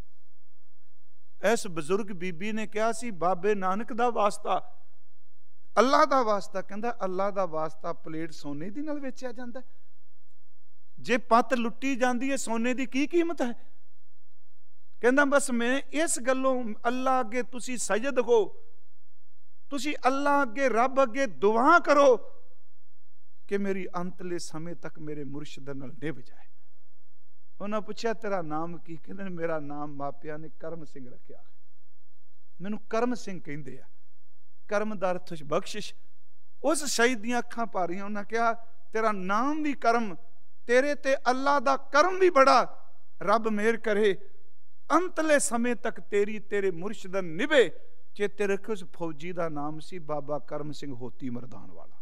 ਇਸ ਬਜ਼ੁਰਗ ਬੀਬੀ ਨੇ ਕਿਹਾ ਸੀ, ਬਾਬੇ ਨਾਨਕ ਦਾ ਵਾਸਤਾ, ਅੱਲਾ ਦਾ ਵਾਸਤਾ। ਕਹਿੰਦਾ ਅੱਲਾ ਦਾ ਵਾਸਤਾ ਪਲੇਟ ਸੋਨੇ ਦੀ ਨਾਲ ਵੇਚਿਆ ਜਾਂਦਾ? ਜੇ ਪੱਤ ਲੁੱਟੀ ਜਾਂਦੀ ਹੈ ਸੋਨੇ ਦੀ ਕੀ ਕੀਮਤ ਹੈ? ਕਹਿੰਦਾ ਬਸ ਮੈਂ ਇਸ ਗੱਲੋਂ ਅੱਲਾ ਅੱਗੇ ਤੁਸੀਂ ਸਜਦ ਹੋ, ਤੁਸੀਂ ਅੱਲਾ ਅੱਗੇ ਰੱਬ ਅੱਗੇ ਦੁਆ ਕਰੋ ਕਿ ਮੇਰੀ ਅੰਤਲੇ ਸਮੇਂ ਤੱਕ ਮੇਰੇ ਮੁਰਸ਼ਿਦ ਨਾਲ ਨਿਭ ਜਾਏ। ਉਹਨਾਂ ਪੁੱਛਿਆ ਤੇਰਾ ਨਾਮ ਕੀ? ਕਹਿੰਦੇ ਮੇਰਾ ਨਾਮ ਮਾਪਿਆਂ ਨੇ ਕਰਮ ਸਿੰਘ ਰੱਖਿਆ, ਮੈਨੂੰ ਕਰਮ ਸਿੰਘ ਕਹਿੰਦੇ ਆ। ਕਰਮ ਦਾ ਅਰਥ ਬਖਸ਼ਿਸ਼। ਉਸ ਸ਼ਹੀਦ ਦੀਆਂ ਅੱਖਾਂ ਭਾਰੀਆਂ। ਉਹਨਾਂ ਕਿਹਾ ਤੇਰਾ ਨਾਮ ਵੀ ਕਰਮ, ਤੇਰੇ ਤੇ ਅੱਲਾ ਦਾ ਕਰਮ ਵੀ ਬੜਾ, ਰੱਬ ਮਿਹਰ ਕਰੇ ਅੰਤਲੇ ਸਮੇਂ ਤੱਕ ਤੇਰੀ ਤੇਰੇ ਮੁਰਸ਼ਿਦ ਨਿਭੇ। ਚੇਤੇ ਰੱਖੋ ਉਸ ਫੌਜੀ ਦਾ ਨਾਮ ਸੀ ਬਾਬਾ ਕਰਮ ਸਿੰਘ ਹੋਤੀ ਮਰਦਾਨ ਵਾਲਾ।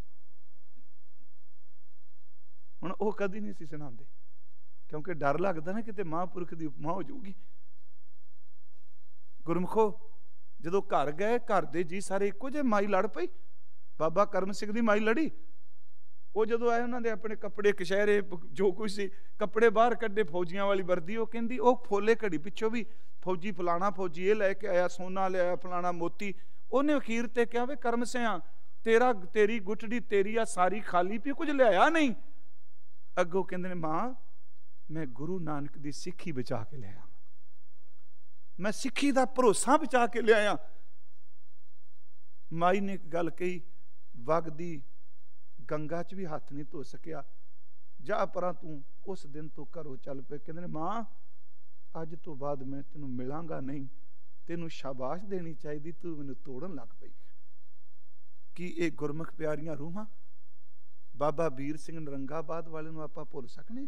ਹੁਣ ਉਹ ਕਦੀ ਨਹੀਂ ਸੀ ਸੁਣਾਉਂਦੇ, ਕਿਉਂਕਿ ਡਰ ਲੱਗਦਾ ਨਾ ਕਿਤੇ ਮਹਾਂਪੁਰਖ ਦੀ ਉਪਮਾ ਹੋ ਜਾਊਗੀ। ਗੁਰਮੁਖੋ ਜਦੋਂ ਘਰ ਗਏ, ਘਰ ਦੇ ਜੀ ਸਾਰੇ ਇੱਕੋ ਜਿਹੇ। ਮਾਈ ਲੜ ਪਈ, ਬਾਬਾ ਕਰਮ ਸਿੰਘ ਦੀ ਮਾਈ ਲੜੀ। ਉਹ ਜਦੋਂ ਆਏ ਉਹਨਾਂ ਦੇ ਆਪਣੇ ਕੱਪੜੇ ਕਸ਼ਹਿਰੇ ਜੋ ਕੁਝ ਸੀ ਕੱਪੜੇ ਬਾਹਰ ਕੱਢੇ, ਫੌਜੀਆਂ ਵਾਲੀ ਵਰਦੀ। ਉਹ ਕਹਿੰਦੀ ਉਹ ਫੋਲੇ ਘੜੀ ਪਿੱਛੋਂ ਵੀ ਫੌਜੀ ਫਲਾਣਾ ਫੌਜੀ ਇਹ ਲੈ ਕੇ ਆਇਆ, ਸੋਨਾ ਲਿਆਇਆ, ਫਲਾਣਾ ਮੋਤੀ। ਉਹਨੇ ਅਖੀਰ ਤੇ ਕਿਹਾ ਵੇ ਕਰਮ ਸਿਆ, ਤੇਰਾ ਤੇਰੀ ਗੁੱਠੜੀ ਤੇਰੀ ਆ ਸਾਰੀ ਖਾਲੀ ਪਈ, ਕੁਝ ਲਿਆਇਆ ਨਹੀਂ। ਅੱਗੋਂ ਕਹਿੰਦੇ ਨੇ ਮਾਂ ਮੈਂ ਗੁਰੂ ਨਾਨਕ ਦੀ ਸਿੱਖੀ ਬਚਾ ਕੇ ਲਿਆਇਆ, ਮੈਂ ਸਿੱਖੀ ਦਾ ਭਰੋਸਾ ਬਚਾ ਕੇ ਲਿਆਇਆ। ਮਾਈ ਨੇ ਇੱਕ ਗੱਲ ਕਹੀ, ਵਗਦੀ ਗੰਗਾ 'ਚ ਵੀ ਹੱਥ ਨਹੀਂ ਧੋ ਸਕਿਆ, ਜਾ ਪਰਾਂ ਤੂੰ। ਉਸ ਦਿਨ ਤੋਂ ਘਰੋਂ ਚੱਲ ਪਏ। ਕਹਿੰਦੇ ਨੇ ਮਾਂ ਅੱਜ ਤੋਂ ਬਾਅਦ ਮੈਂ ਤੈਨੂੰ ਮਿਲਾਂਗਾ ਨਹੀਂ, ਤੈਨੂੰ ਸ਼ਾਬਾਸ਼ ਦੇਣੀ ਚਾਹੀਦੀ, ਤੂੰ ਮੈਨੂੰ ਤੋੜਨ ਲੱਗ ਪਈ। ਕੀ ਇਹ ਗੁਰਮੁਖ ਪਿਆਰੀਆਂ ਰੂਹਾਂ ਬਾਬਾ ਵੀਰ ਸਿੰਘ ਨਰੰਗਾਬਾਦ ਵਾਲੇ ਨੂੰ ਆਪਾਂ ਭੁੱਲ ਸਕਨੇ?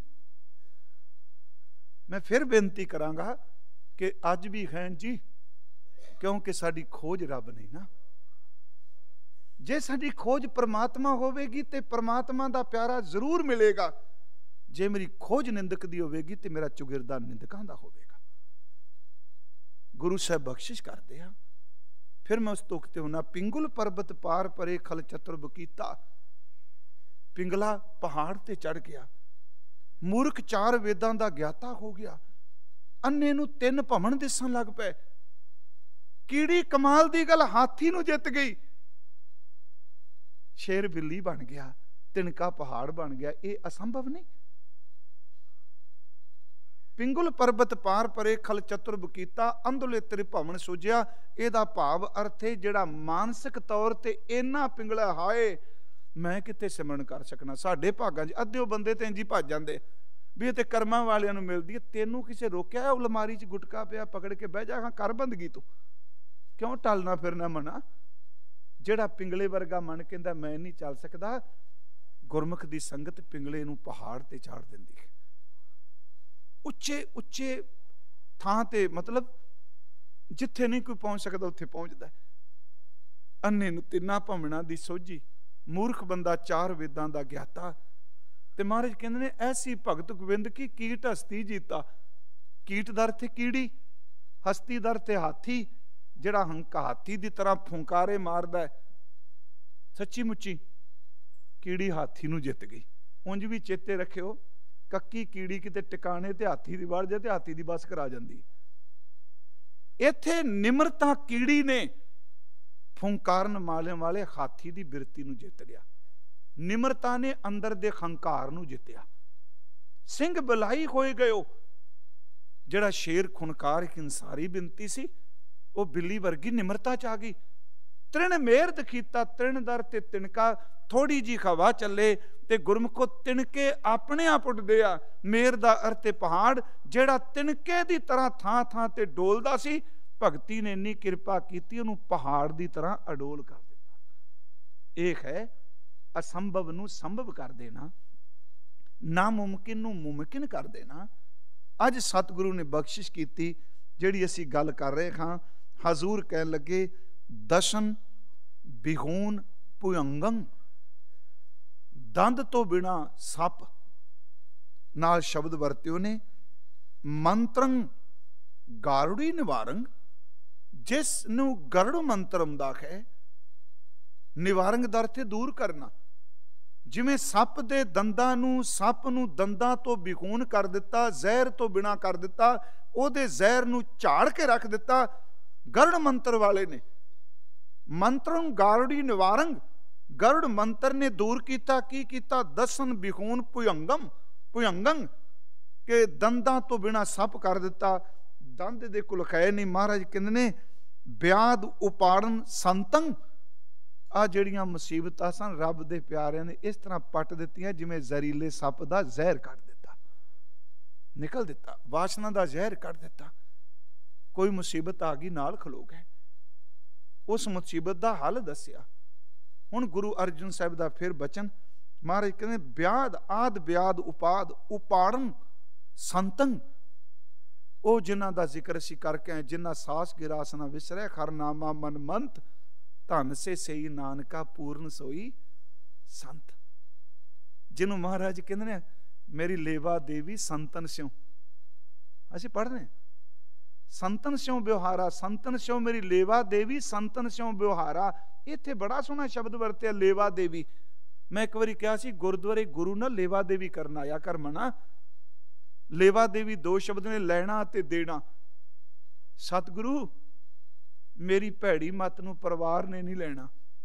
ਮੈਂ ਫਿਰ ਬੇਨਤੀ ਕਰਾਂਗਾ ਕਿ ਅੱਜ ਵੀ ਖੈਨ ਜੀ, ਕਿਉਂਕਿ ਸਾਡੀ ਖੋਜ ਰੱਬ ਨਹੀਂ ਨਾ। ਜੇ ਸਾਡੀ ਖੋਜ ਪਰਮਾਤਮਾ ਹੋਵੇਗੀ ਤੇ ਪਰਮਾਤਮਾ ਦਾ ਪਿਆਰਾ ਜ਼ਰੂਰ ਮਿਲੇਗਾ। ਜੇ ਮੇਰੀ ਖੋਜ ਨਿੰਦਕ ਦੀ ਹੋਵੇਗੀ ਤੇ ਮੇਰਾ ਚੁਗਿਰਦਾ ਨਿੰਦਕਾਂ ਦਾ ਹੋਵੇਗਾ। ਗੁਰੂ ਸਾਹਿਬ ਬਖਸ਼ਿਸ਼ ਕਰਦੇ ਆ। ਫਿਰ ਮੈਂ ਉਸ ਤੁਕ ਤੇ ਹੁਣਾ, ਪਿੰਗੁਲ ਪਰਬਤ ਪਾਰ ਪਰੇ ਖਲ ਚਤੁਰਬ ਕੀਤਾ। ਪਿੰਗਲਾ ਪਹਾੜ ਤੇ ਚੜ ਗਿਆ, ਮੂਰਖ ਚਾਰ ਵੇਦਾਂ ਦਾ ਗਿਆਤਾ ਹੋ ਗਿਆ, ਅੰਨੇ ਨੂੰ ਤਿੰਨ ਭਵਨ ਦਿਸਣ ਲੱਗ ਪਏ। ਕੀੜੀ ਕਮਾਲ ਦੀ ਗੱਲ ਹਾਥੀ ਨੂੰ ਜਿੱਤ ਗਈ, ਸ਼ੇਰ ਬਿੱਲੀ ਬਣ ਗਿਆ, ਤਿਨਕਾ ਪਹਾੜ ਬਣ ਗਿਆ। ਇਹ ਅਸੰਭਵ ਨਹੀਂ। ਪਿੰਗੁਲ ਪਰਬਤ ਪਾਰ ਪਰੇ ਖਲ ਚਤੁਰਬ ਕੀਤਾ, ਅੰਧਲੇ ਤ੍ਰਿਭਵਨ ਸੁਝਿਆ। ਇਹਦਾ ਭਾਵ ਅਰਥ ਹੈ ਜਿਹੜਾ ਮਾਨਸਿਕ ਤੌਰ ਤੇ ਇੰਨਾ ਪਿੰਗਲਾ, ਹਾਏ ਮੈਂ ਕਿਤੇ ਸਿਮਰਨ ਕਰ ਸਕਣਾ। ਸਾਡੇ ਭਾਗਾਂ 'ਚ ਅੱਧਿਓ ਬੰਦੇ ਤੇ ਇੰਝ ਹੀ ਭੱਜ ਜਾਂਦੇ ਵੀ ਇਹ ਤੇ ਕਰਮਾਂ ਵਾਲਿਆਂ ਨੂੰ ਮਿਲਦੀ ਹੈ। ਤੈਨੂੰ ਕਿਸੇ ਰੋਕਿਆ? ਉਹ ਅਲਮਾਰੀ 'ਚ ਗੁਟਕਾ ਪਿਆ, ਪਕੜ ਕੇ ਬਹਿ ਜਾ, ਕਰ ਬੰਦਗੀ ਤੂੰ, ਕਿਉਂ ਟਲਣਾ ਫਿਰਨਾ ਮਨਾ? ਜਿਹੜਾ ਪਿੰਗਲੇ ਵਰਗਾ ਮਨ ਕਹਿੰਦਾ ਮੈਂ ਨਹੀਂ ਚੱਲ ਸਕਦਾ, ਗੁਰਮੁਖ ਦੀ ਸੰਗਤ ਪਿੰਗਲੇ ਨੂੰ ਪਹਾੜ ਤੇ ਚਾੜ ਦਿੰਦੀ ਹੈ। ਉੱਚੇ ਉੱਚੇ ਥਾਂ ਤੇ, ਮਤਲਬ ਜਿੱਥੇ ਨਹੀਂ ਕੋਈ ਪਹੁੰਚ ਸਕਦਾ ਉੱਥੇ ਪਹੁੰਚਦਾ। ਅੰਨੇ ਨੂੰ ਤਿੰਨਾਂ ਭਵਨਾਂ ਦੀ ਸੋਝੀ, ਮੂਰਖ ਬੰਦਾ ਚਾਰ ਵੇਦਾਂ ਦਾ ਗਿਆਤਾ। ਤੇ ਮਹਾਰਾਜ ਕਹਿੰਦੇ ਨੇ ਐਸੀ ਭਗਤ ਗੋਬਿੰਦ ਕੀ ਕੀਟ ਹਸਤੀ ਜੀਤਾ। ਕੀਟ ਦਰ ਤੇ ਕੀੜੀ, ਹਸਤੀ ਦਰ ਤੇ ਹਾਥੀ, ਜਿਹੜਾ ਹੰਕਾ ਹਾਥੀ ਦੀ ਤਰ੍ਹਾਂ ਫੁੰਕਾਰੇ ਮਾਰਦਾ। ਸੱਚੀ ਮੁੱਚੀ ਕੀੜੀ ਹਾਥੀ ਨੂੰ ਜਿੱਤ ਗਈ। ਉਂਝ ਵੀ ਚੇਤੇ ਰੱਖਿਓ, ਕੱਕੀ ਕੀੜੀ ਕਿਤੇ ਟਿਕਾਣੇ ਤੇ ਹਾਥੀ ਦੀ ਵੜ ਜਾਏ ਤੇ ਹਾਥੀ ਦੀ ਬਸ ਕਰਾ ਜਾਂਦੀ। ਇੱਥੇ ਨਿਮਰਤਾ ਕੀੜੀ ਨੇ ਫੁੰਕਾਰਨ ਮਾਲੇ ਵਾਲੇ ਹਾਥੀ ਦੀ ਬਿਰਤੀ ਨੂੰ ਜਿੱਤ ਲਿਆ। ਨਿਮਰਤਾ ਨੇ ਅੰਦਰ ਦੇ ਹੰਕਾਰ ਨੂੰ ਜਿੱਤਿਆ। ਸਿੰਘ ਬਲਾਈ ਹੋਏ ਗਏ। ਜਿਹੜਾ ਸ਼ੇਰ ਖੁਨਕਾਰ ਇੱਕ ਇਨਸਾਰੀ ਬਿੰਤੀ ਸੀ, ਉਹ ਬਿੱਲੀ ਵਰਗੀ ਨਿਮਰਤਾ ਚ ਆ ਗਈ। ਤ੍ਰਿਣ ਮੇਰ ਦਖੀਤਾ, ਤ੍ਰਿਣ ਦਰ ਤੇ ਤਿਣਕਾ। ਥੋੜੀ ਜੀ ਹਵਾ ਚੱਲੇ ਤੇ ਗੁਰਮੁਖੋ ਤਿਣਕੇ ਆਪਣੇ ਆਪ ਉੱਡਦੇ ਆ। ਮੇਰ ਦਾ ਅਰਥ ਹੈ ਪਹਾੜ, ਜਿਹੜਾ ਤਿਣਕੇ ਦੀ ਤਰ੍ਹਾਂ ਥਾਂ ਥਾਂ ਤੇ ਡੋਲਦਾ ਸੀ। ਭਗਤੀ ਨੇ ਇੰਨੀ ਕਿਰਪਾ ਕੀਤੀ, ਉਹਨੂੰ ਪਹਾੜ ਦੀ ਤਰ੍ਹਾਂ ਅਡੋਲ ਕਰ ਦਿੱਤਾ। ਇਹ ਹੈ ਅਸੰਭਵ ਨੂੰ ਸੰਭਵ ਕਰ ਦੇਣਾ, ਨਾਮੁਮਕਿਨ ਨੂੰ ਮੁਮਕਿਨ ਕਰ ਦੇਣਾ। ਅੱਜ ਸਤਿਗੁਰੂ ਨੇ ਬਖਸ਼ਿਸ਼ ਕੀਤੀ, ਜਿਹੜੀ ਅਸੀਂ ਗੱਲ ਕਰ ਰਹੇ ਹਾਂ, ਹਜ਼ੂਰ ਕਹਿਣ ਲੱਗੇ ਦਸ਼ਨ ਬਿਹੂਨ ਭੁਯੰਗੰ, ਦੰਦ ਤੋਂ ਬਿਨਾ ਸੱਪ। ਨਾਲ ਸ਼ਬਦ ਵਰਤਿਓ ਨੇ ਮੰਤਰੰ ਗਾਰੁੜੀ ਨਿਵਾਰੰਗ, ਜਿਸ ਨੂੰ ਗਰੜ ਮੰਤਰ ਆਉਂਦਾ ਹੈ। ਨਿਵਾਰੰਗ ਦਾ ਅਰਥ ਹੈ ਦੂਰ ਕਰਨਾ। ਜਿਵੇਂ ਸੱਪ ਦੇ ਦੰਦਾਂ ਨੂੰ, ਸੱਪ ਨੂੰ ਦੰਦਾਂ ਤੋਂ ਬਿਖੂਨ ਕਰ ਦਿੱਤਾ, ਜ਼ਹਿਰ ਤੋਂ ਬਿਨਾ ਕਰ ਦਿੱਤਾ, ਉਹਦੇ ਜ਼ਹਿਰ ਨੂੰ ਝਾੜ ਕੇ ਰੱਖ ਦਿੱਤਾ ਗਰੜ ਮੰਤਰ ਵਾਲੇ ਨੇ। ਮੰਤਰੰ ਗਾਰੁੜੀ ਨਿਵਾਰੰਗ, ਗਰੜ ਮੰਤਰ ਨੇ ਦੂਰ ਕੀਤਾ। ਕੀ ਕੀਤਾ? ਦਸਨ ਬਿਖੂਨ ਭੁਯੰਗਮ ਭੁਯੰਗੰ, ਕਿ ਦੰਦਾਂ ਤੋਂ ਬਿਨਾ ਸੱਪ ਕਰ ਦਿੱਤਾ। ਦੰਦ ਦੇ ਕੁਲਖਾਏ ਨਹੀਂ। ਮਹਾਰਾਜ ਕਹਿੰਦੇ ਨੇ ਵਿਆਦ ਉਪਾੜਨ ਸੰਤੰ, ਆ ਜਿਹੜੀਆਂ ਮੁਸੀਬਤਾਂ ਸਨ ਰੱਬ ਦੇ ਪਿਆਰਿਆਂ ਨੇ ਇਸ ਤਰ੍ਹਾਂ ਪੱਟ ਦਿੱਤੀਆਂ ਜਿਵੇਂ ਜ਼ਹਿਰੀਲੇ ਸੱਪ ਦਾ ਜ਼ਹਿਰ ਕੱਢ ਦਿੱਤਾ, ਨਿਕਲ ਦਿੱਤਾ, ਵਾਸ਼ਨਾ ਦਾ ਜ਼ਹਿਰ ਕੱਢ ਦਿੱਤਾ। ਕੋਈ ਮੁਸੀਬਤ ਆ ਗਈ ਨਾਲ ਖਲੋ ਗਏ, ਉਸ ਮੁਸੀਬਤ ਦਾ ਹੱਲ ਦੱਸਿਆ। ਹੁਣ ਗੁਰੂ ਅਰਜਨ ਸਾਹਿਬ ਦਾ ਫਿਰ ਬਚਨ, ਮਹਾਰਾਜ ਕਹਿੰਦੇ ਵਿਆਦ ਆਦ ਵਿਆਦ ਉਪਾਦ ਉਪਾੜਨ ਸੰਤੰ, ਉਹ ਜਿਨ੍ਹਾਂ ਦਾ ਜ਼ਿਕਰ ਅਸੀਂ ਕਰਕੇ ਆਏ, ਜਿਨ੍ਹਾਂ ਸਾਸ ਗਿਰਾਸ ਨਾ ਵਿਸਰੈ, ਖਰਨਾਮਾ ਮਨ ਮੰਤ, ਧਨ ਸੇ ਸਈ ਨਾਨਕਾ ਪੂਰਨ ਸੋਈ ਸੰਤ। ਜਿਹਨੂੰ ਮਹਾਰਾਜ ਕਹਿੰਦੇ ਨੇ ਮੇਰੀ ਲੇਵਾ ਦੇਵੀ ਸੰਤਨ ਸਿਉ, ਅਸੀਂ ਪੜ੍ਹਦੇ ਸੰਤਨ ਸਿਉ ਵਿਵਹਾਰਾ, ਸੰਤਨ ਸਿਉ ਮੇਰੀ ਲੇਵਾ ਦੇਵੀ, ਸੰਤਨ ਸਿਉ ਵਿਵਹਾਰਾ। ਇੱਥੇ ਬੜਾ ਸੋਹਣਾ ਸ਼ਬਦ ਵਰਤਿਆ ਲੇਵਾ ਦੇਵੀ। ਮੈਂ ਇੱਕ ਵਾਰੀ ਕਿਹਾ ਸੀ ਗੁਰਦੁਆਰੇ ਗੁਰੂ ਨਾਲ ਲੇਵਾ ਦੇਵੀ ਕਰਨ ਆਇਆ ਕਰ ਮਨਾ। ਲੇਵਾ ਦੇਵੀ ਦੋ ਸ਼ਬਦ ਨੇ, ਲੈਣਾ ਅਤੇ ਦੇਣਾ। ਸਤਿਗੁਰੂ ਮੇਰੀ ਭੈੜੀ ਮੱਤ ਨੂੰ ਪਰਿਵਾਰ ਨੇ ਨਹੀਂ ਲੈਣਾ,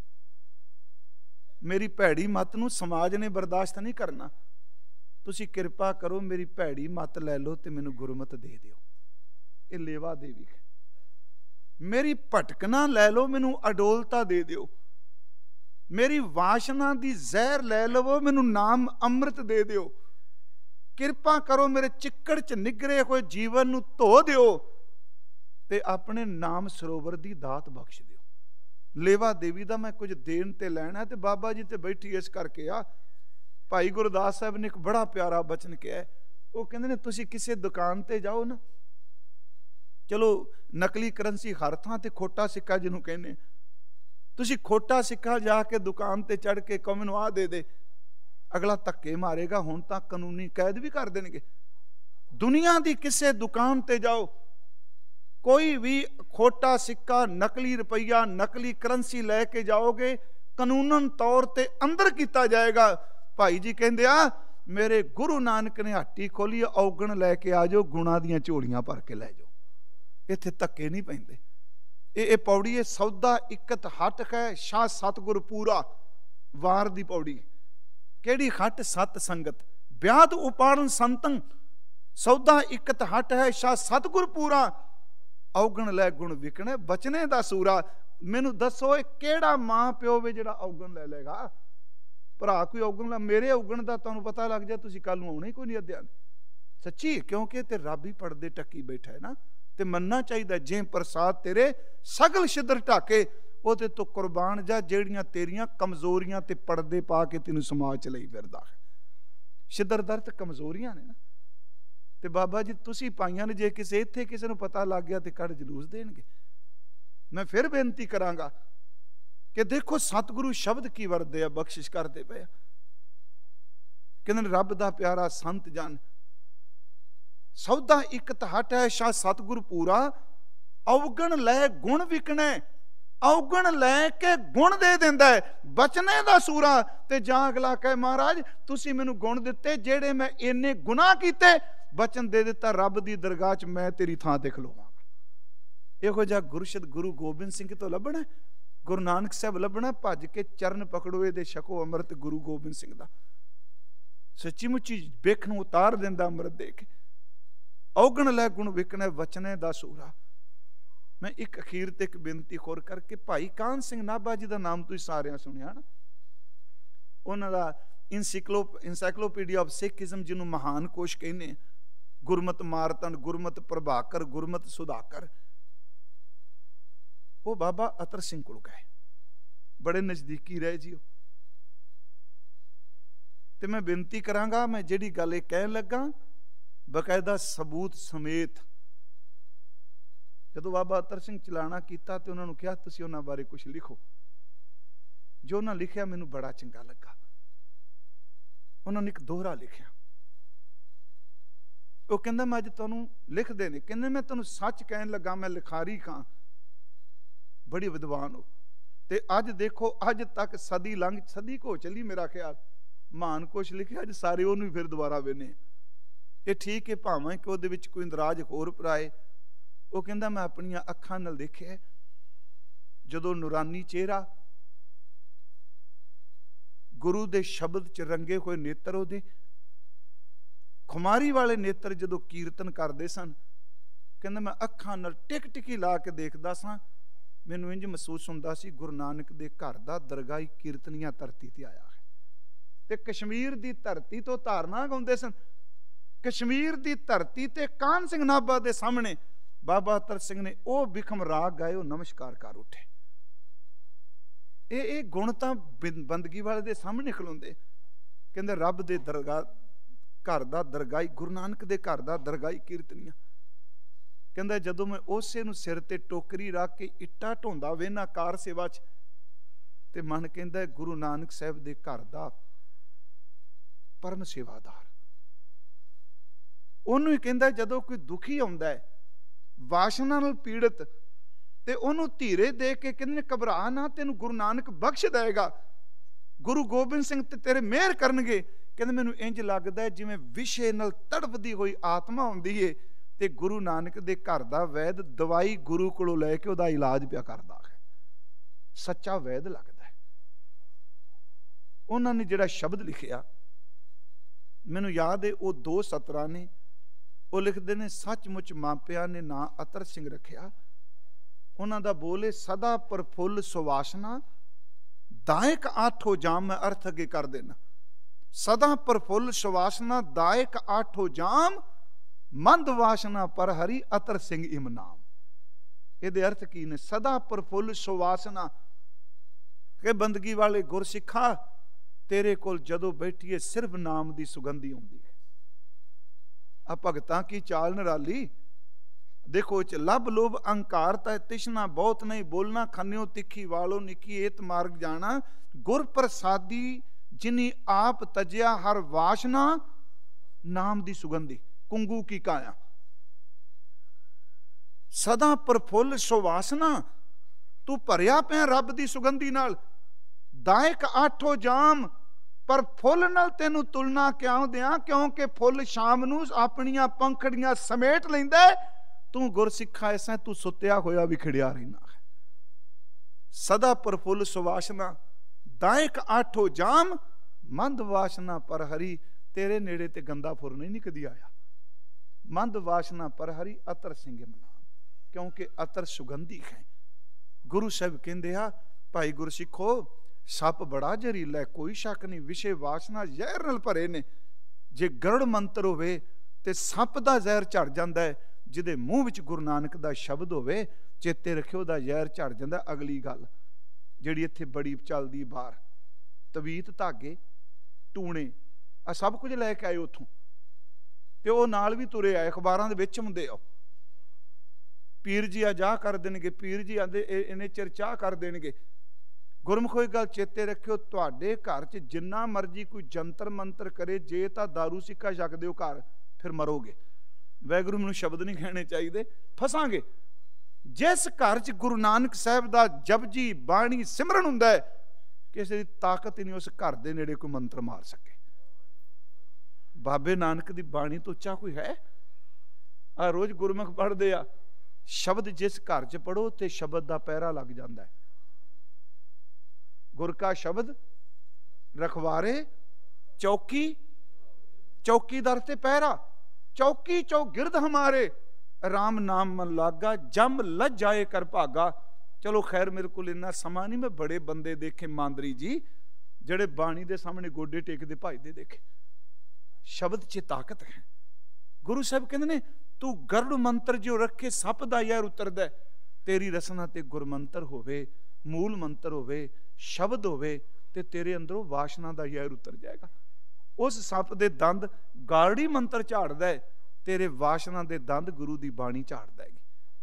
ਮੇਰੀ ਭੈੜੀ ਮੱਤ ਨੂੰ ਸਮਾਜ ਨੇ ਬਰਦਾਸ਼ਤ ਨਹੀਂ ਕਰਨਾ। ਤੁਸੀਂ ਕਿਰਪਾ ਕਰੋ ਮੇਰੀ ਭੈੜੀ ਮੱਤ ਲੈ ਲਓ ਤੇ ਮੈਨੂੰ ਗੁਰਮਤ ਦੇ ਦਿਓ। ਇਹ ਲੇਵਾ ਦੇਵੀ ਹੈ। ਮੇਰੀ ਭਟਕਣਾ ਲੈ ਲਓ, ਮੈਨੂੰ ਅਡੋਲਤਾ ਦੇ ਦਿਓ। ਮੇਰੀ ਵਾਸ਼ਨਾ ਦੀ ਜ਼ਹਿਰ ਲੈ ਲਵੋ, ਮੈਨੂੰ ਨਾਮ ਅੰਮ੍ਰਿਤ ਦੇ ਦਿਓ। ਕਿਰਪਾ ਕਰੋ ਮੇਰੇ ਚਿੱਕੜ ਚ ਨਿਗਰੇ ਹੋਏ ਜੀਵਨ ਨੂੰ ਧੋ ਦਿਓ ਤੇ ਆਪਣੇ ਨਾਮ ਸਰੋਵਰ ਦੀ ਦਾਤ ਬਖਸ਼ ਦਿਓ। ਲੇਵਾ ਦੇਵੀ ਦਾ ਮੈਂ ਕੁਝ ਦੇਣ ਤੇ ਲੈਣਾ ਤੇ ਬਾਬਾ ਜੀ ਤੇ ਬੈਠੀ ਇਸ ਕਰਕੇ ਆ। ਭਾਈ ਗੁਰਦਾਸ ਸਾਹਿਬ ਨੇ ਇੱਕ ਬੜਾ ਪਿਆਰਾ ਬਚਨ ਕਿਹਾ। ਉਹ ਕਹਿੰਦੇ ਨੇ ਤੁਸੀਂ ਕਿਸੇ ਦੁਕਾਨ ਤੇ ਜਾਓ ਨਾ, ਚਲੋ ਨਕਲੀ ਕਰੰਸੀ ਹਰ ਥਾਂ ਤੇ ਖੋਟਾ ਸਿੱਕਾ ਜਿਹਨੂੰ ਕਹਿੰਦੇ, ਤੁਸੀਂ ਖੋਟਾ ਸਿੱਕਾ ਜਾ ਕੇ ਦੁਕਾਨ ਤੇ ਚੜ ਕੇ ਕਹੋ ਮੈਨੂੰ ਆਹ ਦੇ ਦੇ, ਅਗਲਾ ਧੱਕੇ ਮਾਰੇਗਾ। ਹੁਣ ਤਾਂ ਕਾਨੂੰਨੀ ਕੈਦ ਵੀ ਕਰ ਦੇਣਗੇ। ਦੁਨੀਆ ਦੀ ਕਿਸੇ ਦੁਕਾਨ ਤੇ ਜਾਓ, ਕੋਈ ਵੀ ਖੋਟਾ ਸਿੱਕਾ, ਨਕਲੀ ਰੁਪਈਆ, ਨਕਲੀ ਕਰੰਸੀ ਲੈ ਕੇ ਜਾਓਗੇ, ਕਾਨੂੰਨਨ ਤੌਰ ਤੇ ਅੰਦਰ ਕੀਤਾ ਜਾਏਗਾ। ਭਾਈ ਜੀ ਕਹਿੰਦੇ ਆ ਮੇਰੇ ਗੁਰੂ ਨਾਨਕ ਨੇ ਹੱਟੀ ਖੋਲੀ, ਔਗਣ ਲੈ ਕੇ ਆ ਜਾਓ, ਗੁਣਾ ਦੀਆਂ ਝੋਲੀਆਂ ਭਰ ਕੇ ਲੈ ਜਾਓ। ਇੱਥੇ ਧੱਕੇ ਨਹੀਂ ਪੈਂਦੇ। ਇਹ ਇਹ ਪੌੜੀ ਹੈ ਸੌਦਾ ਇਕਤ ਹੱਟ ਹੈ ਸ਼ਾਹ ਸਤਿਗੁਰ ਪੂਰਾ, ਵਾਰ ਦੀ ਪੌੜੀ। ਕਿਹੜੀ ਹੱਟ? ਸਤ ਸੰਗਤ। ਵਿਆਦ ਉਪਾੜਨ ਸੰਤੰ, ਸੌਦਾ ਇਕਤ ਹੱਟ ਹੈ ਸ਼ਾਹ ਸਤਿਗੁਰ ਪੂਰਾ, ਔਗਣ ਲੈ ਗੁਣ ਵਿਕਣੇ, ਬਚਨੇ ਦਾ ਸੂਰਾ। ਮੈਨੂੰ ਦੱਸੋ ਇਹ ਕਿਹੜਾ ਮਾਂ ਪਿਓ ਵੇ ਜਿਹੜਾ ਔਗਣ ਲੈ ਲੇਗਾ? ਭਰਾ ਕੋਈ ਔਗਣ ਲੈ, ਮੇਰੇ ਔਗਣ ਦਾ ਤੁਹਾਨੂੰ ਪਤਾ ਲੱਗ ਜਾ, ਤੁਸੀਂ ਕੱਲ ਨੂੰ ਆਉਣਾ ਹੀ ਕੋਈ ਨਹੀਂ ਅਧਿਆਨ। ਸੱਚੀ, ਕਿਉਂਕਿ ਤੇ ਰੱਬ ਹੀ ਪੜਦੇ ਟੱਕੀ ਬੈਠਾ ਹੈ ਨਾ। ਤੇ ਮੰਨਣਾ ਚਾਹੀਦਾ ਜੇ ਪ੍ਰਸਾਦ ਤੇਰੇ ਸਗਲ ਛਿਦਰ ਢਾਕੇ, ਉਹਦੇ ਤੋਂ ਕੁਰਬਾਨ ਜਾ ਜਿਹੜੀਆਂ ਤੇਰੀਆਂ ਕਮਜ਼ੋਰੀਆਂ ਤੇ ਪਰਦੇ ਪਾ ਕੇ ਤੈਨੂੰ ਸਮਾਜ ਚ ਲਈ ਫਿਰਦਾ ਹੈ। ਛਿਦਰ ਦਰਦ ਕਮਜ਼ੋਰੀਆਂ ਨੇ ਨਾ, ਤੇ ਬਾਬਾ ਜੀ ਤੁਸੀਂ ਪਾਈਆਂ ਨੇ। ਜੇ ਕਿਸੇ ਇੱਥੇ ਕਿਸੇ ਨੂੰ ਪਤਾ ਲੱਗ ਗਿਆ ਤੇ ਕੱਢ ਜਲੂਸ ਦੇਣਗੇ। ਮੈਂ ਫਿਰ ਬੇਨਤੀ ਕਰਾਂਗਾ ਕਿ ਦੇਖੋ ਸਤਿਗੁਰੂ ਸ਼ਬਦ ਕੀ ਵਰਦੇ ਆ, ਬਖਸ਼ਿਸ਼ ਕਰਦੇ ਪਏ ਆ। ਕਹਿੰਦੇ ਰੱਬ ਦਾ ਪਿਆਰਾ ਸੰਤ ਜਨ, ਸੌਦਾ ਇਕਤ ਹੱਟ ਹੈ ਸ਼ਾਹ ਸਤਿਗੁਰ ਪੂਰਾ, ਔਗਣ ਲੈ ਗੁਣ ਵਿਕਣੇ, ਔਗਣ ਲੈ ਕੇ ਗੁਣ ਦੇ ਦਿੰਦਾ ਹੈ, ਬਚਨੇ ਦਾ ਸੂਰਾ। ਤੇ ਜਾਂ ਅਗਲਾ ਕਹੇ ਮਹਾਰਾਜ ਤੁਸੀਂ ਮੈਨੂੰ ਗੁਣ ਦਿੱਤੇ ਜਿਹੜੇ ਮੈਂ ਇੰਨੇ ਗੁਨਾਹ ਕੀਤੇ, ਬਚਨ ਦੇ ਦਿੱਤਾ ਰੱਬ ਦੀ ਦਰਗਾਹ ਚ ਮੈਂ ਤੇਰੀ ਥਾਂ ਤੇ ਖਲੋਵਾਂਗਾ। ਇਹੋ ਜਿਹਾ ਗੁਰਸ਼ਦ ਗੁਰੂ ਗੋਬਿੰਦ ਸਿੰਘ ਤੋਂ ਲੱਭਣਾ, ਗੁਰੂ ਨਾਨਕ ਸਾਹਿਬ ਲੱਭਣਾ। ਭੱਜ ਕੇ ਚਰਨ ਪਕੜੋ ਇਹਦੇ, ਛਕੋ ਅੰਮ੍ਰਿਤ ਗੁਰੂ ਗੋਬਿੰਦ ਸਿੰਘ ਦਾ। ਸੱਚੀ ਮੁੱਚੀ ਬਿੱਖ ਨੂੰ ਉਤਾਰ ਦਿੰਦਾ ਅੰਮ੍ਰਿਤ ਦੇ ਕੇ। ਔਗਣ ਲੈ ਗੁਣ ਵਿਕਣੇ, ਬਚਨੇ ਦਾ ਸੂਰਾ। ਮੈਂ ਇੱਕ ਅਖੀਰ ਤੇ ਇੱਕ ਬੇਨਤੀ ਹੋਰ ਕਰਕੇ, ਭਾਈ ਕਾਹਨ ਸਿੰਘ ਨਾਭਾ ਜੀ ਦਾ ਨਾਮ ਤੁਸੀਂ ਸਾਰਿਆਂ ਸੁਣਿਆ ਨਾ। ਉਹਨਾਂ ਦਾ ਇਨਸਾਈਕਲੋ ਇਨਸਾਈਕਲੋਪੀਡੀਆ ਆਫ ਸਿੱਖਿਜ਼ਮ, ਜਿਹਨੂੰ ਮਹਾਨ ਕੋਸ਼ ਕਹਿੰਦੇ, ਗੁਰਮਤ ਮਾਰਤਨ, ਗੁਰਮਤ ਪ੍ਰਭਾਕਰ, ਗੁਰਮਤ ਸੁਧਾਕਰ, ਉਹ ਬਾਬਾ ਅਤਰ ਸਿੰਘ ਕੋਲ ਗਏ। ਬੜੇ ਨਜ਼ਦੀਕੀ ਰਹੇ ਜੀ ਉਹ। ਤੇ ਮੈਂ ਬੇਨਤੀ ਕਰਾਂਗਾ, ਮੈਂ ਜਿਹੜੀ ਗੱਲ ਇਹ ਕਹਿਣ ਲੱਗਾ ਬਕਾਇਦਾ ਸਬੂਤ ਸਮੇਤ ਜਦੋਂ ਬਾਬਾ ਅਤਰ ਸਿੰਘ ਚਲਾਣਾ ਕੀਤਾ ਤੇ ਉਹਨਾਂ ਨੂੰ ਕਿਹਾ ਤੁਸੀਂ ਉਹਨਾਂ ਬਾਰੇ ਕੁਝ ਲਿਖੋ। ਜੋ ਉਹਨਾਂ ਲਿਖਿਆ ਮੈਨੂੰ ਬੜਾ ਚੰਗਾ ਲੱਗਾ। ਉਹਨਾਂ ਨੇ ਇੱਕ ਦੋਹਰਾ ਲਿਖਿਆ। ਉਹ ਕਹਿੰਦਾ ਮੈਂ ਅੱਜ ਤੁਹਾਨੂੰ ਲਿਖਦੇ ਨੇ, ਕਹਿੰਦੇ ਮੈਂ ਤੁਹਾਨੂੰ ਸੱਚ ਕਹਿਣ ਲੱਗਾ, ਮੈਂ ਲਿਖਾਰੀ ਖਾਂ, ਬੜੀ ਵਿਦਵਾਨ ਹੋ। ਤੇ ਅੱਜ ਦੇਖੋ, ਅੱਜ ਤੱਕ ਸਦੀ ਲੰਘ ਸਦੀ ਕੋ ਚੱਲੀ ਮੇਰਾ ਖਿਆਲ, ਮਹਾਨ ਕੁਛ ਲਿਖਿਆ, ਅੱਜ ਸਾਰੇ ਉਹਨੂੰ ਫਿਰ ਦੁਬਾਰਾ ਵੇਨੇ। ਇਹ ਠੀਕ ਹੈ ਭਾਵੇਂ ਕਿ ਉਹਦੇ ਵਿੱਚ ਕੋਈ ਇੰਦਰਾਜ ਹੋਰ ਪਰਾਏ। ਉਹ ਕਹਿੰਦਾ ਮੈਂ ਆਪਣੀਆਂ ਅੱਖਾਂ ਨਾਲ ਦੇਖਿਆ ਜਦੋਂ ਨੂਰਾਨੀ ਚਿਹਰਾ, ਗੁਰੂ ਦੇ ਸ਼ਬਦ ਚ ਰੰਗੇ ਹੋਏ ਨੇਤਰ, ਉਹਦੇ ਖੁਮਾਰੀ ਵਾਲੇ ਨੇਤਰ ਜਦੋਂ ਕੀਰਤਨ ਕਰਦੇ ਸਨ, ਕਹਿੰਦਾ ਮੈਂ ਅੱਖਾਂ ਨਾਲ ਟਿਕ ਟਿਕੀ ਲਾ ਕੇ ਦੇਖਦਾ ਸਾਂ, ਮੈਨੂੰ ਇੰਜ ਮਹਿਸੂਸ ਹੁੰਦਾ ਸੀ ਗੁਰੂ ਨਾਨਕ ਦੇ ਘਰ ਦਾ ਦਰਗਾਹੀ ਕੀਰਤਨੀਆ ਧਰਤੀ ਤੇ ਆਇਆ ਹੈ। ਤੇ ਕਸ਼ਮੀਰ ਦੀ ਧਰਤੀ ਤੋਂ ਧਾਰਨਾ ਗਾਉਂਦੇ ਸਨ। ਕਸ਼ਮੀਰ ਦੀ ਧਰਤੀ ਤੇ ਕਾਹਨ ਸਿੰਘ ਨਾਭਾ ਦੇ ਸਾਹਮਣੇ ਬਾਬਾ ਅਤਰ ਸਿੰਘ ਨੇ ਉਹ ਬਿਖਮ ਰਾਗ ਗਾਏ, ਉਹ ਨਮਸਕਾਰ ਕਰ ਉੱਠੇ। ਇਹ ਇਹ ਗੁਣ ਤਾਂ ਬੰਦਗੀ ਵਾਲੇ ਦੇ ਸਾਹਮਣੇ ਖਲੋਂਦੇ। ਕਹਿੰਦੇ ਰੱਬ ਦੇ ਦਰਗਾਹ ਘਰ ਦਾ ਦਰਗਾਹੀ, ਗੁਰੂ ਨਾਨਕ ਦੇ ਘਰ ਦਾ ਦਰਗਾਹੀ ਕੀਰਤਨੀਆ। ਕਹਿੰਦਾ ਜਦੋਂ ਮੈਂ ਉਸੇ ਨੂੰ ਸਿਰ ਤੇ ਟੋਕਰੀ ਰੱਖ ਕੇ ਇੱਟਾਂ ਢੋਂਦਾ ਵੇਨਾ ਕਾਰ ਸੇਵਾ ਚ, ਤੇ ਮਨ ਕਹਿੰਦਾ ਗੁਰੂ ਨਾਨਕ ਸਾਹਿਬ ਦੇ ਘਰ ਦਾ ਪਰਮ ਸੇਵਾਦਾਰ। ਉਹਨੂੰ ਹੀ ਕਹਿੰਦਾ ਜਦੋਂ ਕੋਈ ਦੁਖੀ ਆਉਂਦਾ ਹੈ, ਵਾਸ਼ਨਾ ਨਾਲ ਪੀੜਤ, ਤੇ ਉਹਨੂੰ ਧੀਰੇ ਦੇ ਕੇ ਕਹਿੰਦੇ ਘਬਰਾ ਨਾ, ਤੈਨੂੰ ਗੁਰੂ ਨਾਨਕ ਬਖਸ਼ ਦੇਗਾ, ਗੁਰੂ ਗੋਬਿੰਦ ਸਿੰਘ ਤੇ ਤੇਰੇ ਮਿਹਰ ਕਰਨਗੇ। ਕਹਿੰਦੇ ਮੈਨੂੰ ਇੰਜ ਲੱਗਦਾ ਜਿਵੇਂ ਵਿਸ਼ੇ ਨਾਲ ਤੜਫਦੀ ਹੋਈ ਆਤਮਾ ਹੁੰਦੀ ਏ, ਤੇ ਗੁਰੂ ਨਾਨਕ ਦੇ ਘਰ ਦਾ ਵੈਦ ਦਵਾਈ ਗੁਰੂ ਕੋਲੋਂ ਲੈ ਕੇ ਉਹਦਾ ਇਲਾਜ ਪਿਆ ਕਰਦਾ ਹੈ। ਸੱਚਾ ਵੈਦ ਲੱਗਦਾ ਹੈ। ਉਹਨਾਂ ਨੇ ਜਿਹੜਾ ਸ਼ਬਦ ਲਿਖਿਆ ਮੈਨੂੰ ਯਾਦ ਹੈ, ਉਹ ਦੋ ਸਤਰਾਂ ਨੇ। ਉਹ ਲਿਖਦੇ ਨੇ ਸੱਚਮੁੱਚ ਮਾਪਿਆਂ ਨੇ ਨਾਂ ਅਤਰ ਸਿੰਘ ਰੱਖਿਆ। ਉਹਨਾਂ ਦਾ ਬੋਲੇ ਸਦਾ ਪ੍ਰਫੁੱਲ ਸੁਵਾਸਨਾ, ਦਾਇਕ ਆਠੋ ਜਾਮ। ਮੈਂ ਅਰਥ ਅੱਗੇ ਕਰ ਦੇਣਾ। ਸਦਾ ਪ੍ਰਫੁੱਲ ਸੁਵਾਸਨਾ, ਦਾਇਕ ਆਠੋ ਜਾਮ, ਮੰਦ ਵਾਸਨਾ ਪਰ ਹਰੀ ਅਤਰ ਸਿੰਘ ਇਮਨਾਮ। ਇਹਦੇ ਅਰਥ ਕੀ ਨੇ? ਸਦਾ ਪ੍ਰਫੁੱਲ ਸੁਵਾਸਨਾ ਕਿ ਬੰਦਗੀ ਵਾਲੇ ਗੁਰਸਿੱਖਾ, ਤੇਰੇ ਕੋਲ ਜਦੋਂ ਬੈਠੀਏ ਸਿਰਫ ਨਾਮ ਦੀ ਸੁਗੰਧੀ ਆਉਂਦੀ ਹੈ। ਆ ਭਗਤਾਂ ਕੀ ਚਾਲ ਨਿਰਾਲੀ। ਦੇਖੋ ਚ ਲੱਭ ਲੋਭ ਅਹੰਕਾਰ ਤਾਂ ਤਿਸ਼ਨਾ ਬਹੁਤ ਨਹੀਂ, ਬੋਲਣਾ ਖੰਨਿਓ ਤਿੱਖੀ ਵਾਲੋ ਨਿੱਕੀ ਏਤ ਮਾਰਗ ਜਾਣਾ। ਗੁਰ ਪ੍ਰਸਾਦੀ ਜਿਨੀ ਆਪ ਤਜਿਆ ਹਰ ਵਾਸ਼ਨਾ, ਨਾਮ ਦੀ ਸੁਗੰਧੀ ਕੁੰਗੂ ਕੀ ਕਾਇਆ। ਸਦਾ ਪ੍ਰਫੁੱਲ ਸੁਵਾਸਨਾ, ਤੂੰ ਭਰਿਆ ਪਿਆ ਰੱਬ ਦੀ ਸੁਗੰਧੀ ਨਾਲ। ਦਾਇਕ ਆਠੋ ਜਾਮ, ਪਰ ਫੁੱਲ ਨਾਲ ਤੈਨੂੰ ਤੁਲਨਾ ਕਿਉਂ ਦਿਆਂ? ਕਿਉਂਕਿ ਫੁੱਲ ਸ਼ਾਮ ਨੂੰ ਆਪਣੀਆਂ ਪੰਖੜੀਆਂ ਸਮੇਟ ਲੈਂਦਾ। ਤੂੰ ਗੁਰਸਿੱਖਾ ਐਸਾ, ਤੂੰ ਸੁੱਤਿਆ ਹੋਇਆ ਵੀ ਖਿੜਿਆ ਰਹਿਣਾ ਹੈ। ਸਦਾ ਪ੍ਰਫੁੱਲ ਸੁਵਾਸਨਾ, ਦਾਇਕ ਆਠੋ ਜਾਮ, ਮੰਦ ਵਾਸ਼ਨਾ ਪਰ ਹਰੀ। ਤੇਰੇ ਨੇੜੇ ਤੇ ਗੰਦਾ ਫੁਰ ਨਹੀਂ ਕਦੀ ਆਇਆ। ਮੰਦ ਵਾਸ਼ਨਾ ਪਰ ਹਰੀ ਅਤਰ ਸਿੰਘ ਮਨਾਮ, ਕਿਉਂਕਿ ਅਤਰ ਸੁਗੰਧੀ ਹੈ। ਗੁਰੂ ਸਾਹਿਬ ਕਹਿੰਦੇ ਆ ਭਾਈ ਗੁਰਸਿੱਖੋ, ਸੱਪ ਬੜਾ ਜ਼ਹਿਰੀਲਾ ਹੈ, ਕੋਈ ਸ਼ੱਕ ਨਹੀਂ। ਵਿਸ਼ੇ ਵਾਸ਼ਨਾ ਜ਼ਹਿਰ ਨਾਲ ਭਰੇ ਨੇ। ਜੇ ਗਰੜ ਮੰਤਰ ਹੋਵੇ ਤੇ ਸੱਪ ਦਾ ਜ਼ਹਿਰ ਝੜ ਜਾਂਦਾ ਹੈ। ਜਿਹਦੇ ਮੂੰਹ ਵਿੱਚ ਗੁਰੂ ਨਾਨਕ ਦਾ ਸ਼ਬਦ ਹੋਵੇ, ਚੇਤੇ ਰੱਖਿਓ, ਦਾ ਜ਼ਹਿਰ ਝੜ ਜਾਂਦਾ। ਅਗਲੀ ਗੱਲ ਜਿਹੜੀ ਇੱਥੇ ਬੜੀ ਚੱਲਦੀ ਬਾਹਰ, ਤਵੀਤ, ਧਾਗੇ, ਟੂਣੇ, ਆ ਸਭ ਕੁਝ ਲੈ ਕੇ ਆਏ ਉੱਥੋਂ, ਤੇ ਉਹ ਨਾਲ ਵੀ ਤੁਰੇ ਆਏ, ਅਖਬਾਰਾਂ ਦੇ ਵਿੱਚ ਹੁੰਦੇ ਆ। ਪੀਰ ਜੀ ਆ ਜਾ ਕਰ ਦੇਣਗੇ, ਪੀਰ ਜੀ ਆਂਦੇ ਇਹਨੇ ਚਿਰ ਚਾਹ ਕਰ ਦੇਣਗੇ। ਗੁਰਮੁਖੋ ਇੱਕ ਗੱਲ ਚੇਤੇ ਰੱਖਿਓ, ਤੁਹਾਡੇ ਘਰ 'ਚ ਜਿੰਨਾ ਮਰਜੀ ਕੋਈ ਜੰਤਰ ਮੰਤਰ ਕਰੇ, ਜੇ ਤਾਂ ਦਾਰੂ ਸਿੱਕਾ ਛਕਦੇ ਹੋ ਘਰ, ਫਿਰ ਮਰੋਗੇ। ਵਾਹਿਗੁਰੂ ਮੈਨੂੰ ਸ਼ਬਦ ਨਹੀਂ ਕਹਿਣੇ ਚਾਹੀਦੇ, ਫਸਾਂਗੇ। ਜਿਸ ਘਰ 'ਚ ਗੁਰੂ ਨਾਨਕ ਸਾਹਿਬ ਦਾ ਜਪਜੀ ਬਾਣੀ ਸਿਮਰਨ ਹੁੰਦਾ ਹੈ, ਕਿਸੇ ਦੀ ਤਾਕਤ ਹੀ ਨਹੀਂ ਉਸ ਘਰ ਦੇ ਨੇੜੇ ਕੋਈ ਮੰਤਰ ਮਾਰ ਸਕੇ। ਬਾਬੇ ਨਾਨਕ ਦੀ ਬਾਣੀ ਤੋਂ ਉੱਚਾ ਕੋਈ ਹੈ? ਆ ਰੋਜ਼ ਗੁਰਮੁਖ ਪੜ੍ਹਦੇ ਆ, ਸ਼ਬਦ ਜਿਸ ਘਰ 'ਚ ਪੜੋ ਤੇ ਸ਼ਬਦ ਦਾ ਪਹਿਰਾ ਲੱਗ ਜਾਂਦਾ ਹੈ। ਗੁਰ ਕਾ ਸ਼ਬਦ ਰਖਵਾਰੇ ਚੌਕੀ, ਚੌकीदार ਤੇ ਪਹਿਰਾ। ਚੌਕੀ ਚੌਗਿਰਦ ਹਮਾਰੇ, ਰਾਮ ਨਾਮ ਮਨ ਲਾਗਾ, ਜਮ ਲੱਜ ਜਾਏ ਕਰ ਭਾਗਾ। ਚਲੋ ਖੈਰ, ਮੇਰੇ ਕੋਲ ਇੰਨਾ ਸਮਾਂ ਨਹੀਂ। ਮੈਂ ਬੜੇ ਬੰਦੇ ਦੇਖੇ ਮਾਂਦਰੀ ਜੀ, ਜਿਹੜੇ ਬਾਣੀ ਦੇ ਸਾਹਮਣੇ ਗੋਡੇ ਟੇਕਦੇ ਭਜਦੇ ਦੇਖੇ। ਸ਼ਬਦ 'ਚ ਤਾਕਤ ਹੈ। ਗੁਰੂ ਸਾਹਿਬ ਕਹਿੰਦੇ ਨੇ, ਤੂੰ ਗਰੜ ਮੰਤਰ ਜੋ ਰੱਖੇ, ਸੱਪ ਦਾ ਯਾਰ ਉਤਰਦਾ। ਤੇਰੀ ਰਸਨਾ ਤੇ ਗੁਰਮੰਤਰ ਹੋਵੇ, ਮੂਲ ਮੰਤਰ ਹੋਵੇ, ਸ਼ਬਦ ਹੋਵੇ, ਤੇ ਤੇਰੇ ਅੰਦਰੋਂ ਵਾਸ਼ਨਾ ਦਾ ਯਾਰ ਉਤਰ ਜਾਏਗਾ। ਉਸ ਸੱਪ ਦੇ ਦੰਦ ਗਾਰੜੀ ਮੰਤਰ ਝਾੜਦਾ ਹੈ, ਤੇਰੇ ਵਾਸ਼ਨਾ ਦੇ ਦੰਦ ਗੁਰੂ ਦੀ ਬਾਣੀ ਝਾੜਦਾ ਹੈ।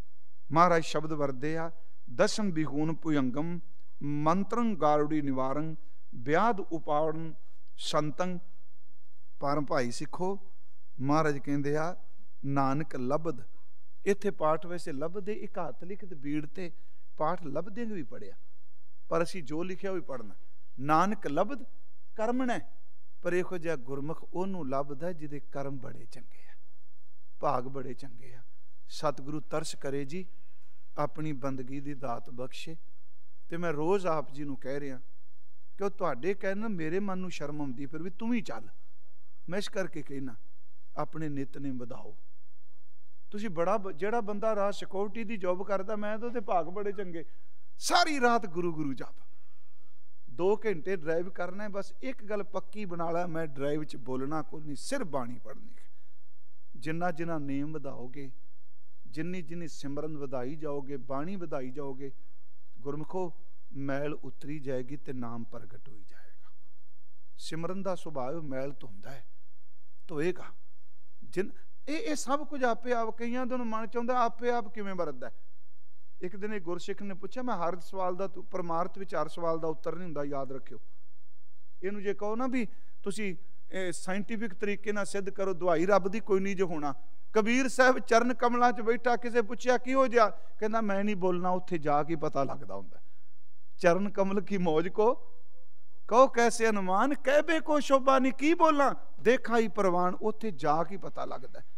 महाराज शब्द वरदे आ, दसम बिहून भुजंगम मंत्रं गारुड़ी निवारं व्याध उपाड़न संतं। पर भाई सिखो महाराज कहते आ नानक लभद, इत्थे पाठ वैसे लभदे एक हथ लिखत बीड़ ते पाठ लभदे भी पढ़िया, पर असी जो लिखिया भी पढ़ना। नानक लभद कर्मण है, पर इहो जिहा गुरमुख ओनू लभदा जिहदे कर्म बड़े चंगे आ, भाग बड़े चंगे आ। सतगुरु तरस करे जी, अपनी बंदगी दी दात बख्शे। ते मैं रोज़ आप जी नूं कह रहा कि तुहाडे कहना मेरे मन नूं शर्म आउंदी, फिर भी तू ही चल। मैं इस करके कहना अपने नितनेम वधाओ। तुसी बड़ा जिहड़ा बंदा रात सिक्योरिटी दी जॉब करदा, मैं तो भाग बड़े चंगे, सारी रात गुरु गुरु जप, दो घंटे ड्राइव करना है, बस एक गल पक्की बना ला, मैं ड्राइव च बोलना कोई नहीं, सिर्फ बाणी पढ़नी। जिन्ना जिन्ना नेम वधाओगे, जिन्नी जिन्नी सिमरन वधाई जाओगे, बाणी वधाई जाओगे, गुरमुखो मैल उतरी जाएगी ते नाम प्रगट हो जाएगा। सिमरन का सुभाव मैल धोंदा है, धोएगा। जिन ये ये सब कुछ आपे आप, कई दिन मन चाहता आपे आप किवें वरतदा है। एक दिन एक गुरसिख ने पूछा, मैं हर सवाल का परमार्थ विच हर सवाल का उत्तर नहीं हुंदा, याद रखियो। इनू जे कहो ना भी तुसी साइंटिफिक तरीके नाल सिद्ध करो, दुआई रब दी कोई नहीं जो होना। कबीर साहब चरण कमलों च बैठा, किसे पूछया की हो जा, कहना मैं नहीं बोलना, उत्थे जाके पता लगता हुंदा। चरण कमल की मौज को कहो कैसे अनुमान, कहबे को शोभा नहीं, की बोलना देखा ही परवान, उत्थे जाके पता लगता है,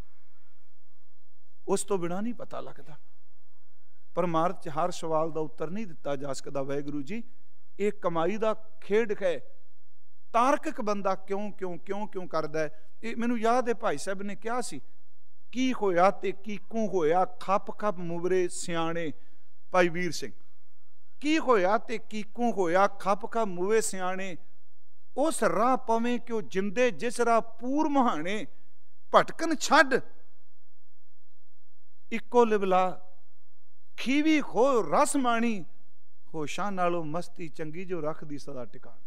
उस तो बिना नहीं पता लगता। परमार्थ हर सवाल का उत्तर नहीं दिता जा सकता। वाहिगुरू जी एक कमाई का खेड है, तार्किक बंदा क्यों क्यों क्यों क्यों करता है। ये मैनू याद है भाई साहब ने कहा सी, की होया ते कीकू होया, खप खप मुवरे सियाणे। भाई वीर सिंह, की होया ते कीकू होया, खप खप मुवे सियाणे। उस राह पवें क्यों जिंदे, जिस राह पूर महाने। भटकन छड्ड इको लिबला, खीवी हो रस माणी। होशां नालों मस्ती चंगी, जो रखदी सदा टिकाने।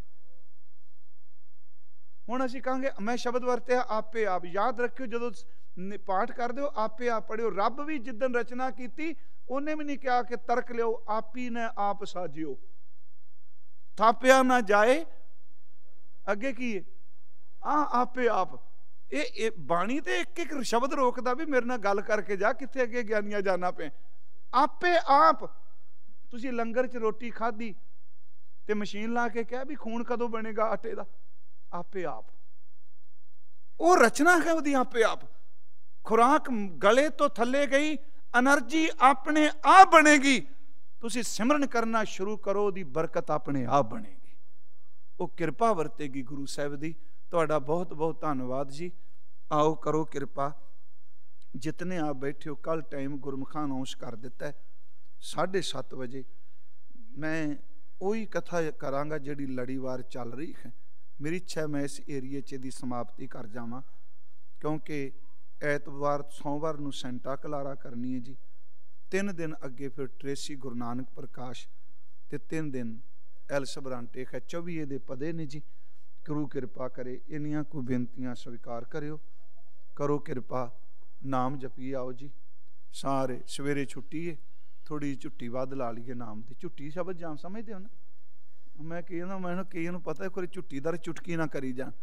हुण असीं कहांगे मैं शब्द वरतिया आपे आप, याद रखियो जदों पाठ कर दो आपे आप पढ़ियो। रब भी जिदन रचना की उन्हें भी नहीं कहा कि तर्क लियो, आप ही ने आप साजियो, थापिया ना जाए अगे की आ आपे आप। ये, ये बाणी ते एक एक शब्द रोकदा भी मेरे नाल गल करके जा, किथे अगे ज्ञानियां जाना पे। आपे आप तुसी लंगर च रोटी खाधी ते मशीन ला के कहा भी खून कदों बनेगा आटे दा, आपे आप। वो रचना है वो आपे आप। खुराक गले तो थले गई, एनर्जी अपने आप बनेगी। तुसी सिमरन करना शुरू करो, दी बरकत अपने आप बनेगी, वो कृपा वरतेगी गुरु साहब दी। तुहाडा बहुत बहुत धन्यवाद जी। आओ करो कृपा, जितने आप बैठे हो। कल टाइम गुरमुखा अनाउंस कर दिता है साढ़े सत्त बजे। मैं वही कथा करांगा जिहड़ी लड़ीवार चल रही है। मेरी इच्छा मैं इस एरिए च दी समाप्ति कर जावां, क्योंकि ऐतवार सोमवार नूं सेंटा कलारा करनी है जी। तीन दिन अगे फिर ट्रेसी गुरु नानक प्रकाश, ते तीन दिन एल सबरांटे है। चौबीए दे पदे ने जी। गुरु कृपा करे, इन्नियां कोई बेनतियां स्वीकार करियो। करो कृपा, नाम जपी आओ जी सारे। सवेरे छुट्टी है, थोड़ी झुट्टी वध ला लीए नाम की। झुट्टी शब्द जान समझते हो ना, मैं कई मैं कई पता है कोई झुट्टी दर चुटकी ना करी जान,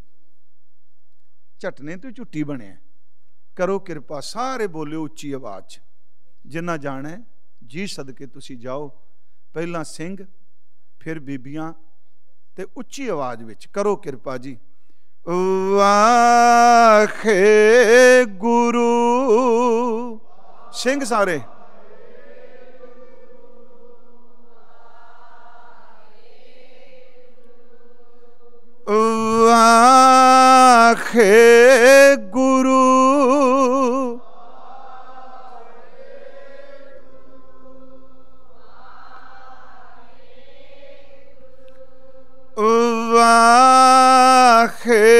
झटने तो झुट्टी बने। करो कृपा, सारे बोलियो उच्ची आवाज, जिन्ना जाना है जी सदके तुसी जाओ। पहला सिंह फिर बीबियां ते उच्ची आवाज विच करो कृपा जी। वाहे गुरु सिंह सारे। वाहे गुरु वाहे